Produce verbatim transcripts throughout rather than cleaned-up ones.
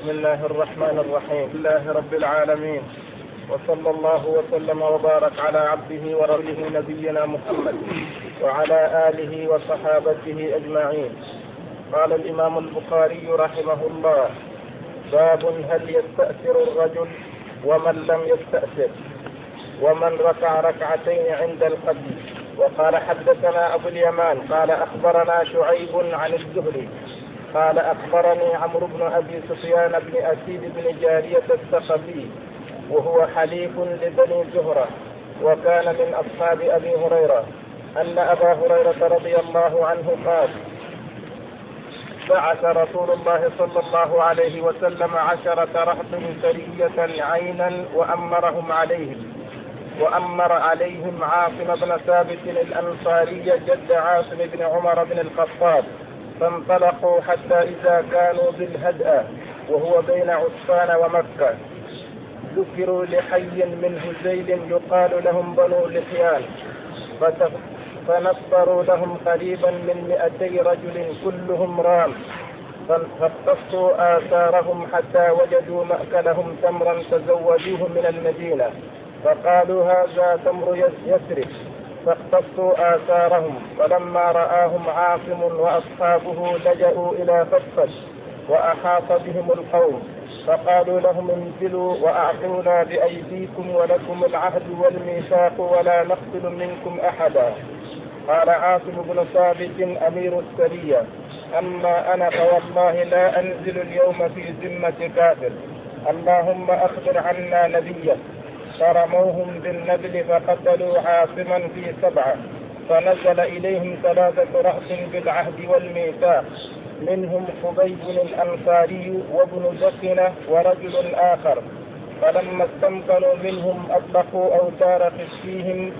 بسم الله الرحمن الرحيم. لله رب العالمين، وصلى الله وسلم وبارك على عبده ورسوله نبينا محمد وعلى آله وصحابته أجمعين. قال الإمام البخاري رحمه الله: باب هل يستأثر الرجل ومن لم يستأثر ومن ركع ركعتين عند القبل. وقال: حدثنا أبو اليمان قال أخبرنا شعيب عن الزهري قال أخبرني عمرو بن أبي سفيان بن أسيد بن جارية الثقفي وهو حليف لبني زهرة وكان من أصحاب أبي هريرة أن أبا هريرة رضي الله عنه قال: بعث رسول الله صلى الله عليه وسلم عشرة رهط سرية عينا وأمرهم عليهم وأمر عليهم عاصم بن ثابت الأنصاري جد عاصم بن عمر بن الخطاب، فانطلقوا حتى إذا كانوا بالهدأ وهو بين عسفان ومكة ذكروا لحي من هزيل يقال لهم بنو لحيان، فنصروا لهم قريبا من مئتي رجل كلهم رام، فاقتصوا آثارهم حتى وجدوا مأكلهم تمرا تزوجوه من المدينة، فقالوا هذا تمر يثرب، فاقتصوا آثارهم. فلما رآهم عاصم وأصحابه لجأوا إلى فدفد وأحاط بهم القوم، فقالوا لهم: انزلوا وأعطونا بأيديكم ولكم العهد والميثاق ولا نقتل منكم أحدا. قال عاصم بن ثابت أمير السرية: أما أنا فوالله لا أنزل اليوم في ذمة كافر، اللهم أخبر عنا نبيك. فرموهم بالنبل فقتلوا عاصما في سبعة، فنزل إليهم ثلاثة رهط بالعهد والميثاق، منهم خبيب الأنصاري وابن زكنة ورجل آخر، فلما استمكنوا منهم أطلقوا أوتار خفيهم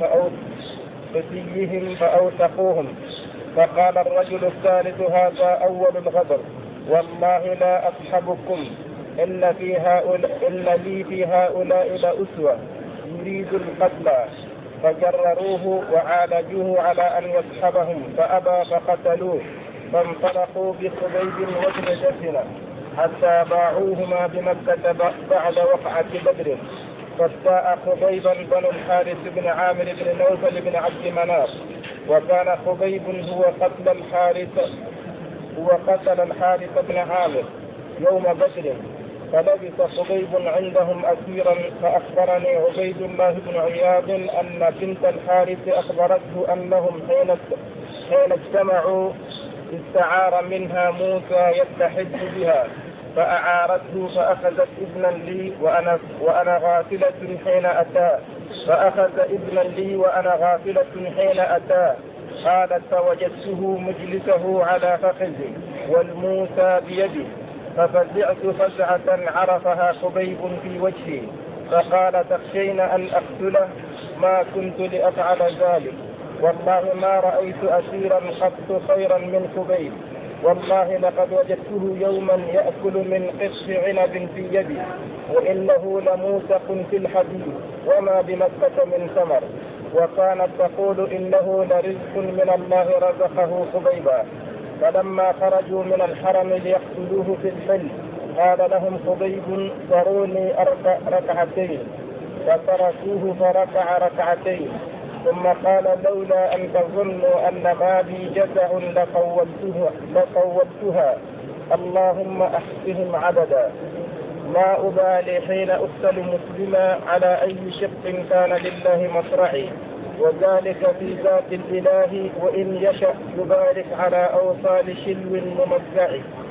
فأوثقوهم. فقال الرجل الثالث: هذا أول الغدر، والله لا أصحبكم، إن, في هؤلاء إن لي في هؤلاء لأسوة يريد القتل. فجرروه وعالجوه على أن يصحبهم فأبى فقتلوه، فانطلقوا بخبيب وابن جسنة حتى باعوهما بمكة بعد وقعة بدر، فاستاء خبيبا بنو الحارث بن عامر بن نوفل بن عبد مناف، وكان خبيب هو قتل الحارث هو قتل الحارث بن عامر يوم بدر، فلبث خبيب عندهم أسيرا. فأخبرني عبيد الله بن عياض أن بنت الحارث أخبرته أنهم حين اجتمعوا استعار منها موسى يستحج بها، فأعارته فأخذت ابنا لي وأنا, وأنا غافلة حين أتى فأخذ ابنا لي وأنا غافلة حين أتى قالت: فوجدته مجلسه على فخذي والموسى بيدي، ففزعت فزعة عرفها خبيب في وجهي، فقال: تخشين أن أقتله؟ ما كنت لأفعل ذلك، والله ما رأيت أسيرا قط خيرا من خبيب، والله لقد وجدته يوما يأكل من قصف عنب في يدي، وإنه لموثق في الحديد وما بمكة من ثمر. وكانت تقول: إنه لرزق من الله رزقه خبيبا. فلما خرجوا من الحرم ليقتلوه في الحل قال لهم خبيب: ذروني أركع ركعتين، فتركوه فركع ركعتين، ثم قال: لولا أن تظنوا أن ما بي جزع لقوتها, لقوتها اللهم أحصهم عددا. ما أبالي حين أقتل مسلما على أي شق كان لله مصرعي، وذلك في ذات الإله، وإن يشأ يبارك على أوصال شلو ممزع.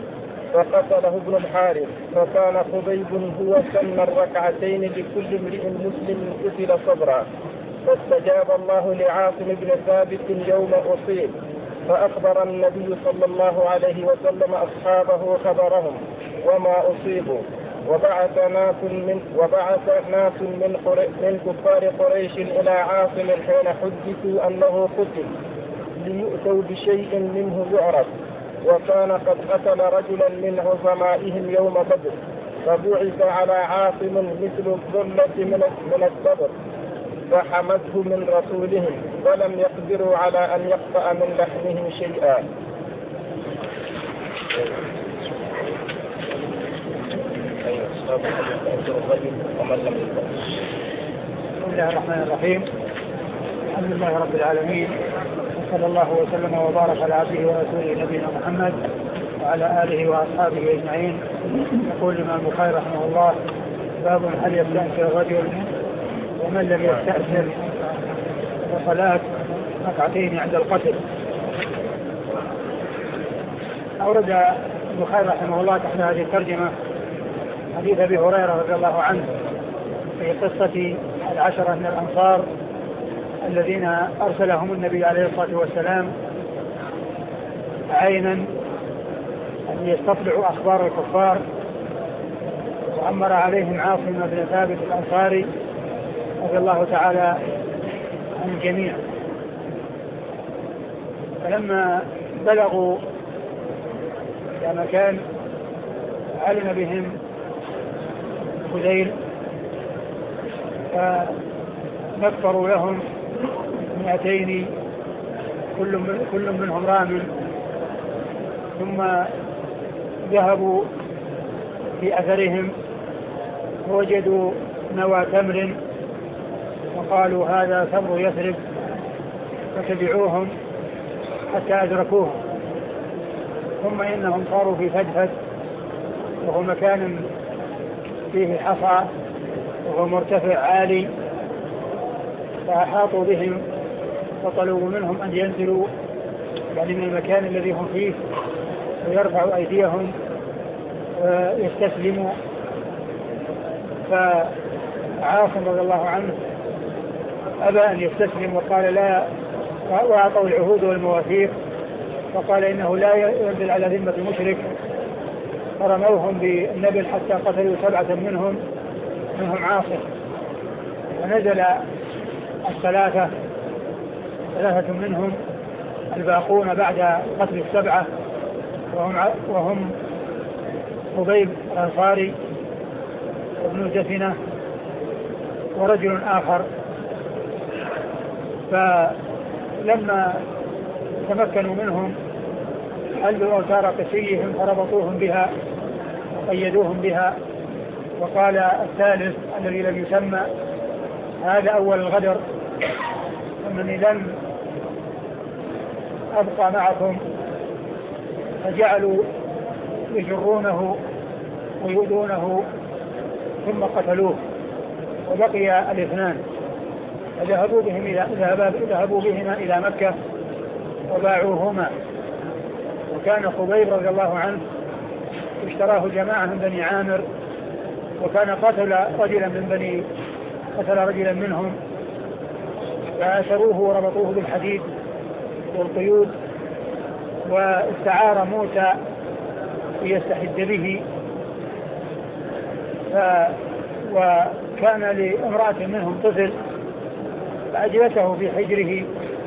فقتله ابن الحارث، فكان خبيب هو سن الركعتين لكل امرئ مسلم قتل صبرا. فاستجاب الله لعاصم بن ثابت يوم أصيب، فأخبر النبي صلى الله عليه وسلم أصحابه خبرهم وما أصيبوا، وبعث ناس من وبعث ناس من, من كفار قريش إلى عاصم حين حدثوا أنه قتل ليؤتوا بشيء منه يعرف، وكان قد قتل رجلا من عظمائهم يوم بدر، فبعث على عاصم مثل الظلة من الصبر، فحمته من رسولهم ولم يقدروا على أن يقطع من لحمه شيئا. باب هل يستأثر الرجل ومن لم يستأثر. بسم الله الرحمن الرحيم. الحمد لله رب العالمين، وصلى الله وسلم وبارك على عبده ورسوله نبينا محمد وعلى آله وأصحابه أجمعين. يقول الإمام البخاري رحمه الله: باب هل يستأثر الرجل ومن لم يستأثر وصلاة ركعتين عند القتل. أورد البخاري رحمه الله تحت هذه الترجمة حديث أبي هريرة رضي الله عنه في قصة العشرة من الأنصار الذين أرسلهم النبي عليه الصلاة والسلام عينا أن يستطلعوا أخبار الكفار، وأمر عليهم عاصم بن ثابت الأنصاري رضي الله تعالى عن الجميع. فلما بلغوا إلى مكان علم بهم خذيل فنفروا لهم مئتين كل, كل منهم رام، ثم ذهبوا في أثرهم ووجدوا نوى تمر وقالوا هذا تمر يثرب، فتبعوهم حتى أدركوهم. ثم إنهم صاروا في فدفد وهو مكان فيه حصى وهو مرتفع عالي، فأحاطوا بهم وطلبوا منهم أن ينزلوا يعني من المكان الذي هم فيه ويرفعوا أيديهم ويستسلموا. فعاصم رضي الله عنه أبى أن يستسلم وقال لا، وأعطوا العهود والمواثيق فقال إنه لا ينزل على ذمة مشرك. فرموهم بالنبل حتى قتلوا سبعة منهم منهم عاصم، ونزل الثلاثة ثلاثة منهم الباقون بعد قتل السبعة وهم وهم خبيب الأنصاري وابن جثنة ورجل آخر. فلما تمكنوا منهم حلوا أوتار قسيهم فربطوهم بها وقيدوهم بها. وقال الثالث الذي لم يسمى هذا أول الغدر، أنني لم أبقى معكم، فجعلوا يجرونه ويؤذونه ثم قتلوه. وبقي الاثنان فذهبوا بهم إلى ذهبوا بهما إلى مكة وباعوهما. وكان خبيب رضي الله عنه اشتراه جماعة من بني عامر، وكان قتل رجلا من بني قتل رجلا منهم فأسروه وربطوه بالحديد والقيود، واستعار موسى ليستحد به. ف... وكان لامرأة منهم طفل فأجلسه في حجره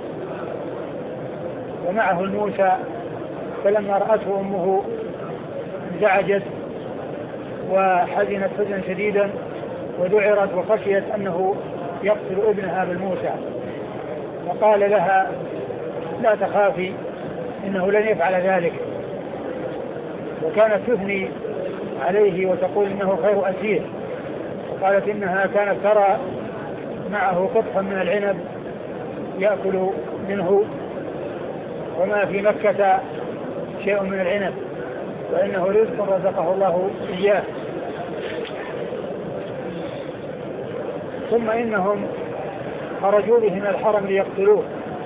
ومعه الموسى، فلما رأته أمه انزعجت وحزنت حزنا شديدا وذعرت وخشيت أنه يقتل ابنها بالموسى، فقال لها لا تخافي إنه لن يفعل ذلك. وكانت تثني عليه وتقول إنه خير أسير، وقالت إنها كانت ترى معه قطفا من العنب يأكل منه، وما في مكة شيء من العنب، وإنه رزق رزقه الله إياه. ثم إنهم خرجوا به من الحرم ليقتلوه،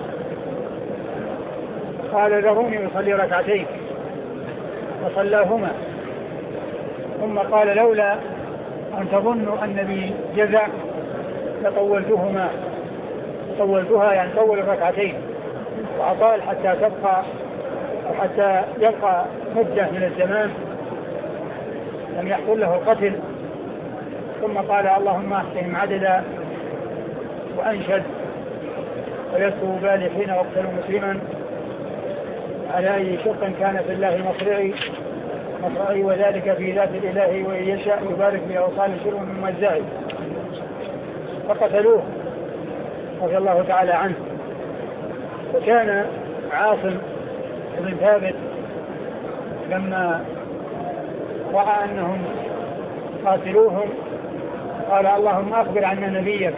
قال ذروني يصلي ركعتين فصلاهما، ثم قال لولا أن تظنوا أن بي جزع لطولتهما طولتها يعني طول الركعتين وأطال حتى تبقى حتى يبقى مدة من الزمان لم يحصل له القتل. ثم قال اللهم احصهم عددا وأنشد ولست بالي حين أقتل مسلما على أي شق كان في الله مصرعي مصرعي وذلك في ذات الإله وإن يشاء يبارك بأوصال شر من مجزائي. فقتلوه رضي الله تعالى عنه. وكان عاصم بن ثابت لما رأى أنهم قاتلوهم. قال اللهم أخبر عنا نبيك.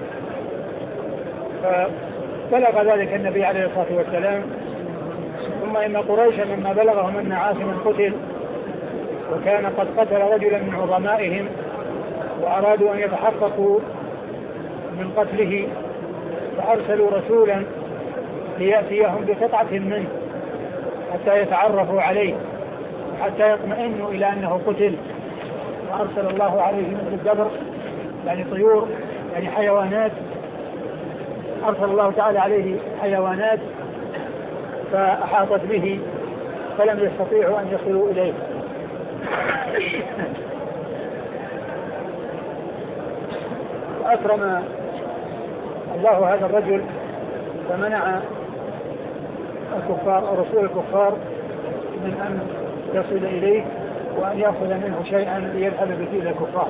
فبلغ ذلك النبي عليه الصلاة والسلام. ثم إن قريشا لما بلغهم أن عاصما قتل وكان قد قتل رجلا من عظمائهم وأرادوا أن يتحققوا من قتله فأرسلوا رسولا ليأتيهم بقطعة منه حتى يتعرفوا عليه حتى يطمئنوا إلى أنه قتل. فأرسل الله عليهم مثل الدبر يعني طيور يعني حيوانات، أرسل الله تعالى عليه حيوانات فأحاطت به فلم يستطيعوا أن يصلوا إليه. أكرم الله هذا الرجل فمنع الكفار أو رسول الكفار من أن يصل إليه وأن يأخذ منه شيئا ليذهب به إلى الكفار.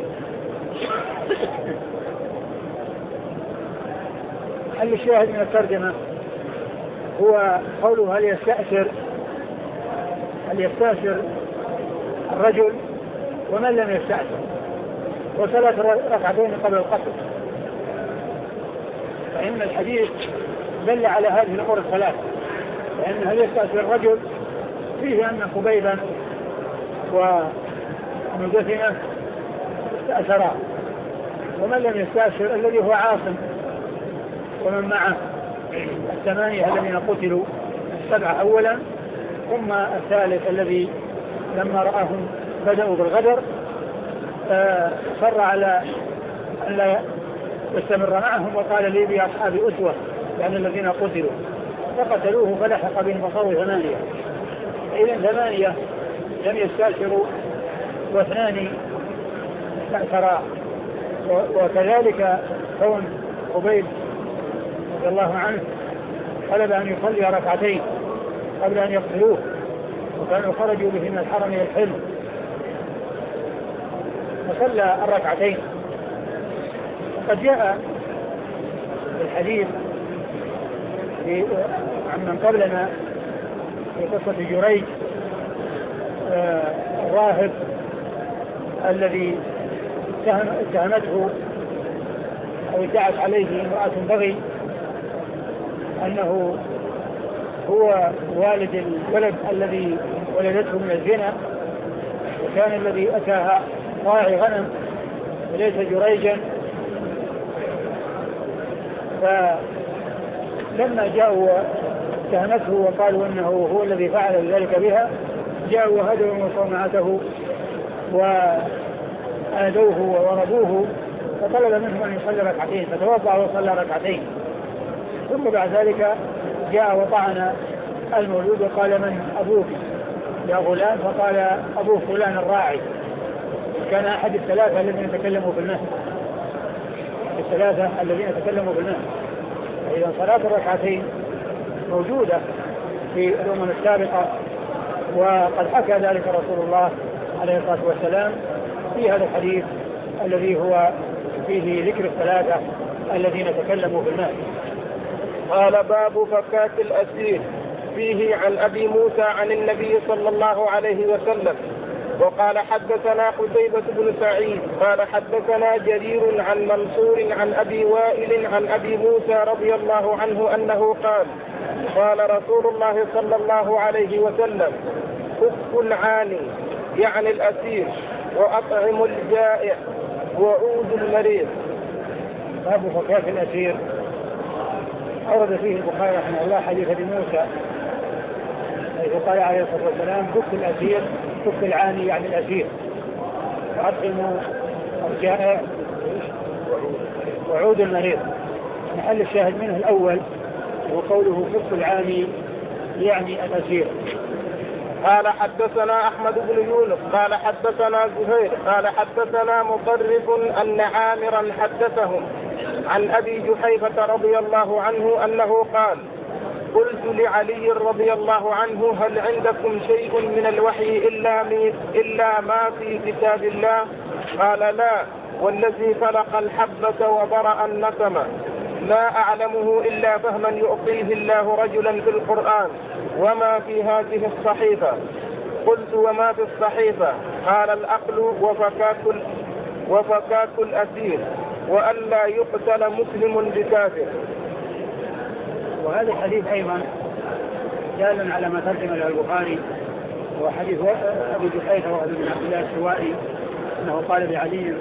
هل الشاهد من الترجمة هو قوله هل يستأثر هل يستأثر الرجل ومن لم يستأثر وثلاث ركعتين قبل القتل، فإن الحديث دل على هذه الأمور الثلاث. فإن هل يستأثر الرجل فيه أن خبيبا ومجثمة استأثرا، ومن لم يستأثر الذي هو عاصم ومن معه الثمانية الذين قتلوا السبعة أولا ثم الثالث الذي لما رآهم بدأوا بالغدر صر على أن لا يستمر معهم وقال لي بأصحاب أسوة لأن الذين قتلوا فقتلوه فلحق بهم وصاروا ثمانية. إذن ثمانية لم يستأثروا واثنان استأثرا. وكذلك كون خبيب رضي الله عنه طلب أن يصلي ركعتين قبل أن يقتلوه وكانوا خرجوا به من الحرم إلى الحلم فصلى الركعتين. وقد جاء الحديث عن من قبلنا في قصة جريج الراهب الذي اتهمته أو ادعت عليه امرأة بغي أنه هو والد الولد الذي ولدته من الزنا، وكان الذي أتاها راعي غنم وليس جريجا. فلما جاءوا اتهمته وقالوا أنه هو الذي فعل ذلك بها جاءوا وهدوا مصومعته وآذوه ووربوه فطلب منهم أن يصلي ركعتين فتوضأ وصلى ركعتين. ثم بعد ذلك جاء وطعن المولود وقال من أبوك يا غلام؟ فقال أبوه فلان الراعي. كان أحد الثلاثة الذين تكلموا في المهد الثلاثة الذين تكلموا في المهد. إذا صلاة الركعتين موجودة في الأمم السابقة وقد حكى ذلك رسول الله عليه الصلاة والسلام في هذا الحديث الذي هو فيه ذكر الثلاثة الذين تكلموا في المهد. قال باب فكاك الأسير. فيه عن أبي موسى عن النبي صلى الله عليه وسلم. وقال حدثنا قتيبة بن سعيد قال حدثنا جرير عن منصور عن أبي وائل عن أبي موسى رضي الله عنه أنه قال قال رسول الله صلى الله عليه وسلم كف العاني يعني الأسير وأطعم الجائع وعود المريض. باب فكاك الأسير. أورد فيه البخاري رحمه الله حديث ابي موسى حيث قال عليه الصلاة والسلام كف الأسير كف العاني يعني الأسير وأطعم الجائع وعود المريض. محل الشاهد منه الأول وقوله كف العاني يعني الأسير. قال حدثنا أحمد بن يونس قال حدثنا زهير قال حدثنا مطرف أن عامرا حدثهم عن أبي جحيفة رضي الله عنه أنه قال قلت لعلي رضي الله عنه هل عندكم شيء من الوحي إلا, إلا ما في كتاب الله؟ قال لا والذي فلق الحبة وبرأ النسمة لا أعلمه إلا فهما يعطيه الله رجلا في القرآن وما في هذه الصحيفة. قلت وما في الصحيفة؟ قال العقل وفكاك وفكاك الأسير وألا يقتل مسلم بكافر. وهذا الحديث أيضا دال على ما ترجم له البخاري، وحديث أبي جحيفة وأبي بن عبد الله السوائي أنه قال لعلي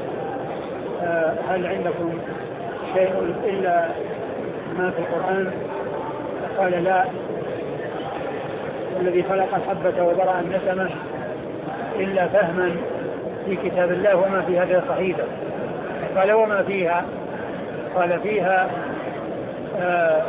هل عندكم شيء إلا ما في القرآن؟ قال لا، الذي خلق الحبة وبرأ النسمة إلا فهما في كتاب الله وما في هذه الصحيفة. قال وما فيها؟ قال فيها آه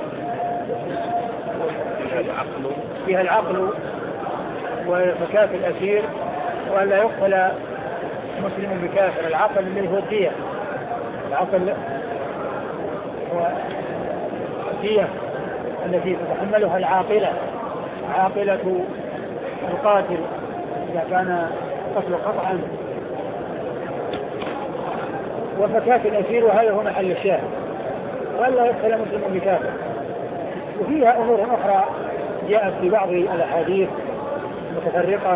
فيها العقل وفكاك الأسير وألا يقتل مسلم بكافر. العقل اللي هو الدية، العقل هو الدية التي تتحملها العاقلة، عاقلة القاتل إذا كان قتل قطعا، وفكاك الأسير وهذا هو محل الشاهد، وألا يقتل مسلم بكافر. وفيها أمور أخرى جاءت في بعض الأحاديث متفرقة.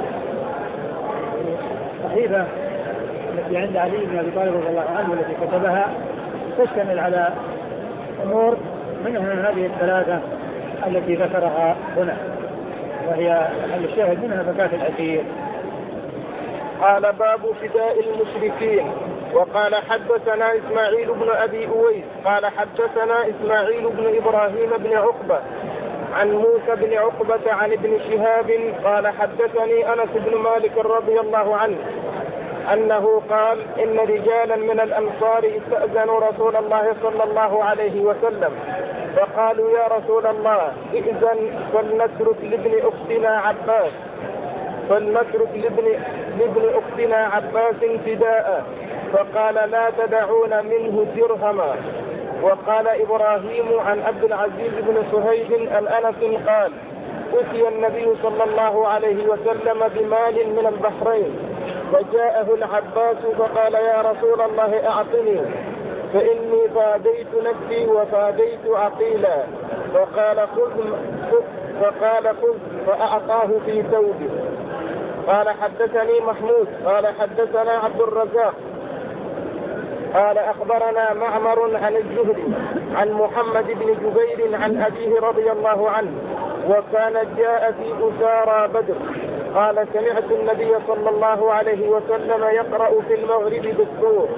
الصحيفة التي عند علي بن أبي طالب رضي الله عنه والتي كتبها تشتمل على أمور منها هذه الثلاثة التي ذكرها هنا، وهي محل الشاهد منها فكاك الأسير. قال باب فداء المشركين. وقال حدثنا إسماعيل بن أبي أويس قال حدثنا إسماعيل بن إبراهيم بن عقبة عن موسى بن عقبة عن ابن شهاب قال حدثني أنس بن مالك رضي الله عنه أنه قال إن رجالا من الأنصار استأذنوا رسول الله صلى الله عليه وسلم فقالوا يا رسول الله إذن فلنترك لابن أختنا عباس فلنترك لابن, لابن أختنا عباس فداء، فقال لا تدعون منه درهما. وقال إبراهيم عن عبد العزيز بن صهيب الأنس قال أتي النبي صلى الله عليه وسلم بمال من البحرين فجاءه العباس فقال يا رسول الله أعطني فإني فاديت نفسي وفاديت عقيلا، فقال خذ فقال خذ فأعطاه في ثوبه. قال حدثني محمود قال حدثنا عبد الرزاق قال أخبرنا معمر عن الزهري عن محمد بن جبير عن أبيه رضي الله عنه وكان جاء في أسارى بدر قال سمعت النبي صلى الله عليه وسلم يقرأ في المغرب بالسور.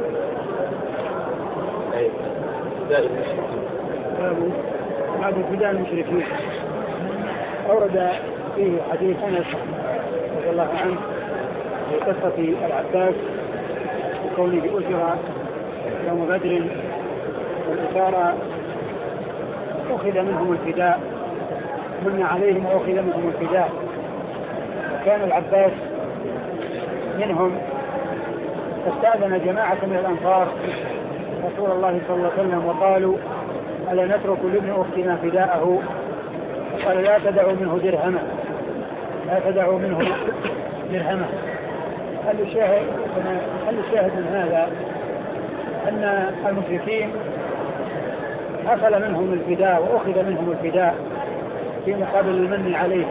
بعد فداء المشركين أورد فيه حديث أنس رضي الله عنه في قصة العباس وكونه بأسرى يوم بدر، والأسارى أخذ منهم الفداء، من عليهم وأخذ منهم الفداء، وكان العباس منهم. فاستأذن جماعة من الأنصار رسول الله صلى الله عليه وسلم وقالوا ألا نترك لابن أختنا فداءه؟ قال لا تدعوا منه درهما، لا تدعوا منه درهما. هل الشاهد هل الشاهد من هذا أن المشركين حصل منهم الفداء وأخذ منهم الفداء في مقابل المن عليه.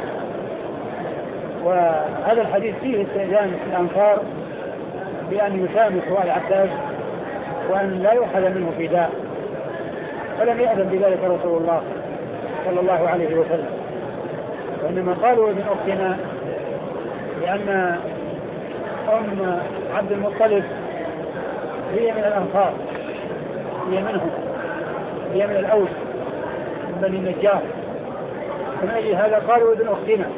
وهذا الحديث فيه استئذان الأنصار بأن يسامحوا العباس وأن لا يؤخذ منه فداء، فلم يأذن بذلك رسول الله صلى الله عليه وسلم، وإنما قالوا ابن أختنا لأن أم عبد المطلب هي من الأنصار، هي منهم، هي من الأوس من بني النجار، من أجل هذا قالوا ابن أختنا،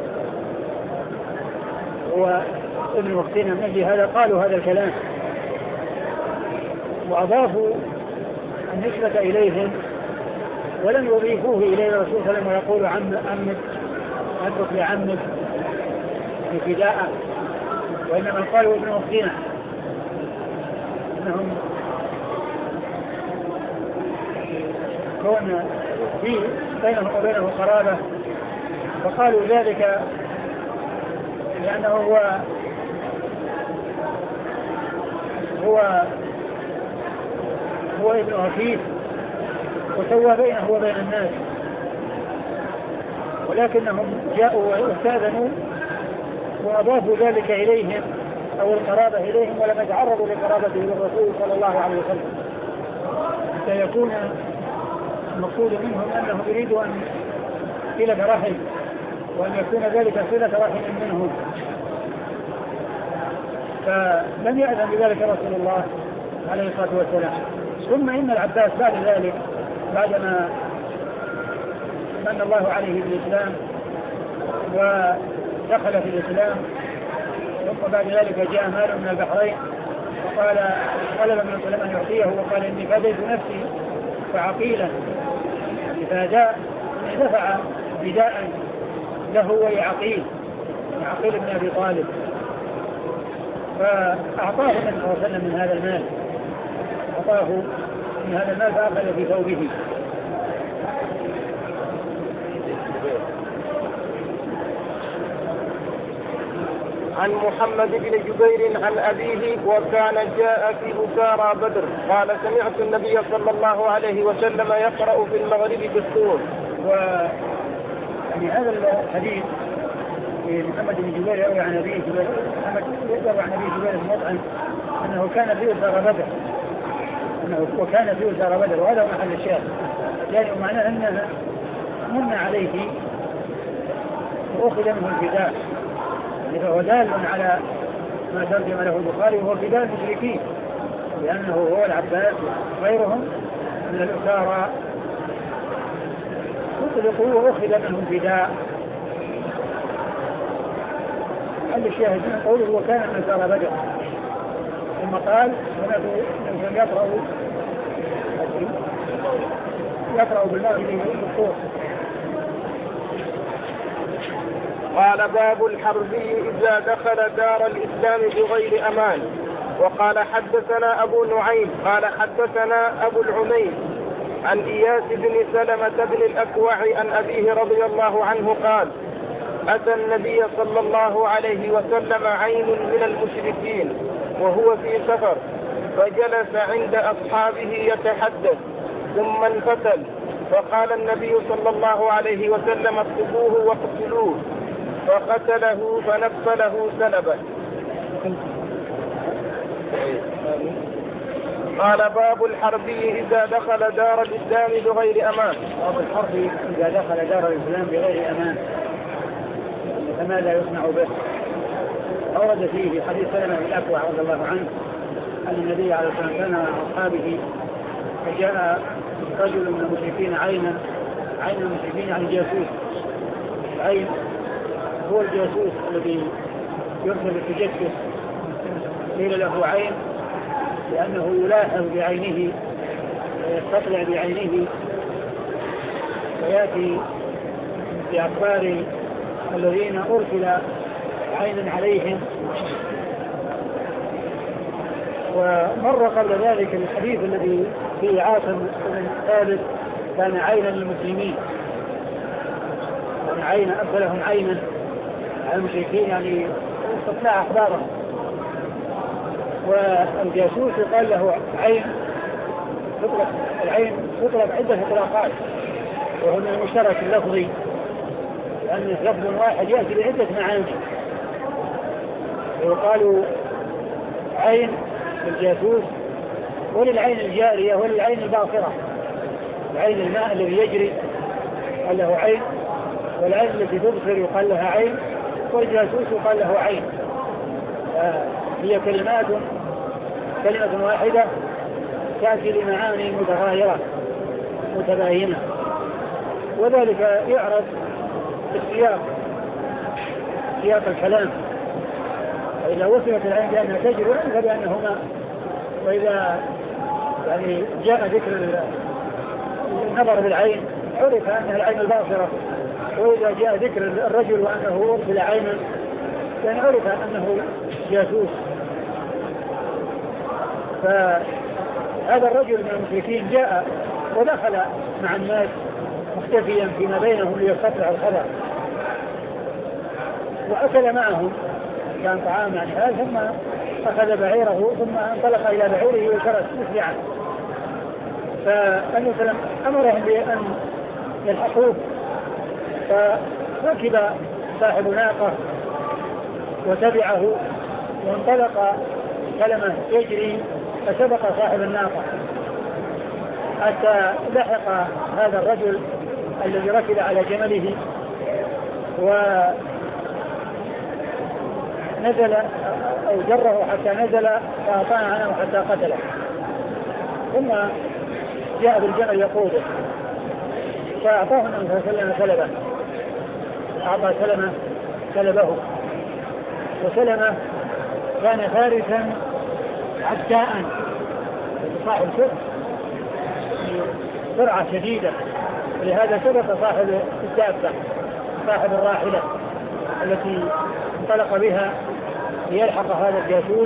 هو ابن أختنا، من أجل هذا قالوا هذا الكلام وأضافوا النسبة إليهم ولم يضيفوه إليه الرسول صلى الله عليه وسلم ويقول عم أمك أترك لعمك بفداء، وإنما قالوا ابن أختنا، إنهم كون في بينهم وبينه قرابة، فقالوا ذلك لأنه هو هو هو ابن أخيه وسوى بينه وبين الناس، ولكنهم جاءوا واستأذنوا وأضافوا ذلك إليهم أو القرابة إليهم ولم يتعرضوا لقرابته للرسول صلى الله عليه وسلم، حتى يكون المقصود منهم أنهم يريدوا أن صلة رحم، وأن يكون ذلك صلة رحم منهم، فلم يأذن بذلك رسول الله عليه الصلاة والسلام. ثم إن العباس بعد ذلك بعدما من الله عليه بالإسلام ودخل في الإسلام، ثم بعد ذلك جاء مال من البحرين وقال طلب من سليمان أن يعطيه، وقال إني فديت نفسي فعقيلا، فداء دفع بداء له ولعقيل عقيل بن أبي طالب، فأعطاه النبي صلى الله عليه وسلم من هذا المال، أعطاه من هذا المال فأخذ في ثوبه. عن محمد بن جبير عن أبيه وكان جاء في أسارى بدر قال سمعت النبي صلى الله عليه وسلم يقرأ في المغرب بالطور. ويعني هذا الحديث محمد بن جبير يروي عن أبيه جبير محمد يروي عن أبيه جبير المطعم أنه كان في أسارى بدر أنه وكان في أسارى بدر وهذا محل الشاهد، يعني معناه أنه من عليه وأخذ منه الفداء، فهو دال على ما ترجم له البخاري وهو فداء المشركين، لأنه هو العباس وغيرهم من الأسارى أطلقوا وأخذ منهم فداء. هل الشاهد من قوله وكان من أسارى بدر، ثم قال ونحن يقرأ يقرأ بالمغرب بالطور. قال باب الحربي إذا دخل دار الإسلام بغير أمان. وقال حدثنا أبو نعيم قال حدثنا أبو العميد عن إياس بن سلمة بن الأكوع عن أبيه رضي الله عنه قال أتى النبي صلى الله عليه وسلم عين من المشركين وهو في سفر، فجلس عند أصحابه يتحدث ثم انفتل، فقال النبي صلى الله عليه وسلم اقتلوه واقتلوه، فقتله فنفله سلبا. قال باب الحربي إذا دخل دار الإسلام بغير أمان. باب الحربي إذا دخل دار الإسلام بغير أمان فماذا يصنع به؟ أورد فيه في حديث سلمة بن الأكوع رضي الله عنه أن النبي عليه الصلاة والسلام كان مع أصحابه فجاء رجل من المشركين عينا عين المشركين يعني جاسوس. العين هو الجاسوس الذي يرسل التجسس، قيل له عين لأنه يلاحظ بعينه ويستطلع بعينه ويأتي بأخبار الذين أرسل عينا عليهم. ومر قبل ذلك الحديث الذي فيه عاصم بن ثابت كان عينا للمسلمين، كان عينا أرسلهم عينا على المشركين يعني استطلاع أخبارهم. والجاسوس يقال له عين، تطلق العين تطلق عدة إطلاقات، وهو من المشترك اللفظي لأن لفظ واحد يأتي بعدة معاني. ويقال عين للجاسوس وللعين الجارية وللعين الباصرة. العين الماء الذي يجري قال له عين، والعين التي تبصر يقال لها عين، والجاسوس يقال له عين. آه هي كلمات كلمة واحدة تأتي لمعاني متغايرة متباينة، وذلك يعرف بالسياق سياق الكلام. وإذا وصفت العين بأنها تجري عرف بأنه ماء، وإذا يعني جاء ذكر النظر بالعين عرف أنها العين الباصرة، وإذا جاء ذكر الرجل وأنه أرسل عينا يعني عرف أنه جاسوس. فهذا الرجل من المشركين جاء ودخل مع الناس مختفيا فيما بينهم ليستطلع الخبر، وأكل معهم كان طعام يعني هذا، ثم أخذ بعيره ثم انطلق إلى بعيره وشرس مسرعا. فالنبي صلى الله عليه وسلم أمرهم بأن يلحقوه، فركب صاحب ناقة وتبعه وانطلق سلمة يجري فسبق صاحب الناقة حتى لحق هذا الرجل الذي ركب على جمله ونزل أو جره حتى نزل فأطاع عنه حتى قتله. ثم جاء بالجمل يقوده فأعطاه النبي صلى الله عليه وسلم سلبه، أعطى سلمة سلبه. وسلمة كان فارسا عداء صاحب سرعة شديدة، ولهذا سبق صاحب الدابة صاحب الراحلة التي انطلق بها ليلحق هذا الجاسوس،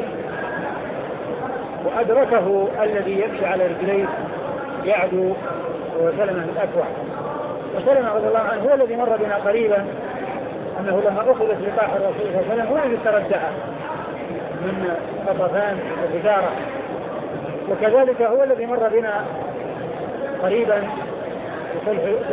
وأدركه الذي يمشي على رجليه يعدو وسلمة الأكوع. وسلمة رضي الله عنه هو الذي مر بنا قريبا أنه لما أخذت لقاح الرسول صلى الله عليه وسلم هو الذي تردع من قطفان وحجارة. وكذلك هو الذي مر بنا قريبا في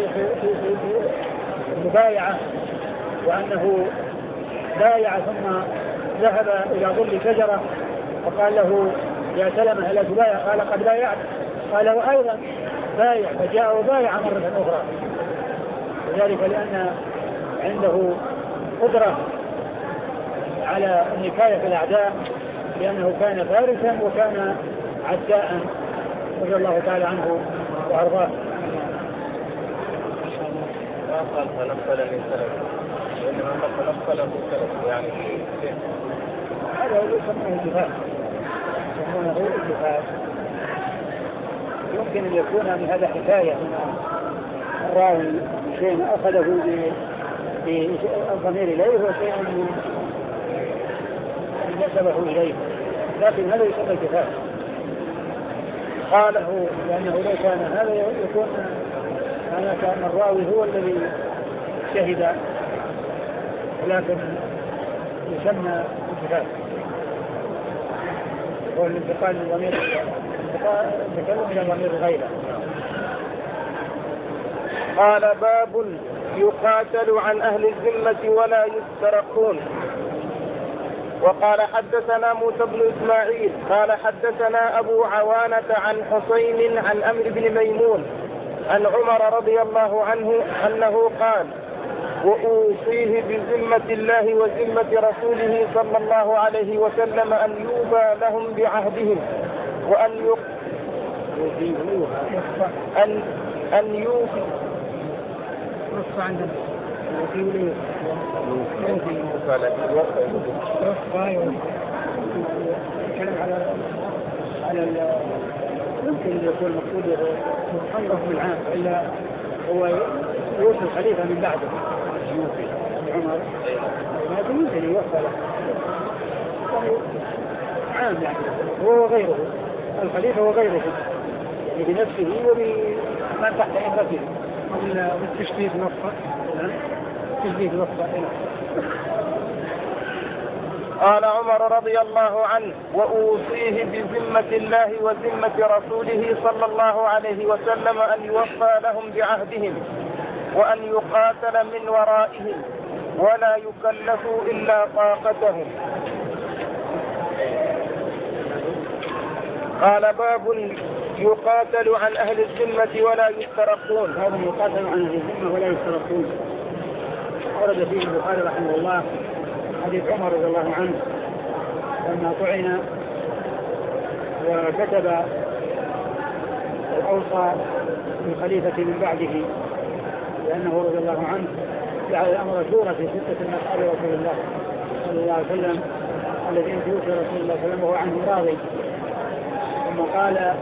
المبايعة، وأنه بايع ثم ذهب إلى ظل شجرة وقال له يا سلمة هل تبايع؟ قال قد بايعت. قال وأيضا بايع، فجاء وبايع مرة أخرى، وذلك لأن عنده قدرة على النكاية في الأعداء، لأنه كان فارسا وكان عداء رضي الله تعالى عنه وأرضاه. ما قال فنقل من سلف، وإنما فنقله سلف يعني هذا هو يسمونه الجهاد، يسمونه الجهاد. يمكن أن يكون من هذا حكاية من الراوي شيء أخذه بالضمير إليه وشيء من نسبه إليه، لكن هذا يسمى الجهاد. قاله لأنه لو كان هذا يكون أنا كان الراوي هو الذي شهد، لكن يسمى الجهاد هو الانتقال من ضمير التكلم إلى ضمير غيره. قال باب يقاتل عن أهل الذمة ولا يسترقون. وقال حدثنا موسى بن إسماعيل قال حدثنا أبو عوانة عن حسين عن أمر بن ميمون عن عمر رضي الله عنه أنه قال وأوصيه بذمة الله وذمة رسوله صلى الله عليه وسلم أن يوفى لهم بعهدهم وأن يق... أن أن يوفي نص عندنا يتكلم على على يمكن أن يكون مقصود مخلص بالعام، إلا هو يوصي الخليفة من بعده عمر، لكن يمكن يوصل عام يعني هو وغيره، الخليفة وغيره يعني بنفسه وبمن تحت إمرته والتشديد نصفه تشديد نصفه. قال عمر رضي الله عنه وأوصيه بذمة الله وذمة رسوله صلى الله عليه وسلم أن يوفى لهم بعهدهم وأن يقاتل من ورائهم ولا يكلفوا إلا طاقتهم. قال باب يقاتل عن أهل الذمة ولا يسترقون. هذا يقاتل عن أهل الذمة ولا يسترقون. ورد فيه البخاري رحمه الله حديث عمر رضي الله عنه لما طعن وكتب الأوصى بالخليفة من بعده، لأنه رضي الله عنه جعل الأمر شورى في ستة من أصحاب رسول الله صلى الله عليه وسلم الذين توفي رسول الله صلى الله عليه وسلم وهو عنه راضي. ثم قال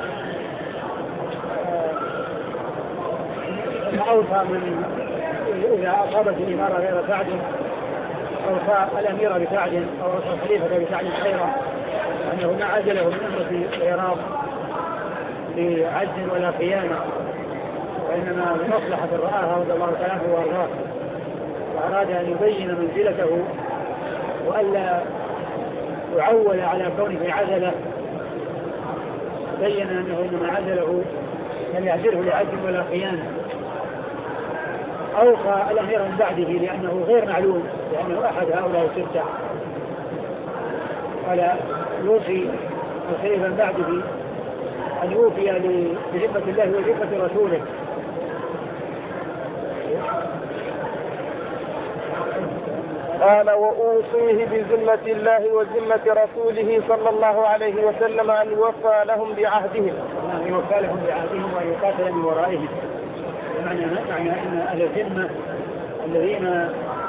ثم أوصى من إذا أصابت الإمارة غير سعد أوصى الأمير بسعد أو أوصى الخليفة بسعد خيرا، أنه ما عزله من أمة العراق بعجز ولا خيانة، وإنما بمصلحة رآها رضي الله تعالى عنه وأرضاه، وأراد أن يبين منزلته وألا يعول على كونه عزله، بين أنه إنما عزله لم يعزله لعجز ولا خيانة. أوصى الأمير من بعده لأنه غير معلوم، لأنه أحد هؤلاء الستة، قال يوصي الخليفة من بعده أن يوفي بذمة الله وذمة رسوله. قال وأوصيه بذمة الله وذمة رسوله صلى الله عليه وسلم أن يوفى لهم بعهدهم، أن يوفى لهم بعهدهم وأن يقاتل من ورائهم. معنى معنى أن أهل الذمة الذين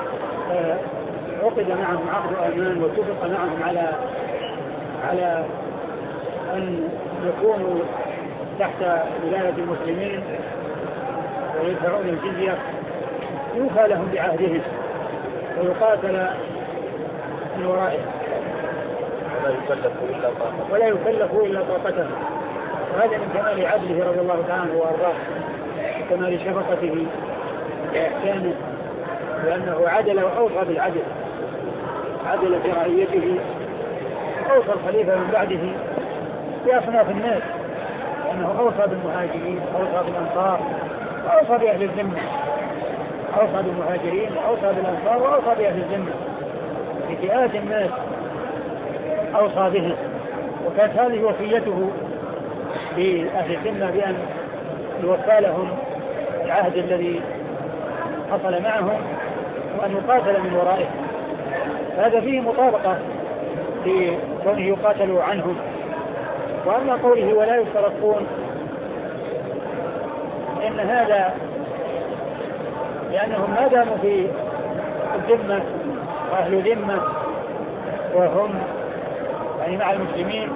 عقد معهم عقد أمان واتفق معهم على على أن يكونوا تحت ولاية المسلمين ويدفعون الجزية، يوفى لهم بعهدهم ويقاتل من ورائهم ولا يكلفوا إلا طاقته. وهذا من كمال عدله رضي الله تعالى وأرضاه، كمال شفقته وإحسانه، لأنه عدل وأوصى بالعدل، عدل في رعيته، أوصى الخليفة من بعده بأصناف الناس، لأنه أوصى بالمهاجرين، أوصى بالأنصار، أوصى بأهل الذمة، أوصى بالمهاجرين وأوصى بالأنصار وأوصى بأهل الذمة، بفئات الناس أوصى بهم. وكانت هذه وصيته بأهل الذمة بأن يوفى لهم العهد الذي حصل معهم وأن يقاتل من ورائهم. هذا فيه مطابقة لكونه يقاتلوا عنهم. وأما قوله ولا يفترقون، إن هذا لأنهم ما داموا في الذمة وأهل ذمة وهم يعني مع المسلمين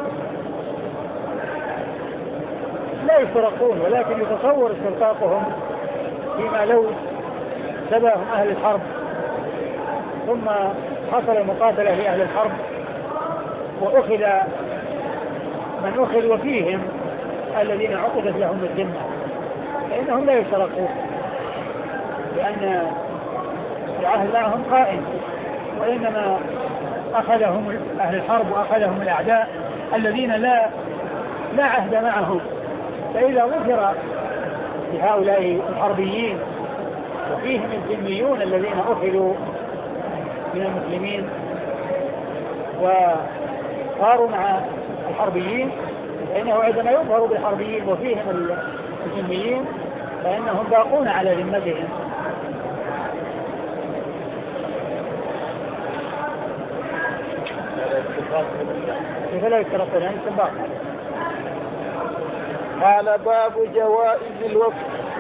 لا يفترقون، ولكن يتصور استرقاقهم فيما لو سباهم أهل الحرب ثم حصل المقاتلة لأهل الحرب وأخذ من أخذ وفيهم الذين عقدت لهم الذمة، فإنهم لا يفترقون، لأن العهد معهم قائم، وإنما أخذهم أهل الحرب وأخذهم الأعداء الذين لا لا عهد معهم. فإذا ظفر بهؤلاء الحربيين وفيهم الذميون الذين أخذوا من المسلمين وصاروا مع الحربيين، فإنه عندما يظهر بالحربيين وفيهم الذميين فإنهم باقون على ذمتهم. فلا يترقون عن السباق. قال باب جوائز الوقت.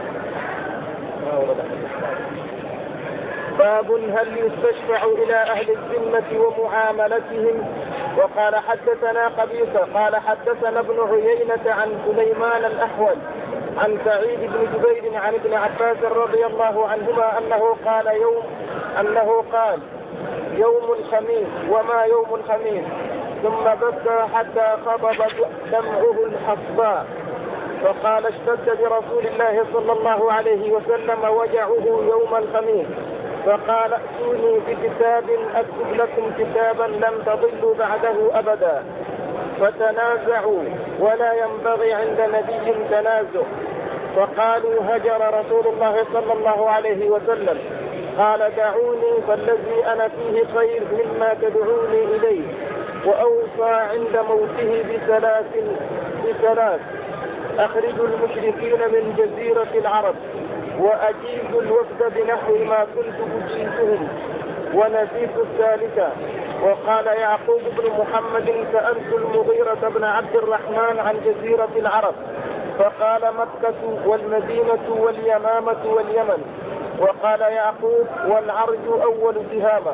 باب هل يستشفع إلى أهل الذمة ومعاملتهم. وقال حدثنا قبيصة قال حدثنا ابن عيينة عن سليمان الأحول عن سعيد بن جبير عن ابن عباس رضي الله عنهما أنه قال يوم أنه قال يوم الخميس وما يوم الخميس، ثم بكى حتى خضب دمعه الحصباء، فقال اشتد برسول الله صلى الله عليه وسلم وجعه يوم الخميس، فقال ائتوني بكتاب أكتب لكم كتابا لم تضلوا بعده أبدا. فتنازعوا ولا ينبغي عند نبي تنازع، فقالوا هجر رسول الله صلى الله عليه وسلم. قال دعوني فالذي أنا فيه خير مما تدعوني إليه. وأوصى عند موته بثلاث بثلاث أخرجوا المشركين من جزيرة العرب وأجيزوا الوفد بنحو ما كنت أجيزهم. ونسيت الثالثة. وقال يعقوب بن محمد سألت المغيرة بن عبد الرحمن عن جزيرة العرب فقال مكة والمدينة واليمامة واليمن. وقال يعقوب والعرج أول تهامة.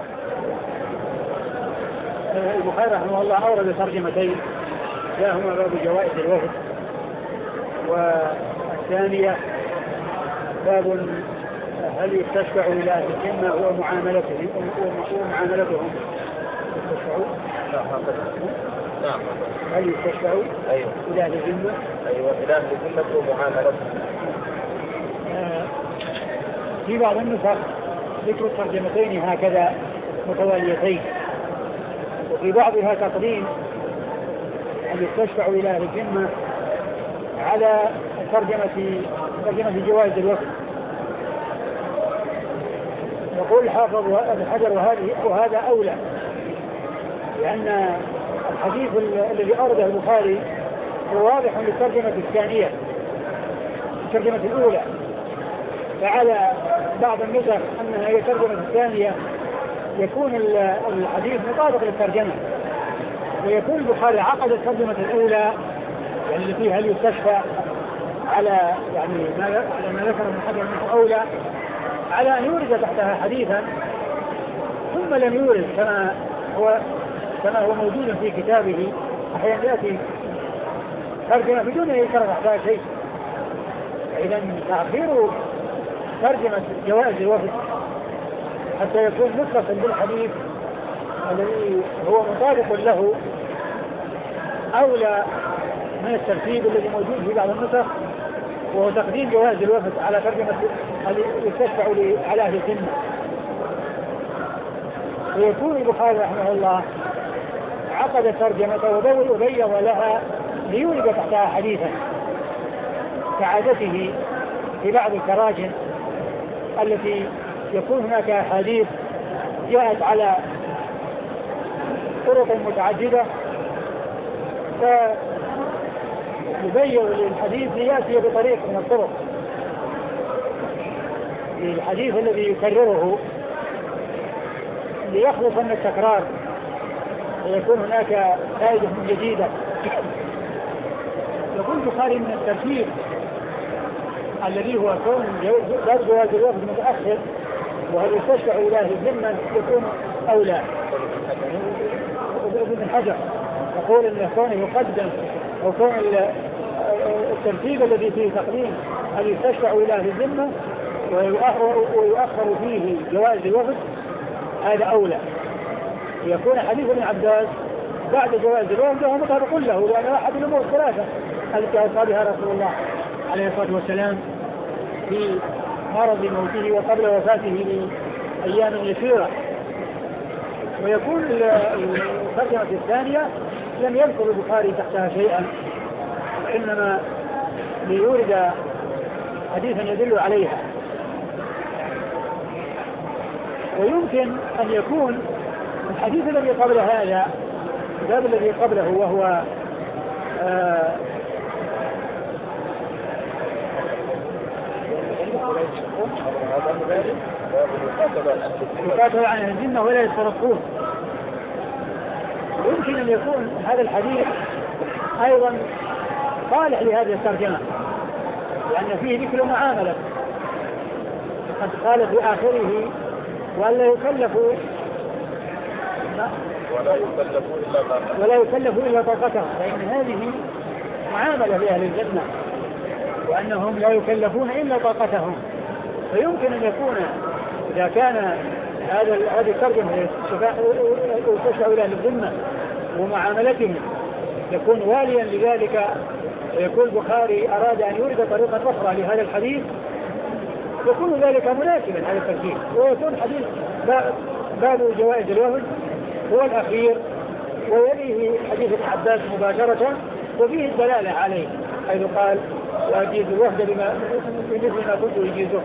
البخاري رحمه الله أورد ترجمتين، إحداهما باب جوائز الوفد، والثانية باب هل يستشفع إلى أهل الذمة ومعاملتهم ومعاملتهم نعم. هل يستشفع أيوة. إلى أهل الذمة أيوة إلى أهل الذمة ومعاملتهم. آه في بعض النسخ ذكر الترجمتين هكذا متواليتين، وفي بعضها تقديم أن يستشفع إلى أهل الذمة على ترجمة ترجمة جوائز الوفد. يقول الحافظ ابن حجر وهذه وهذا أولى، لأن الحديث الذي أورده البخاري هو واضح للترجمة الثانية الترجمة الأولى، فعلى بعض النسخ أنها هي الترجمة الثانية يكون الحديث مطابق للترجمة، ويكون البخاري عقد الترجمة الأولى يعني فيها هل يستشفى على يعني ما على ما ذكر ابن حجر منه أولى على أن يورد تحتها حديثا، ثم لم يورد كما هو كما هو موجود في كتابه. أحيانا يأتي ترجمة بدون أن يذكر تحتها شيء. إذا تأخير ترجمة جوائز الوفد حتى يكون متصل بالحديث الذي هو مطابق له أولى من الترتيب الذي موجود في بعض النسخ، وهو تقديم جوائز الوفد على ترجمة يستشفع على أهل الذمة. ويكون البخاري رحمه الله عقد ترجمة وبيض لها ليولد تحتها حديثا كعادته في بعض التراجم التي يكون هناك أحاديث جاءت على طرق متعددة، فيبين للحديث ليأتي بطريق من الطرق للحديث الذي يكرره ليخلص من التكرار ويكون هناك فائدة جديدة. يقول البخاري من الترتيب الذي هو كون باب جواز الوفد متأخر وهل يستشفع إلى الذمة يكون أولى. ابن حجر يقول أن كونه يقدم أو كون الترتيب الذي فيه تقديم هل يستشفع إلى الذمة ويؤخر فيه جواز الوفد هذا أولى. يكون حديث ابن عباس بعد جواز الوفد وهو مطابق له، لأن أحد الأمور الثلاثة التي أوصى بها رسول الله عليه الصلاة والسلام في مرض موته وقبل وفاته بأيام يسيرة. ويكون الترجمة الثانية لم يذكر البخاري تحتها شيئا، إنما ليورد حديثا يدل عليها. ويمكن أن يكون الحديث الذي قبل هذا الباب الذي قبله وهو آه يقاتل عن الذمة ولا يترقون، يمكن أن يكون هذا الحديث أيضا صالح لهذه الترجمة، لأن فيه ذكر معاملة قد قال في آخره ولا يكلفوا ولا يكلفوا إلا طاقتهم ولا يكلفوا إلا طاقتهم، فإن هذه معاملة لأهل الجنة وأنهم لا يكلفون إلا طاقتهم. فيمكن أن يكون إذا كان هذا هذه الترجمة يستشفع إلى أهل الذمة ومعاملتهم يكون واليا لذلك، ويكون البخاري أراد أن يورد طريقة أخرى لهذا الحديث، يكون ذلك مناسبا على الترتيب، ويكون حديث باب جوائز الوفد هو الأخير ويليه حديث ابن عباس مباشرة وفيه الدلالة عليه حيث قال وأجيز الوفد بمثل ما كنت يجيزه.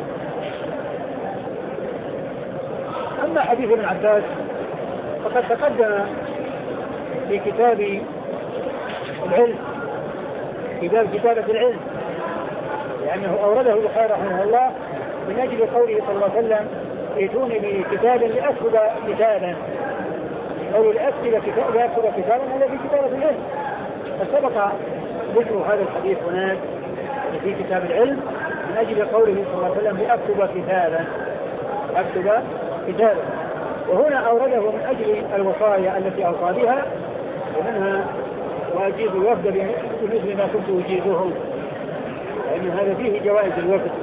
أما حديث ابن عباس فقد تقدم في كتاب العلم في باب كتابة العلم، لأنه أورده البخاري رحمه الله من أجل قوله صلى الله عليه وسلم ائتوني بكتاب لأكتب كتابا أو لأكتب كتابا هذا في كتابة العلم. فسبق ذكر هذا الحديث هناك في كتاب العلم من أجل قوله صلى الله عليه وسلم لأكتب كتابا أكتب كتابا، وهنا أورده من أجل الوصايا التي أوصى بها، ومنها وأجيز الوفد بمثل ما كنت أجيزهم، لأن هذا فيه جوائز الوفد.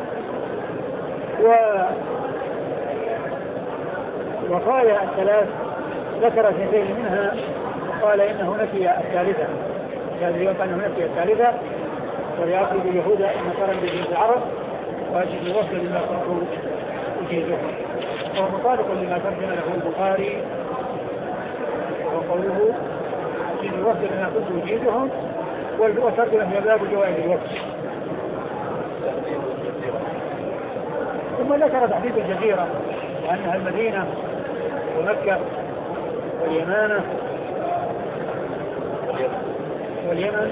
ووصايا الثلاث ذكر اثنتين منها قال إنه نسي الثالثة، كان اليوم أنه نسي الثالثة وليأخذ اليهود النصارى بجنس العرب وأجيز الوفد لما كنت أجيزهم، وهو مطابق لما ترجم له البخاري وهو قوله أجيز الوفد لما كنت أجيزهم، وترجم في باب جوائز الوفد. ثم ذكر تحديد الجزيرة وأنها المدينة ومكة واليمامة واليمن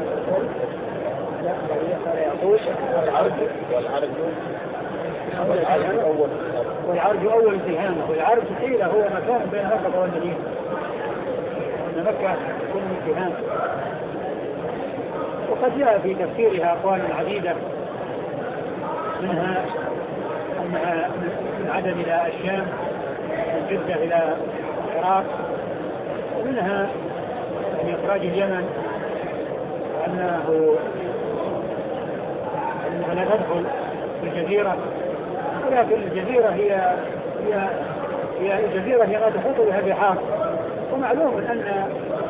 لا يقول العرج والعرج والعرج أول والعرج أول اتهامه. والعرج قيل هو مكان بين مكة والمدينة، وأن مكة تكون اتهام. وقد جاء في تفسيرها أقوال عديدة، منها أنها من عدن إلى الشام، من جدة إلى العراق، ومنها من إخراج اليمن، وأنه أنها لا تدخل في الجزيرة، ولكن الجزيرة هي هي هي الجزيرة هي ما تحيط بها البحار. ومعلوم أن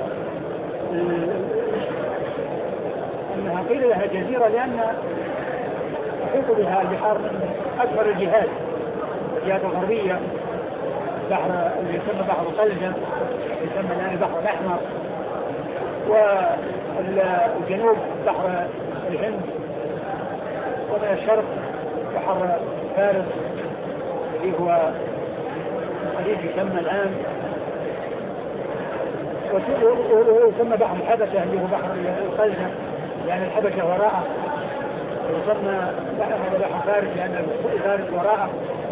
أنها قيل لها جزيرة لأن تحيط بها البحار من أكبر الجهات، الجهات الغربية بحر اللي يسمى بحر قلزم، يسمى الآن البحر الأحمر، والجنوب بحر الهند، ومن الشرق بحر فارس الذي هو الخليج يسمى الآن، ويسمى بحر الحبشة اللي هو بحر القلزم لأن الحبشة وراءه، ويسمى بحر بحر فارس لأن فارس وراءه.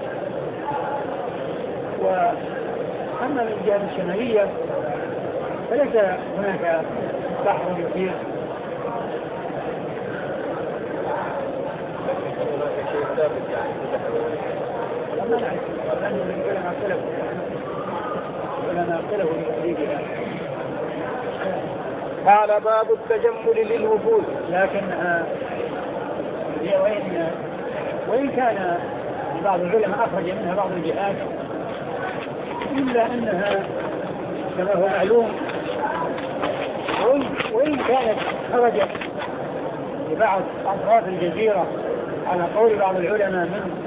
وأما من الجهة الشمالية فليس هناك بحر يطير. لا نعرف لأنه العلماء اختلفوا العلماء اختلفوا في تحديدها. قال باب التجمل للوفود. لكن وإن وإن كان بعض العلماء أخرج منها بعض الجهات، إلا أنها كما هو معلوم، وإن كانت خرجت لبعض أطراف الجزيرة على قول بعض العلماء من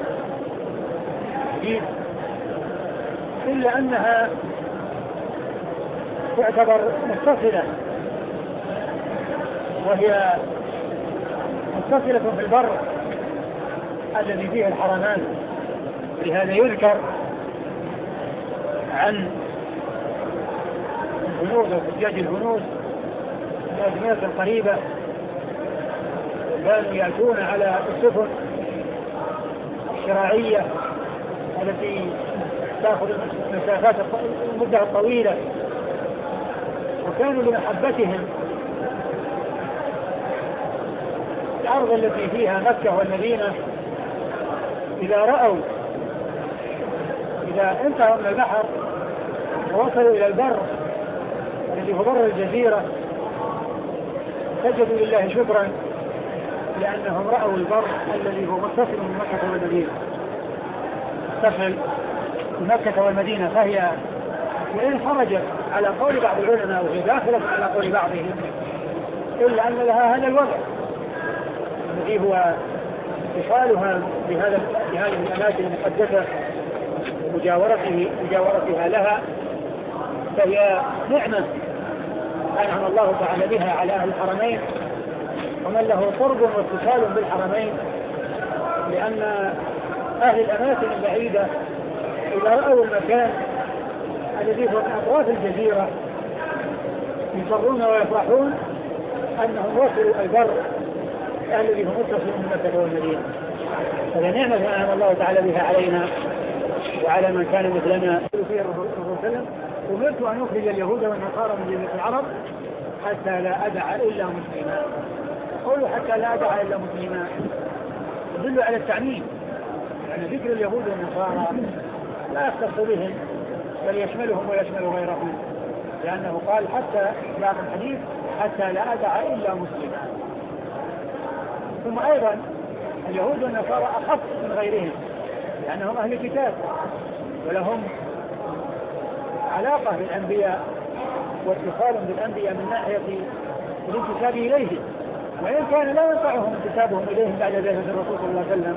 جديد، إلا أنها تعتبر متصلة، وهي متصلة في البر الذي فيه الحرمان. لهذا يذكر عن الهنود وحجاج الهنود في الأزمنة القريبة كانوا يأتون على السفن الشراعية التي تأخذ المسافات المدة الطويلة، وكانوا لمحبتهم الأرض التي فيها مكة والمدينة إذا رأوا إذا انتهوا من البحر ووصلوا إلى البر الذي هو بر الجزيرة سجدوا لله شكرا لأنهم رأوا البر الذي هو متصل من مكة والمدينة، متصل من مكة والمدينة. فهي وإن خرجت على قول بعض العلماء وهي داخلة على قول بعضهم، إلا أن لها هذا الوضع الذي هو اتصالها بهذا بهذه الأماكن المقدسة ومجاورته مجاورتها لها، فهي نعمة أنعم الله تعالى بها على أهل الحرمين ومن له قرب واتصال بالحرمين، لأن أهل الأماكن البعيدة إذا رأوا المكان الذي هو من أطراف الجزيرة يصرون ويفرحون أنهم وصلوا البر الذي هو متصل من مكة والمدينة. فهي نعمة أنعم الله تعالى بها علينا وعلى من كان مثلنا. فيه الرسول صلى الله عليه وسلم: أمرت أن أخرج اليهود والنصارى من جزيرة العرب حتى لا أدع إلا مسلما. قولوا حتى لا أدع إلا مسلما يدل على التعميم، يعني ذكر اليهود والنصارى لا يختص بهم بل يشملهم ويشمل غيرهم، لأنه قال حتى بعض الحديث حتى لا أدع إلا مسلما. ثم أيضا اليهود والنصارى أخف من غيرهم لأنهم أهل الكتاب ولهم علاقة بالأنبياء واتصال بالأنبياء من ناحية الانتساب إليه، وإن كان لا ينفعهم انتسابهم إليهم بعد ذلك الرسول صلى الله عليه وسلم،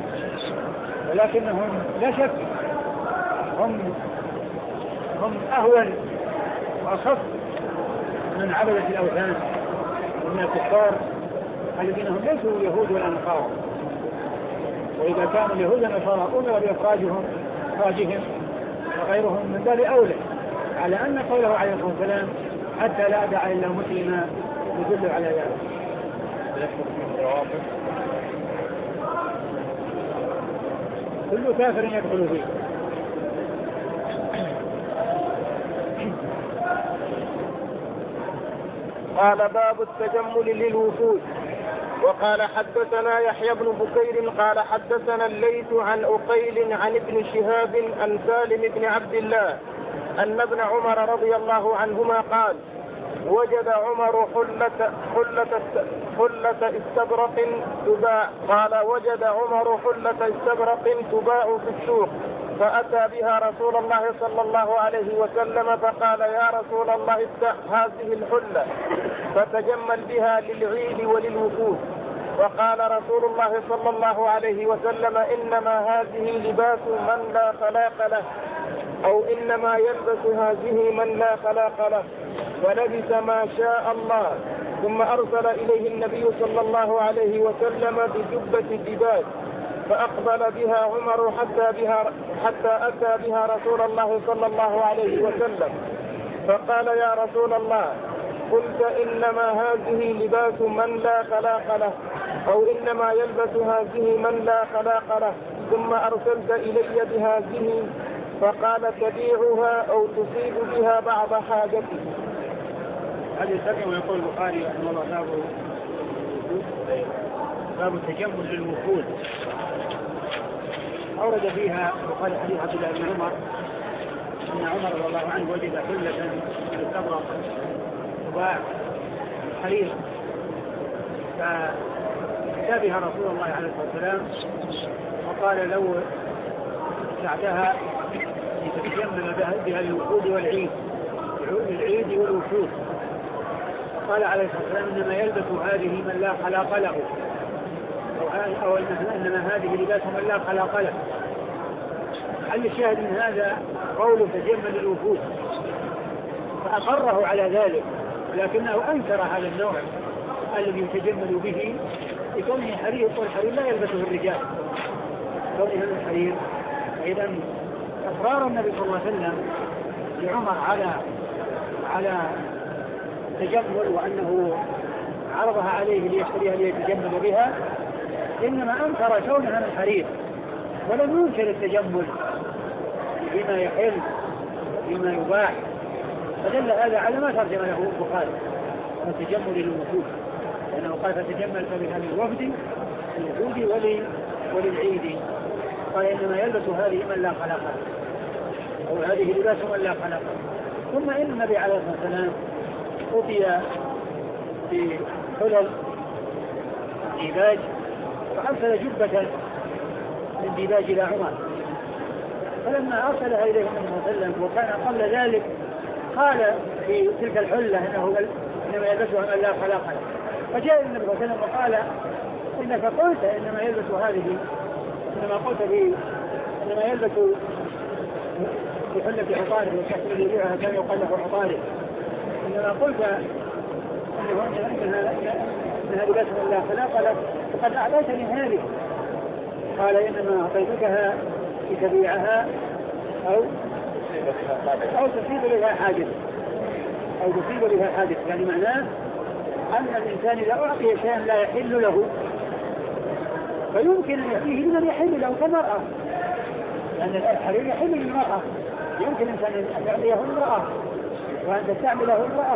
ولكنهم لا شك هم هم أهون وأخف من عبدة الأوثان ومن الكفار الذين هم ليسوا يهود ولا نصارى. وإذا كانوا اليهود والنصارى أمر بإخراجهم أزواجهم وغيرهم من باب أولى، على أن قوله عليه الصلاة والسلام حتى لا أدع إلا مسلما يدل على ذلك. كل كافر يدخل فيه. قال باب التجمل للوفود. وقال حدثنا يحيى بن بكير قال حدثنا الليث عن أقيل عن ابن شهاب عن سالم بن عبد الله أن ابن عمر رضي الله عنهما قال وجد عمر حلة, حلة, حلة استبرق تباع قال وجد عمر حلة استبرق تباع في السوق فأتى بها رسول الله صلى الله عليه وسلم فقال يا رسول الله ابتع هذه الحلة فتجمل بها للعيد وللوفود. وقال رسول الله صلى الله عليه وسلم إنما هذه لباس من لا خلاق له أو إنما يلبس هذه من لا خلاق له ولبس ما شاء الله. ثم أرسل إليه النبي صلى الله عليه وسلم بجبة دباج فأقبل بها عمر حتى, بها حتى أتى بها رسول الله صلى الله عليه وسلم فقال يا رسول الله قلت إنما هذه لباس من لا خلاق له أو إنما يلبس هذه من لا خلاق له ثم أرسلت إلي بهذه فقال تبيعها أو تصيب بها بعض حاجتي. هذا السبب يقول البخاري رحمه الله باب باب التجمل للوفود. أورد فيها وقال حديث عبد الله بن عمر أن عمر رضي الله عنه وجد حلة استبرق تباع حرير فأتى بها رسول الله عليه الصلاة والسلام وقال لو ابتعتها لتتجمل بها للوفود والعيد للعيد والوفود. قال عليه الصلاة والسلام إنما يلبس هذه من لا خلاق له أو إنما هذه لباس من لا خلاق له. هل الشاهد من هذا قوله تجمل الوفود فأقره على ذلك لكنه أنكر هذا النوع الذي يتجمل به لكونه حرير والحرير لا يلبسه الرجال كونه من الحرير. إذا أقرار النبي صلى الله عليه وسلم لعمر على على التجمل وأنه عرضها عليه ليشتريها ليتجمل بها إنما أنكر كونها من حرير ولم ينكر التجمل بما يحل بما يباح فدل هذا على ما ترجم له البخاري التجمل للوفود لأنه قال فتجمل فبها للوفد للوفود وللعيد قال إنما يلبس هذه من لا خلاق أو هذه لباس من لا خلاق. ثم إن النبي عليه الصلاة والسلام أتي في حلل ديباج فأرسل جبة من ديباج إلى عمر فلما أرسلها إليه النبي صلى الله عليه وسلم وكان قبل ذلك قال في تلك الحلة إنه إنما يلبسها من لا خلاق له فجاء النبي صلى الله عليه وسلم وقال إنك قلت إنما يلبس هذه إنما قلت في إنما يلبس بحلة عطارد والشخص الذي يبيعها كان يقال له عطارد إنما قلت إنها لباس من لا خلاق له فقد أعطيتني هذه قال إنما أعطيتكها لتبيعها أو أو تصيب لها حادث أو تصيب لها حادث يعني معناه أن الإنسان إذا أعطي شيئا لا يحل له فيمكن أن يأتيه لمن يحل له كالمرأة لأن الحرير يحل للمرأة يمكن الإنسان أن يعطيه المرأة وأن تستعمله المرأة.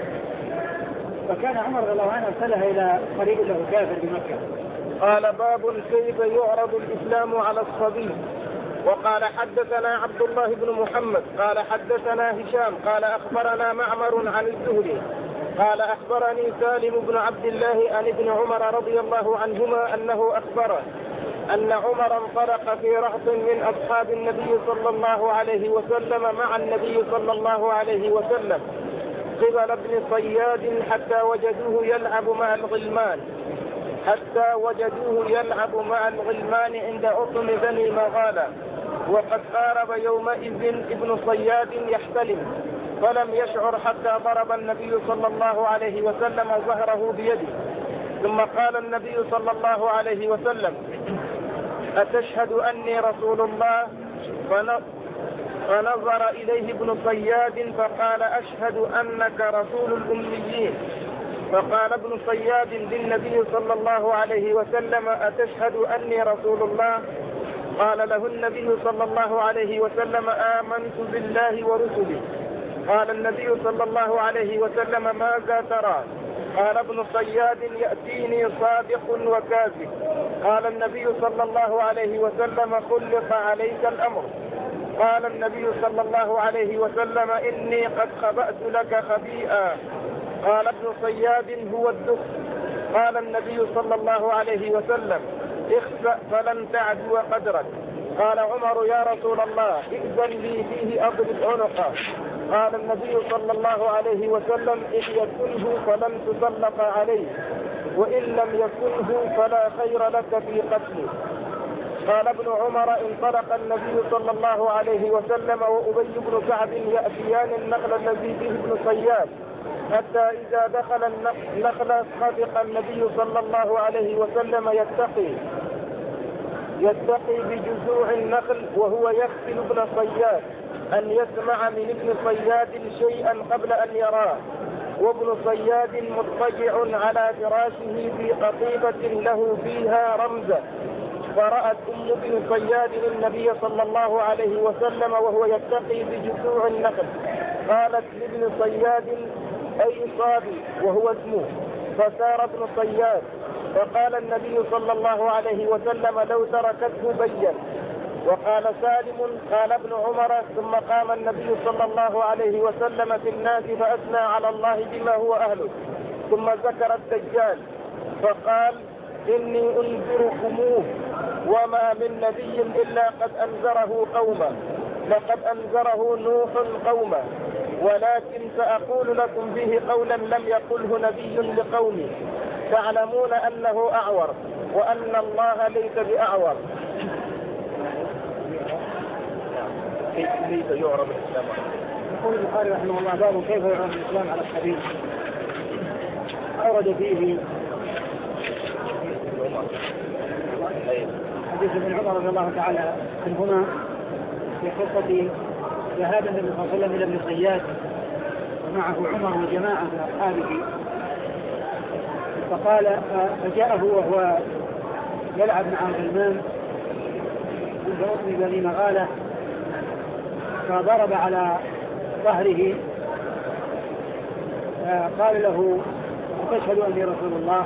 فكان عمر رضي الله عنه أرسلها إلى قريب له كافر بمكة. قال باب كيف يعرض الإسلام على الصبي. وقال حدثنا عبد الله بن محمد قال حدثنا هشام قال أخبرنا معمر عن الزهري قال أخبرني سالم بن عبد الله عن ابن عمر رضي الله عنهما أنه أخبره أن عمر انطلق في رهط من أصحاب النبي صلى الله عليه وسلم مع النبي صلى الله عليه وسلم قبل ابن صياد حتى وجدوه يلعب مع الغلمان حتى وجدوه يلعب مع الغلمان عند أطم بني مغالة وقد قارب يومئذ ابن صياد يحتلم فلم يشعر حتى ضرب النبي صلى الله عليه وسلم ظهره بيده ثم قال النبي صلى الله عليه وسلم أتشهد أني رسول الله فنظر إليه ابن صياد فقال أشهد أنك رسول الأميين. فقال ابن صياد للنبي صلى الله عليه وسلم أتشهد أني رسول الله؟ قال له النبي صلى الله عليه وسلم آمنت بالله ورسله. قال النبي صلى الله عليه وسلم ماذا ترى؟ قال ابن صياد يأتيني صادق وكاذب. قال النبي صلى الله عليه وسلم خلق عليك الأمر. قال النبي صلى الله عليه وسلم إني قد خبأت لك خبيئا. قال ابن صياد هو الدخ. قال النبي صلى الله عليه وسلم اخسأ فلن تعدو قدرك. قال عمر يا رسول الله إذن لي فيه أضرب عنقه. قال النبي صلى الله عليه وسلم إن يكنه فلن تسلط عليه وإن لم يكنه فلا خير لك في قتله. قال ابن عمر انطلق النبي صلى الله عليه وسلم وأبي بن كعب يأتيان النخل الذي فيه ابن صياد حتى إذا دخل النخل صدق النبي صلى الله عليه وسلم يتقي يتقي بجذوع النخل وهو يغسل ابن صياد أن يسمع من ابن صياد شيئا قبل أن يراه، وابن صياد مضطجع على فراشه في قطيفة له فيها رمزة. فرأت أم ابن صياد النبي صلى الله عليه وسلم وهو يتقي بجذوع النخل، قالت لابن صياد أي صابي وهو اسمه. فسار ابن صياد فقال النبي صلى الله عليه وسلم لو تركته بين. وقال سالم قال ابن عمر ثم قام النبي صلى الله عليه وسلم في الناس فأثنى على الله بما هو أهله، ثم ذكر الدجال فقال إني أنذركموه وما من نبي إلا قد أنذره قومه، لقد أنذره نوح قومه، ولكن سأقول لكم به قولا لم يقله نبي لقومه تعلمون أنه أعور وأن الله ليس بأعور. كيف يعرض الإسلام؟ يقول البخاري رحمه الله باب كيف يعرض الإسلام على الخبيث. أورد فيه حديث ابن عمر رضي الله تعالى عنهما في قصة ذهاب النبي صلى الله عليه وسلم إلى ابن صياد ومعه عمر وجماعة من أصحابه، فقال فجاءه وهو يلعب مع الغلمان عند ركن بني مغالة فضرب على ظهره، قال له أتشهد أني رسول الله؟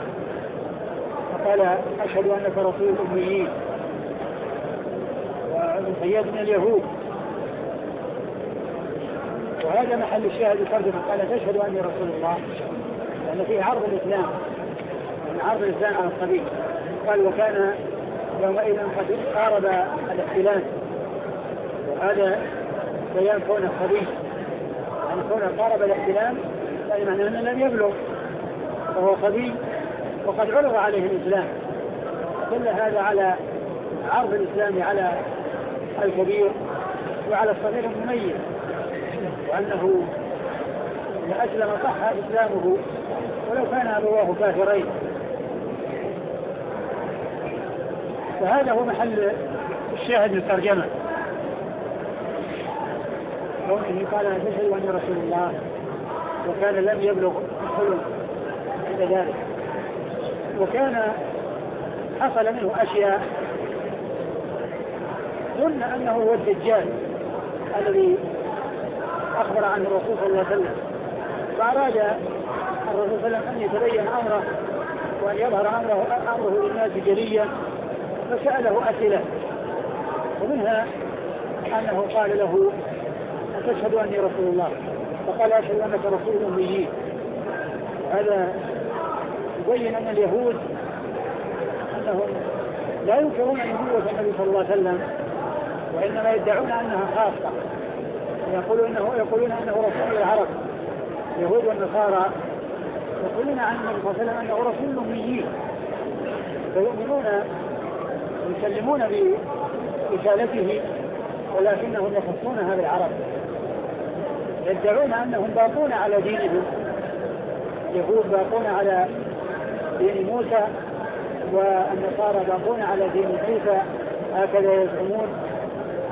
فقال أشهد أنك رسول الأميين. وابن صياد من اليهود، وهذا محل الشاهد الترجمة. قال تشهد أني رسول الله لأن فيه عرض الإسلام، يعني عرض الإسلام على الخبيث. قال وكان يومئذ قد قارب الاحتلال، وهذا بيان كون الخبيث يعني كون قارب الاحتلال يعني معناه أنه لم يبلغ وهو خبيث وقد عرض عليه الإسلام. كل هذا على عرض الإسلام على الكبير وعلى الصغير المميز، وأنه إذا أسلم صح إسلامه ولو كان أبواه كافرين. فهذا هو محل الشاهد للترجمة، كونه قال أشهد أني رسول الله وكان لم يبلغ الحلم عند ذلك، وكان حصل منه أشياء ظن أنه هو الدجال الذي أخبر عنه الرسول صلى الله عليه وسلم، فأراد الرسول صلى الله عليه وسلم أن يتبين أمره وأن يظهر أمره, أمره للناس جليا، فسأله أسئلة، ومنها أنه قال له أتشهد أني رسول الله؟ فقال أشهد أنك رسول الأميين. هذا يبين أن اليهود أنهم لا ينكرون نبوة النبي صلى الله عليه وسلم، وإنما يدعون أنها خاصة، يقولون أنه, يقولون أنه رسول العرب. اليهود والنصارى يقولون عن النبي صلى الله عليه وسلم أنه رسول الأميين، فيؤمنون ويسلمون برسالته، ولكنهم يخصونها بالعرب، يدعون أنهم باقون على دينهم. اليهود باقون على دين موسى والنصارى باقون على دين عيسى، هكذا يزعمون.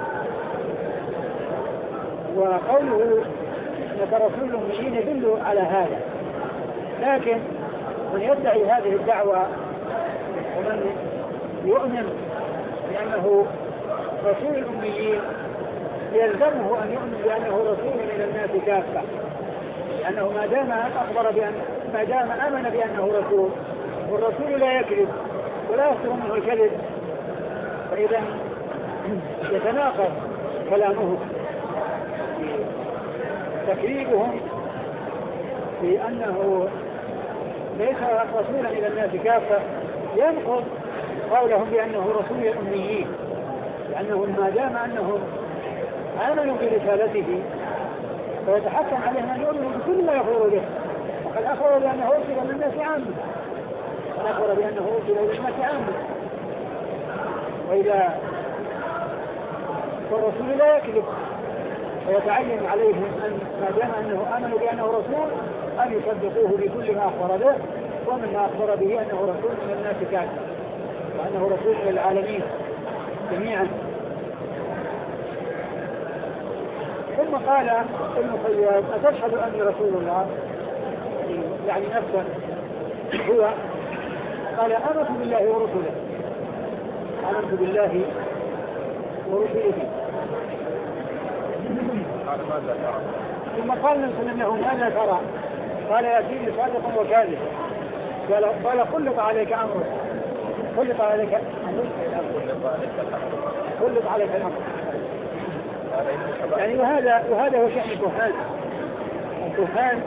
وقوله إنك رسول الأميين يدل على هذا. لكن من يدعي هذه الدعوة ومن يؤمن بأنه رسول الأميين يلزمه أن يؤمن بأنه رسول من الناس كافة، لأنه ما دام أخبر بأن ما دام آمن بأنه رسول، والرسول لا يكذب ولا يصدر منه الكذب، فإذا يتناقض كلامه تكذيبهم بأنه ليس رسولا إلى الناس كافة، ينقض قولهم بأنه رسول الأميين، لأنهم ما دام أنهم آمنوا برسالته فيتحكم عليهم أن يؤمنوا بكل ما يخبر به، وقد أخبر بأنه أرسل للناس عامة، وقد أخبر بأنه أرسل للناس عامة. وإذا فالرسول لا يكذب، ويتعين عليهم أن ما دام أنه آمنوا بأنه رسول أن يصدقوه بكل ما أخبر به، ومن ما أخبر به أنه رسول من الناس كافة، وأنه رسول من العالمين جميعا. ثم قال ابن خياط: أتشهد أني رسول الله؟ يعني نفسه هو قال: آمنت بالله ورسله، آمنت بالله ورسله. ثم قال النبي له: ماذا ترى؟ قال: يأتيني صادق وكاذب. قال: خلط عليك أمرك، خلط عليك أمرك، خلط عليك الأمر. يعني وهذا وهذا هو شأن الكهان. الكهان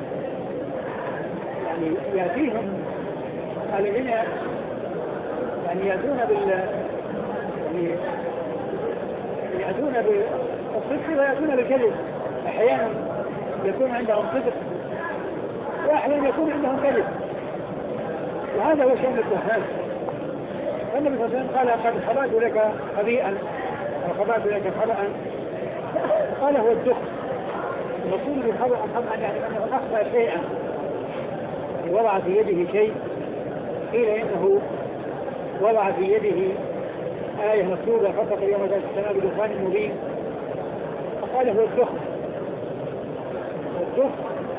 يعني يأتيهم الذين يعني يأتون بال يعني يأتون بالصدق ويأتون بالكذب. أحيانا يكون عندهم صدق وأحيانا يكون عندهم كذب، وهذا هو شأن الكهان. فالنبي صلى الله عليه وسلم قال: قد خبأت لك خبيئا وخبأت لك خبأ. قال: هو الدخل. المقصود بالخبأ خبأ يعني أنه أخفى شيئا، وضع في يده شيء، قيل إنه وضع في يده آية مكتوبة: فقط اليوم ذات السماء بدخان مبين. فقال: هو الدخل. الدخل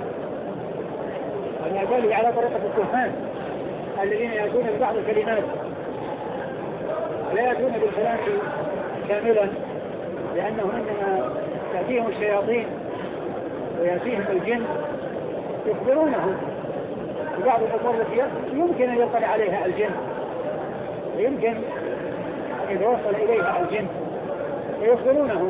يعني ذلك على طريقة الكهان الذين يأتون ببعض الكلمات لا يأتون بالكلام كاملا، لأنه إنما تأتيهم الشياطين ويأتيهم الجن يخبرونه ببعض الأمور التي يمكن أن يطلع عليها الجن، ويمكن أن يتوصل إليها الجن ويخبرونه،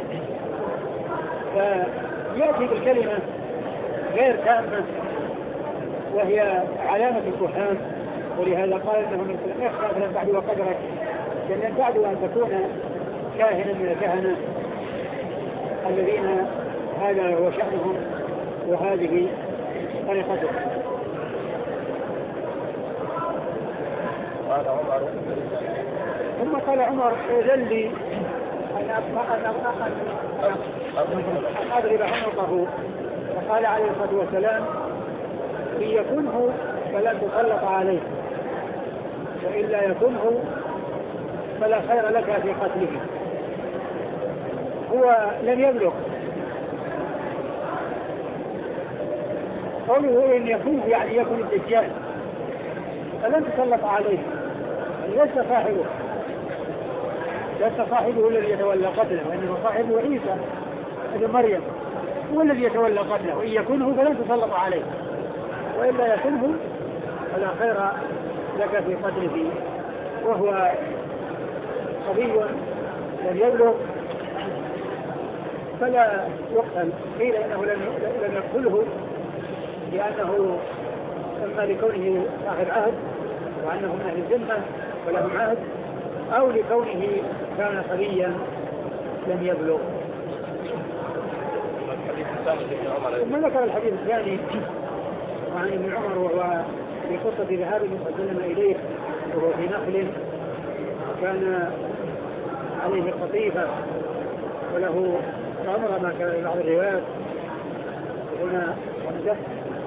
فيأتي بالكلمة غير تامة وهي علامة الكهان. ولهذا قال إنه من اخشى من بعد وقدرك، لأن بعد أن تكون كاهنا من الكهنة الذين هذا هو شأنهم وهذه طريقتهم. قال عمر ثم قال عمر: إذن لي أن أضرب عنقه. فقال عليه الصلاة والسلام: إن يكنه فلن تسلط عليه، وإن لا يكنه فلا خير لك في قتله. هو لم يبلغ. قوله إن يكون يعني يكون الدجال، فلن تسلط عليه، ليس صاحبه ليس صاحبه الذي يتولى قتله، وإنما صاحبه عيسى ابن مريم هو الذي يتولى قتله. وإن يكونه فلن تسلط عليه، وإلا يكونه فلا خير لك في قتله. وهو صبي لم يبلغ فلا يقتل. قيل إنه لم يقتله لأنه إما لكونه صاحب عهد وأنه من أهل الذمة ولهم عهد، أو لكونه كان صبيا لم يبلغ. ثم ذكر الحديث الثاني عن ابن عمر، وهو في قصة ذهاب المسلم إليه، وهو في نخل كان عليه قطيفة وله عمر ما كان في بعض الروايات هنا عنده،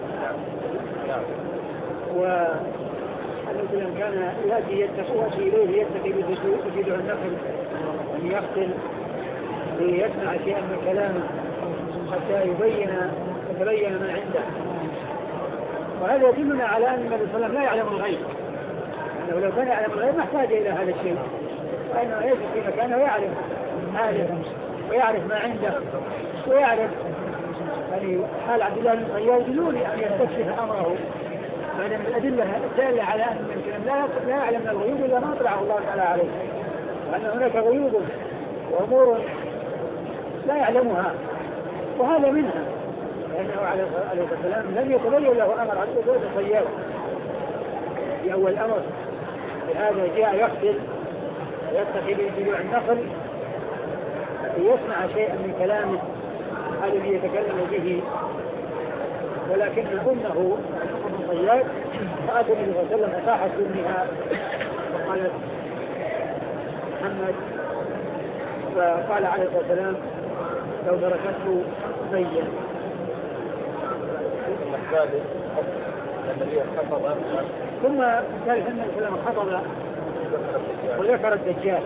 والمسلم كان يأتي يتقوى إليه يتقي بجذوع النخل أن يقتل ليسمع شيئا من كلامه حتى يبين يتبين ما عنده. وهذا يدلنا على أن النبي صلى الله عليه وسلم لا يعلم الغيب، يعني لو كان يعلم الغيب ما احتاج إلى هذا الشيء، فإنه يجب في مكانه ويعرف حاله ويعرف ما عنده ويعرف يعني حال عبد الله بن الخيار بدون أن يستكشف أمره. هذا من الأدلة الدالة على أن الإنسان لا يعلم الغيوب إلا ما أطلعه الله تعالى عليه، وأن هناك غيوب وأمور لا يعلمها، وهذا منها لأنه عليه الصلاة والسلام لم يتبين له أمر عن أبوة الخيار في أول أمر، لهذا جاء يقتل ويتخذ بجذوع النخل ليسمع شيئا من كلامه الذي يتكلم به، ولكن أمه أم صياد فأتى النبي صلى الله عليه وسلم أصاحت أمها وقالت محمد، فقال عليه الصلاة والسلام لو تركته بين. ثم قال النبي صلى الله عليه وسلم خطب وذكر الدجال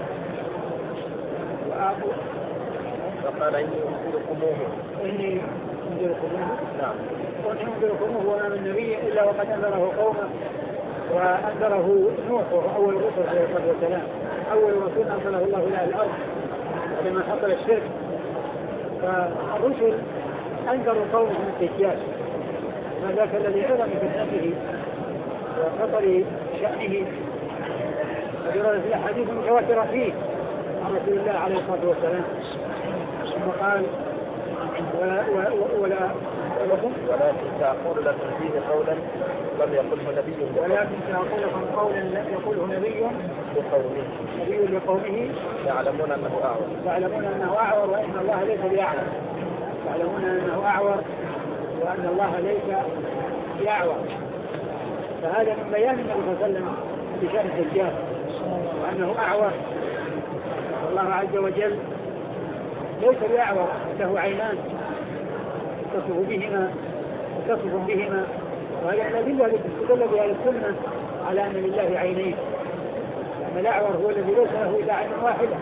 فقال إني أنذركموه إني أنذركموه نعم وإن أنذركموه وما من نبي إلا وقد أنذره قومه وأنذره نوح وهو أول الرسل عليه الصلاة والسلام، أول رسول أرسله الله إلى الأرض لما حصل الشرك، فالرسل أنذروا قومهم الدجال، فذاك الذي عظم فتنته وخطر شأنه وجرى في الأحاديث المتواترة فيه عن رسول الله عليه الصلاة والسلام. ثم قال ولا ولا ولكن سأقول لكم فيه قولا لم يقله نبي ولكن سأقول لكم قولا لم يقله نبي لقومه نبي لقومه يعلمون أنه أعور يعلمون أنه أعور وإن الله ليس بأعور يعلمون أنه أعور وأن الله ليس بأعور. فهذا من بيان النبي صلى الله عليه وسلم بشأن الدجال وأنه أعور، والله عز وجل ليس بأعور، له عينان تصف بهما وتصف بهما، وهذا الأدلة التي تدل بها السنة على أن لله عينين، أن الأعور هو الذي ليس له إلا عين واحدة،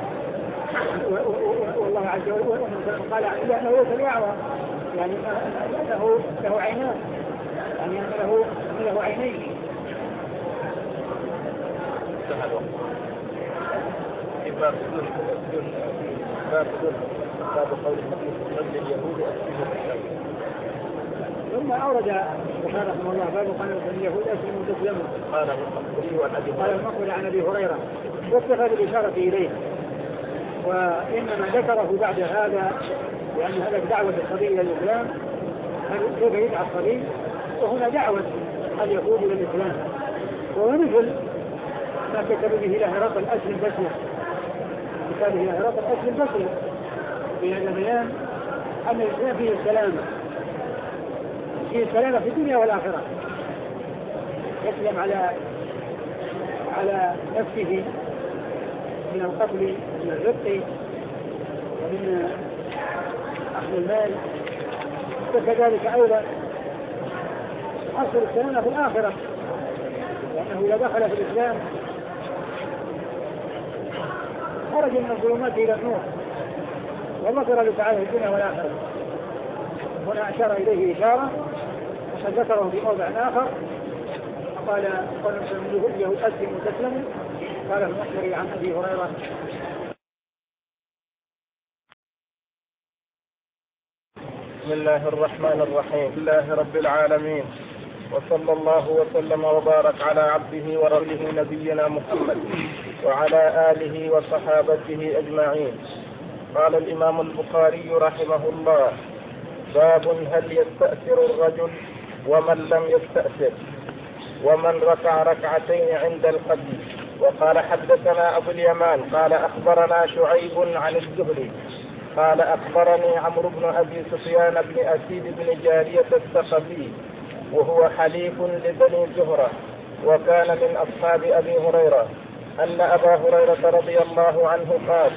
والله عز وجل قال عن الله أنه ليس بأعور يعني أنه له عينان، يعني أنه له, له عينين. باب باب قول النبي اليهود أسلموا ثم أورد البخاري رحمه الله باب قول اليهود أسلموا تسلموا قال المقبل عن أبي هريرة واستفاد الإشارة إليه، وإنما ذكره بعد هذا لأن هذا دعوة الصبي إلى الإسلام، كيف يدعى الصبي، وهنا دعوة اليهود إلى الإسلام، وهو مثل ما كتب به له هرقل أسلم تسلم، كتب به هرقل أسلم تسلم، بهذا بيان أن الإسلام فيه السلامة، فيه السلامة في الدنيا والآخرة، يسلم على على نفسه من القتل من الرق ومن أخذ المال، وكذلك أيضا حصل السلامة في الآخرة، لأنه إذا دخل في الإسلام خرج من الظلمات إلى النور وذكر لتعالى الدنيا والآخرة. هنا أشار إليه إشارة وقد ذكره في موضع آخر، قال قال اليهود أسلموا تسلموا، قال المخبري عن أبي هريرة. بسم الله الرحمن الرحيم، لله رب العالمين، وصلى الله وسلم وبارك على عبده ورسوله نبينا محمد وعلى آله وصحابته أجمعين. قال الإمام البخاري رحمه الله: باب هل يستأثر الرجل ومن لم يستأثر ومن ركع ركعتين عند القبل. وقال حدثنا أبو اليمان قال أخبرنا شعيب عن الزهري قال أخبرني عمرو بن أبي سفيان بن أسيد بن جارية الثقفي وهو حليف لبني زهرة وكان من أصحاب أبي هريرة أن أبا هريرة رضي الله عنه قال: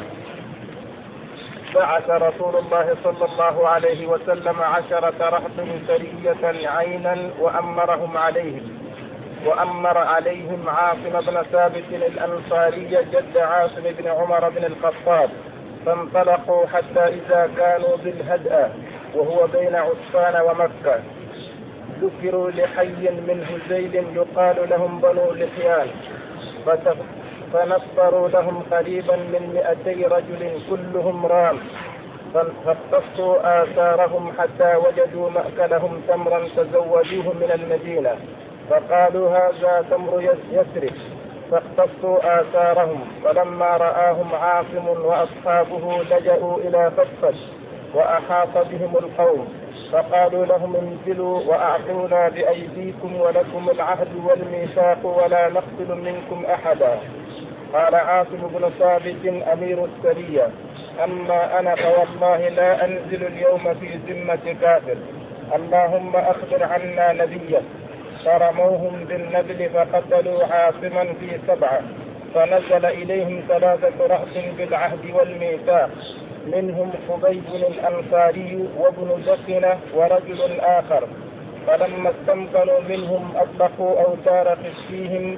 بعث رسول الله صلى الله عليه وسلم عشرة رهط سرية عينا وأمرهم عليهم وأمر عليهم عاصم بن ثابت الأنصاري جد عاصم بن عمر بن الخطاب، فانطلقوا حتى إذا كانوا بالهدأ وهو بين عسفان ومكة. ذكروا لحي من هزيل يقال لهم بنو لحيان، فنصروا لهم قريبا من مئتي رجل كلهم رام، فاقتصوا آثارهم حتى وجدوا مأكلهم تمرا تزودوه من المدينة، فقالوا هذا تمر يثرب، فاقتصوا آثارهم. فلما رآهم عاصم وأصحابه لجأوا إلى فدفد وأحاط بهم القوم، فقالوا لهم انزلوا وأعطونا بأيديكم ولكم العهد والميثاق ولا نقتل منكم أحدا. قال عاصم بن ثابت أمير السرية: أما أنا فوالله لا أنزل اليوم في ذمة كافر، اللهم أخبر عنا نبيا. فرموهم بالنبل فقتلوا عاصما في سبعة، فنزل إليهم ثلاثة رأس بالعهد والميثاق، منهم خبيب الأنصاري وابن دخنة ورجل آخر. فلما استمكنوا منهم أطلقوا أوتار خشيهم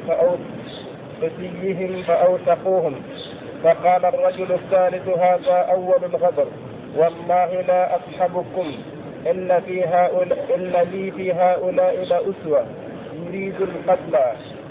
خشيهم فأوثقوهم. فقال الرجل الثالث: هذا أول الغدر، والله لا أصحبكم، إن, في هؤلاء إن لي في هؤلاء لأسوة يريد القتل.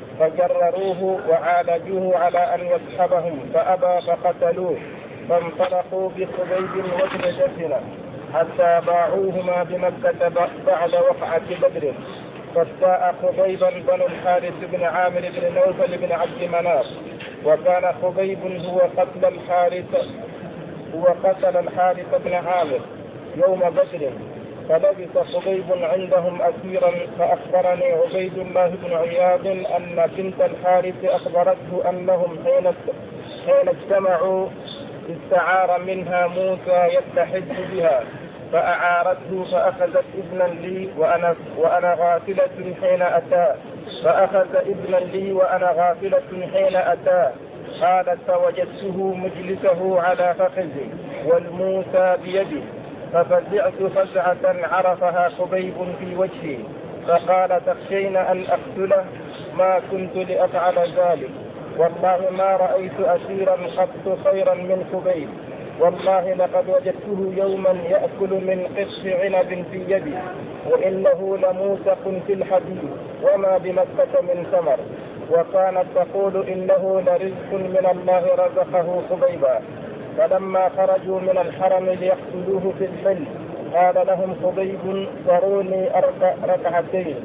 فجرروه وعالجوه على أن يصحبهم، فأبى فقتلوه. فانطلقوا بخبيب وابن دخنة حتى باعوهما بمكة بعد وقعة بدر. فاستاء خبيبا بنو الحارث بن عامر بن نوفل بن عبد مناف، وكان خبيب هو قتل الحارث هو قتل الحارث بن عامر يوم بدر. فلبث خبيب عندهم أسيرا. فأخبرني عبيد الله بن عياض أن بنت الحارث أخبرته أنهم حين حين اجتمعوا استعار منها موسى يستحج بها، فأعارته فأخذت ابنا لي وأنا, وأنا غافلة حين أتى فأخذ ابنا لي وأنا غافلة حين أتى. قالت: فوجدته مجلسه على فخذي والموسى بيدي، ففزعت فزعة عرفها خبيب في وجهي، فقال: تخشين أن أقتله؟ ما كنت لأفعل ذلك، والله ما رأيت أسيرا قط خيرا من خبيب، والله لقد وجدته يوما يأكل من قص عنب في يدي، وإنه لموثق في الحديد وما بمكة من ثمر. وكانت تقول: إنه لرزق من الله رزقه خبيبا. فلما خرجوا من الحرم ليقتلوه في الحل قال لهم خبيب: ضروني أركع ركعتين،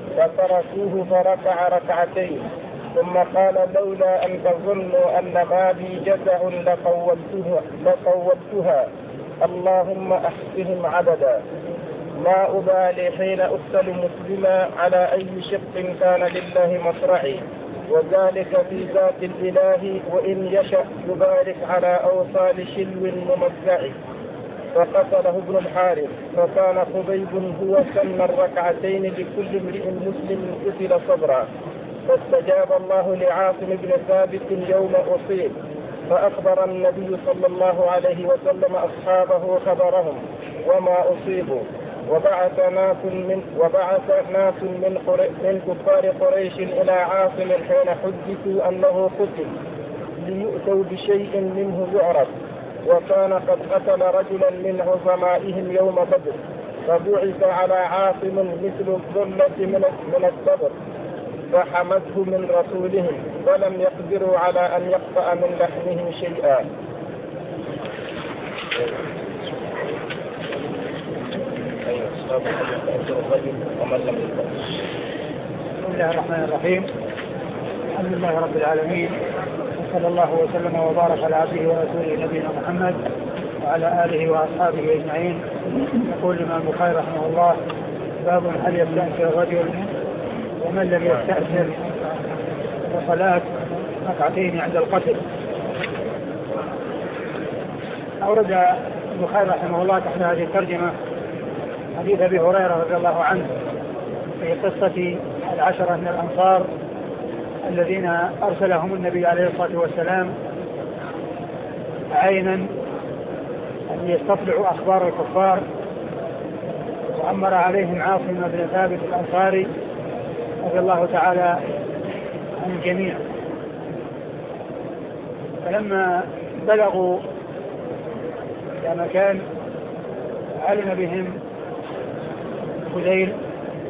فتركوه فركع ركعتين. ثم قال: لولا أن تظنوا أن ما بي جزع لقولتها, لقولتها اللهم أحصهم عددا. ما أبالي حين أقتل مسلما على أي شق كان لله مصرعي، وذلك في ذات الإله، وإن يشأ يبارك على أوصال شلو ممزع. فقتله ابن الحارث. فكان خبيب هو سن الركعتين لكل امرئ مسلم قتل صبرا. فاستجاب الله لعاصم بن ثابت يوم أصيب، فأخبر النبي صلى الله عليه وسلم أصحابه خبرهم وما أصيبوا. وبعث ناس من وبعث ناس من, من كفار قريش إلى عاصم حين حدثوا أنه قتل ليؤتوا بشيء منه يعرف، وكان قد قتل رجلا من عظمائهم يوم بدر. فبعث على عاصم مثل الظلة من الصبر، فحمته من رسولهم، ولم يقدروا على أن يقطع من لحمهم شيئا. بسم الله الرحمن الرحيم. الحمد لله رب العالمين، وصلى الله وسلم وبارك على عبده ورسوله نبينا محمد وعلى آله وأصحابه أجمعين. يقول الإمام البخاري رحمه الله: باب هل يستأثر الرجل ومن لم يستأثر وصلاة ركعتين عند القتل. أورد البخاري رحمه الله تحت هذه الترجمة حديث أبي هريرة رضي الله عنه في قصة العشرة من الأنصار الذين أرسلهم النبي عليه الصلاة والسلام عينا أن يستطلعوا أخبار الكفار، وأمر عليهم عاصم بن ثابت الأنصاري رضي الله تعالى عن الجميع. فلما بلغوا إلى مكان علم بهم خذيل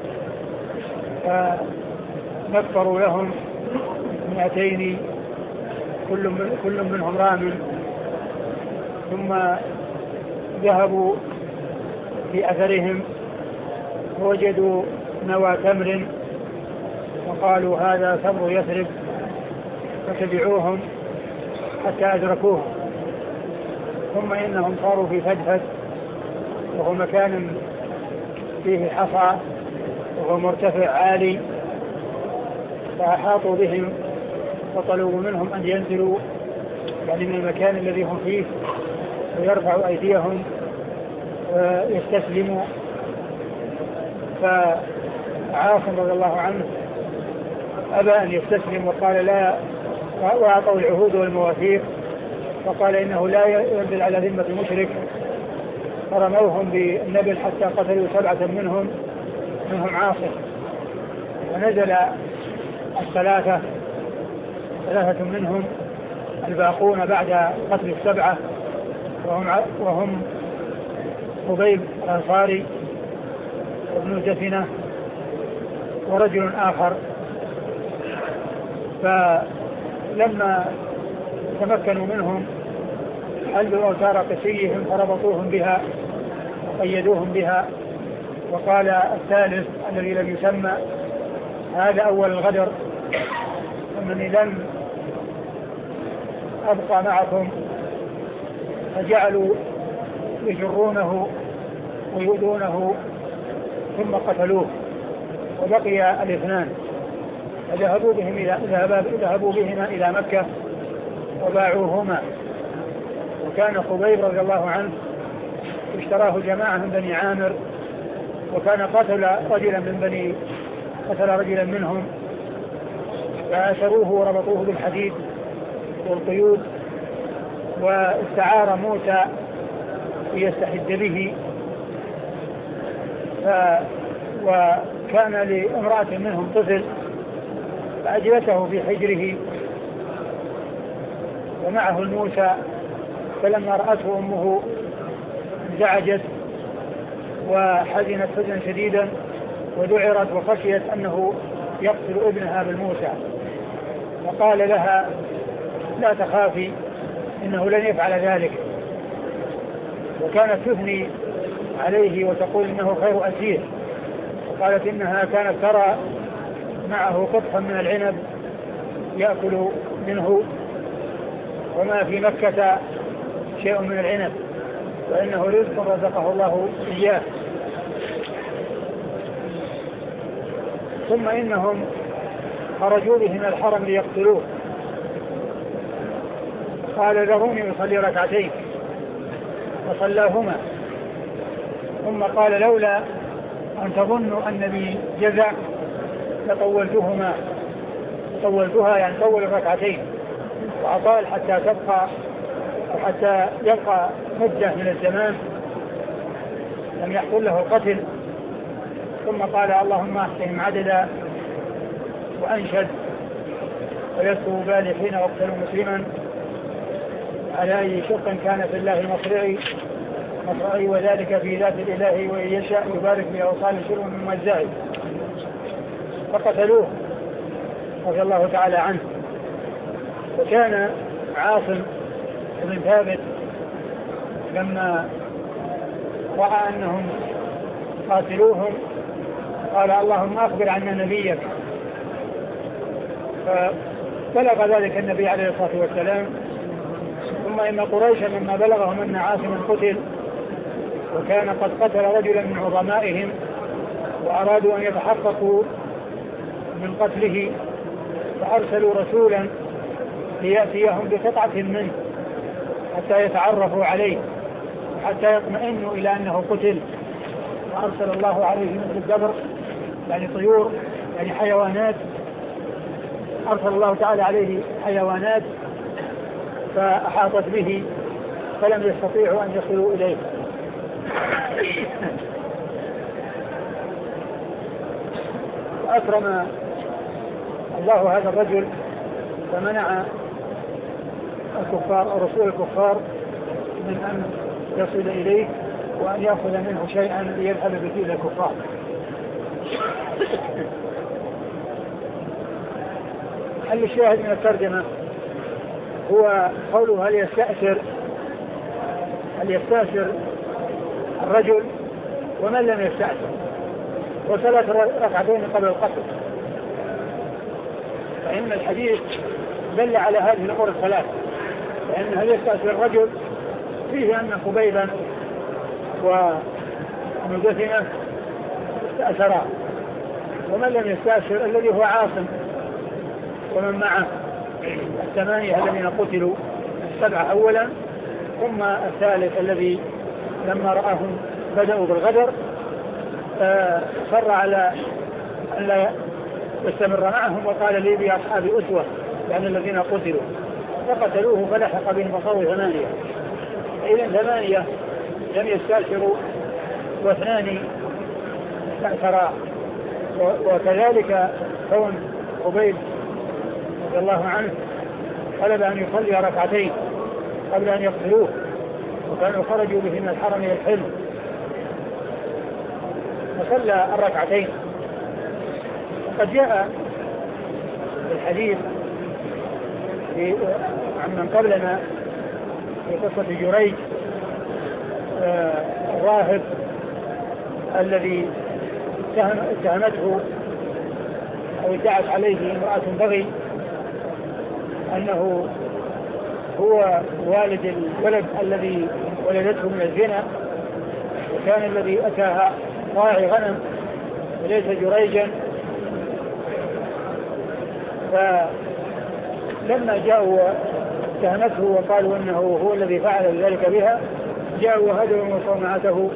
فنفروا لهم مئتين كل, كل منهم رام، ثم ذهبوا في أثرهم ووجدوا نوى تمر وقالوا هذا تمر يثرب، فتبعوهم حتى أدركوهم. ثم إنهم صاروا في فدفد وهو مكان فيه حصى وهو مرتفع عالي، فأحاطوا بهم وطلبوا منهم أن ينزلوا يعني من المكان الذي هم فيه ويرفعوا أيديهم ويستسلموا. فعاصم رضي الله عنه أبى أن يستسلم وقال لا، وأعطوا العهود والمواثيق وقال إنه لا ينزل على ذمة المشرك. فرموهم بالنبل حتى قتلوا سبعة منهم منهم عاصم، ونزل الثلاثة ثلاثة منهم الباقون بعد قتل السبعة وهم وهم خبيب الأنصاري وابن الجفنة ورجل آخر. فلما تمكنوا منهم حلوا أوتار قسيهم فربطوهم بها وقيدوهم بها. وقال الثالث الذي لم يسمى هذا أول الغدر، أنني لن أبقى معكم، فجعلوا يجرونه ويؤذونه ثم قتلوه. وبقي الاثنان فذهبوا بهم إلى ذهبوا بهما إلى مكة وباعوهما. وكان خبيب رضي الله عنه اشتراه جماعة من بني عامر، وكان قتل رجلا من بني قتل رجلا منهم فأسروه وربطوه بالحديد والقيود، واستعار موسى ليستحد به. ف... وكان لامرأة منهم طفل فأجلسه في حجره ومعه الموسى، فلما رأته أمه انزعجت وحزنت حزنا شديدا وذعرت وخشيت أنه يقتل ابنها بالموسى، فقال لها لا تخافي إنه لن يفعل ذلك. وكانت تثني عليه وتقول إنه خير أسير، وقالت إنها كانت ترى معه قطفا من العنب يأكل منه، وما في مكة شيء من العنب، وإنه رزق رزقه الله إياه. ثم إنهم خرجوا به من الحرم ليقتلوه، قال ذروني يصلي ركعتين فصلاهما، ثم قال لولا أن تظنوا أنني جزع لطولتهما طولتها يعني طول الركعتين وأطال حتى تبقى وحتى يبقى مدة من الزمان لم يحصل له القتل. ثم قال اللهم احصهم عددا، وأنشد ويسر بالي حين أقتل مسلما على أي شق كان في الله مصرعي مصرعي وذلك في ذات الإله وإن يشاء يبارك بأوصال شر من مجزعي. فقتلوه رضي الله تعالى عنه. وكان عاصم بن ثابت لما رأى أنهم قاتلوهم قال اللهم أخبر عنا نبيك، فبلغ ذلك النبي عليه الصلاة والسلام. ثم إن قريشا لما بلغهم أن عاصما قتل وكان قد قتل رجلا من عظمائهم وأرادوا أن يتحققوا من قتله، فأرسلوا رسولا ليأتيهم بقطعة منه حتى يتعرفوا عليه حتى يطمئنوا إلى أنه قتل. وأرسل الله عليه مثل الجبر يعني طيور يعني حيوانات، أرسل الله تعالى عليه حيوانات فأحاطت به فلم يستطيعوا أن يصلوا إليه. وأكرم الله هذا الرجل فمنع الكفار أو رسول الكفار من أن يصل إليه، وأن يأخذ منه شيئا ليذهب به إلى الكفار. هل الشاهد من الترجمة هو قوله هل يستأثر هل يستأثر الرجل ومن لم يستأثر، وثلاث ركعتين قبل القتل، فإن الحديث دل على هذه الأمور الثلاث. لأن هل يستأثر الرجل فيه أن خبيبا ومجثمة استأثرا، ومن لم يستأثر الذي هو عاصم ومن معه الثمانية الذين قتلوا، السبعة أولا ثم الثالث الذي لما رآهم بدأوا بالغدر صر على أن لا يستمر معهم وقال لي بأصحاب أسوة، يعني الذين قتلوا فقتلوه فلحق بهم فصاروا ثمانية. إذن ثمانية لم يستأثروا واثنان استأثرا. وكذلك كون خبيب رضي الله عنه طلب أن يصلي ركعتين قبل أن يقتلوه، وكانوا خرجوا به من الحرم إلى الحلم فصلى الركعتين. وقد جاء الحديث عن من قبلنا في قصة جريج الراهب الذي اتهمته أو ادعت عليه امرأة بغي أنه هو والد الولد الذي ولدته من الزنا، وكان الذي أتاها راعي غنم وليس جريجا. فلما جاءوا اتهمته وقالوا أنه هو الذي فعل ذلك بها، جاءوا وهدوا صومعته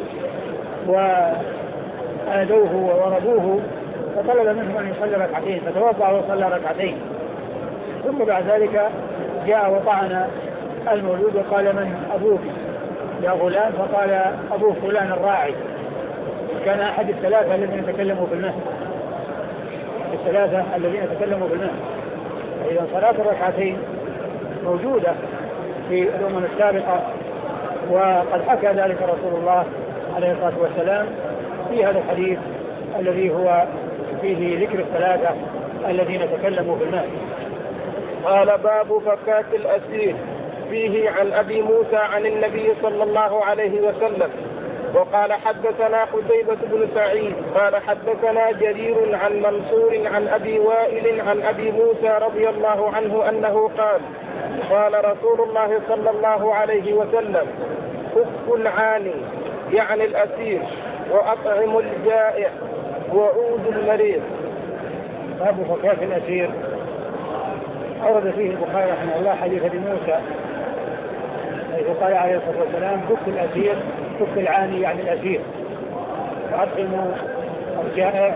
وآذوه وضربوه، فطلب منهم أن يصلي ركعتين، فتوضأ وصلى ركعتين. ثم بعد ذلك جاء وطعن المولود وقال من أبوك يا غلام؟ فقال أبوه فلان الراعي، كان أحد الثلاثة الذين تكلموا في المهد الثلاثة الذين تكلموا في المهد. فإذا صلاة الركعتين موجودة في الأمم السابقة، وقد حكى ذلك رسول الله عليه الصلاة والسلام في هذا الحديث الذي هو فيه ذكر الثلاثة الذين تكلموا في المهد. قال باب فكاك الأسير، فيه عن أبي موسى عن النبي صلى الله عليه وسلم. وقال حدثنا قتيبة بن سعيد قال حدثنا جرير عن منصور عن أبي وائل عن أبي موسى رضي الله عنه أنه قال قال رسول الله صلى الله عليه وسلم كف العاني يعني الأسير، وأطعم الجائع، وعود المريض. باب فكاك الأسير أورد فيه البخاري رحمه الله حديث ابي موسى حيث قال عليه الصلاة والسلام كف الأسير، كف العاني يعني الأسير، وأطعم الجائع،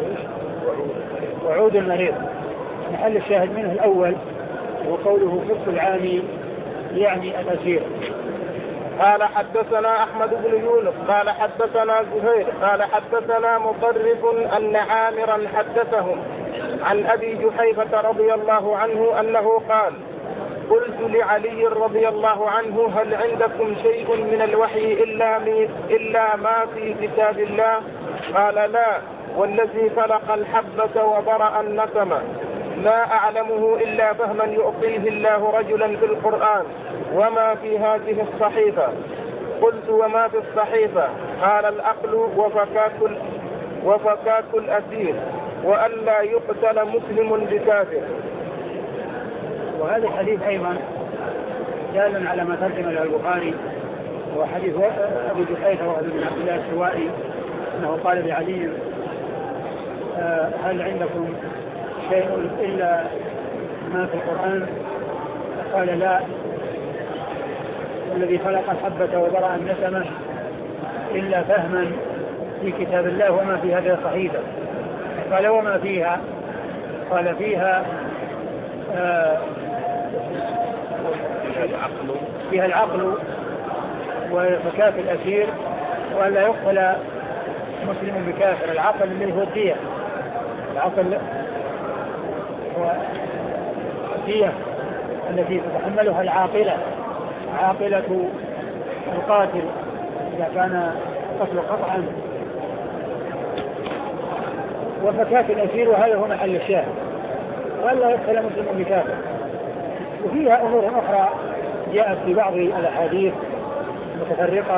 وعود المريض. محل الشاهد منه الأول وقوله كف العاني يعني الأسير. قال حدثنا أحمد بن يونس قال حدثنا زهير قال حدثنا مطرف أن عامرا حدثهم عن أبي جحيفة رضي الله عنه أنه قال قلت لعلي رضي الله عنه هل عندكم شيء من الوحي إلا, إلا ما في كتاب الله؟ قال لا، والذي فلق الحبة وبرأ النسمة ما أعلمه إلا فهما يعطيه الله رجلا في القرآن وما في هذه الصحيفة. قلت وما في الصحيفة؟ قال الأقل وفكاك, وفكاك الأسير، وألا يقتل مسلم بكافر. وهذا الحديث أيضا دال على ما ترجم له البخاري، وحديث أبي جحيفة وأبي بن عبد الله السوائي أنه قال لعلي هل عندكم شيء إلا ما في القرآن؟ قال لا، الذي خلق الحبة وبرأ النسمة إلا فهما في كتاب الله وما في هذه الصحيفة. قال وما فيها؟ قال فيها آه فيها العقل وفكاك الأسير، وأن لا يقتل مسلم بكافر. العقل اللي هو الدية، العقل هو الدية التي تتحملها العاقلة، عاقلة القاتل إذا كان قتل قطعا وفكاة الأسير، وهذا هو محل الشاهد، وألا يدخل مسلم بكافر. وفيها أمور أخرى جاءت في بعض الأحاديث متفرقة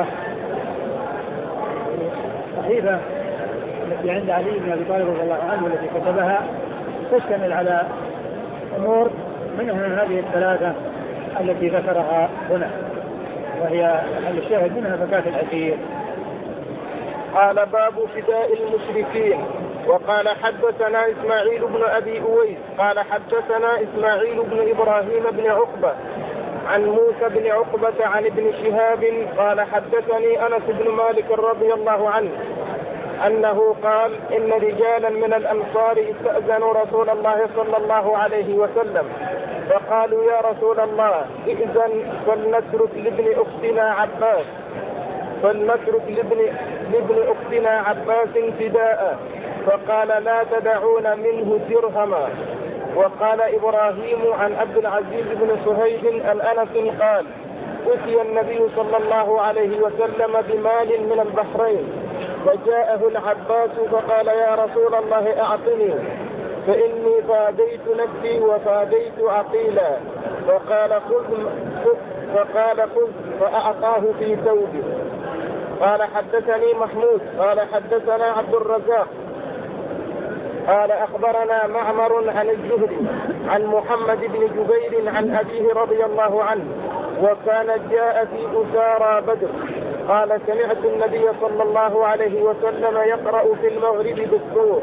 صحيفة التي عند علي بن أبي طالب رضي الله عنه والتي كتبها تشتمل على أمور منها هذه الثلاثة التي ذكرها هنا، وهي محل الشاهد منها فكاة الأسير. قال باب فداء المشركين. وقال حدثنا إسماعيل بن أبي أويس قال حدثنا إسماعيل بن إبراهيم بن عقبة عن موسى بن عقبة عن ابن شهاب قال حدثني أنس بن مالك رضي الله عنه أنه قال إن رجالا من الأنصار استأذنوا رسول الله صلى الله عليه وسلم فقالوا يا رسول الله إذن فلنترك لابن أختنا عباس فلنترك لابن, لابن أختنا عباس فداء، فقال لا تدعون منه درهما. وقال إبراهيم عن عبد العزيز بن صهيب عن أنس قال أتي النبي صلى الله عليه وسلم بمال من البحرين فجاءه العباس فقال يا رسول الله أعطني فإني فاديت نفسي وفاديت عقيلا، فقال خذ فقال خذ فأعطاه في ثوبه. قال حدثني محمود قال حدثنا عبد الرزاق قال أخبرنا معمر عن الزهري عن محمد بن جبير عن أبيه رضي الله عنه وكان جاء في أسارى بدر قال سمعت النبي صلى الله عليه وسلم يقرأ في المغرب بالطور.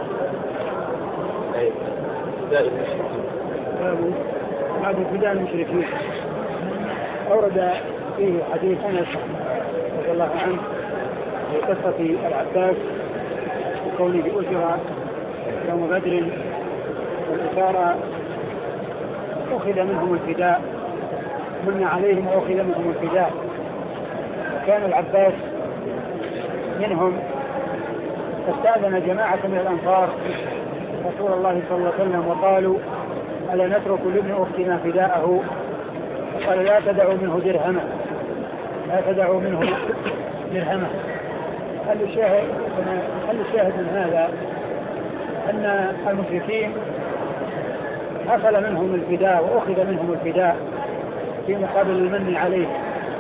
بعد فداء المشركين أورد فيه حديث أنس رضي الله عنه في قصة العباس وكونه بأسرى يوم بدر والأسارى أخذ منهم الفداء من عليهم وأخذ منهم الفداء. كان العباس منهم فاستأذن جماعة من الأنصار رسول الله صلى الله عليه وسلم وقالوا ألا نترك لابن أختنا فداءه؟ قال لا تدعوا منه درهما لا تدعوا منه درهما. هل الشاهد هل الشاهد من هذا أن المشركين حصل منهم الفداء وأخذ منهم الفداء في مقابل المن عليه،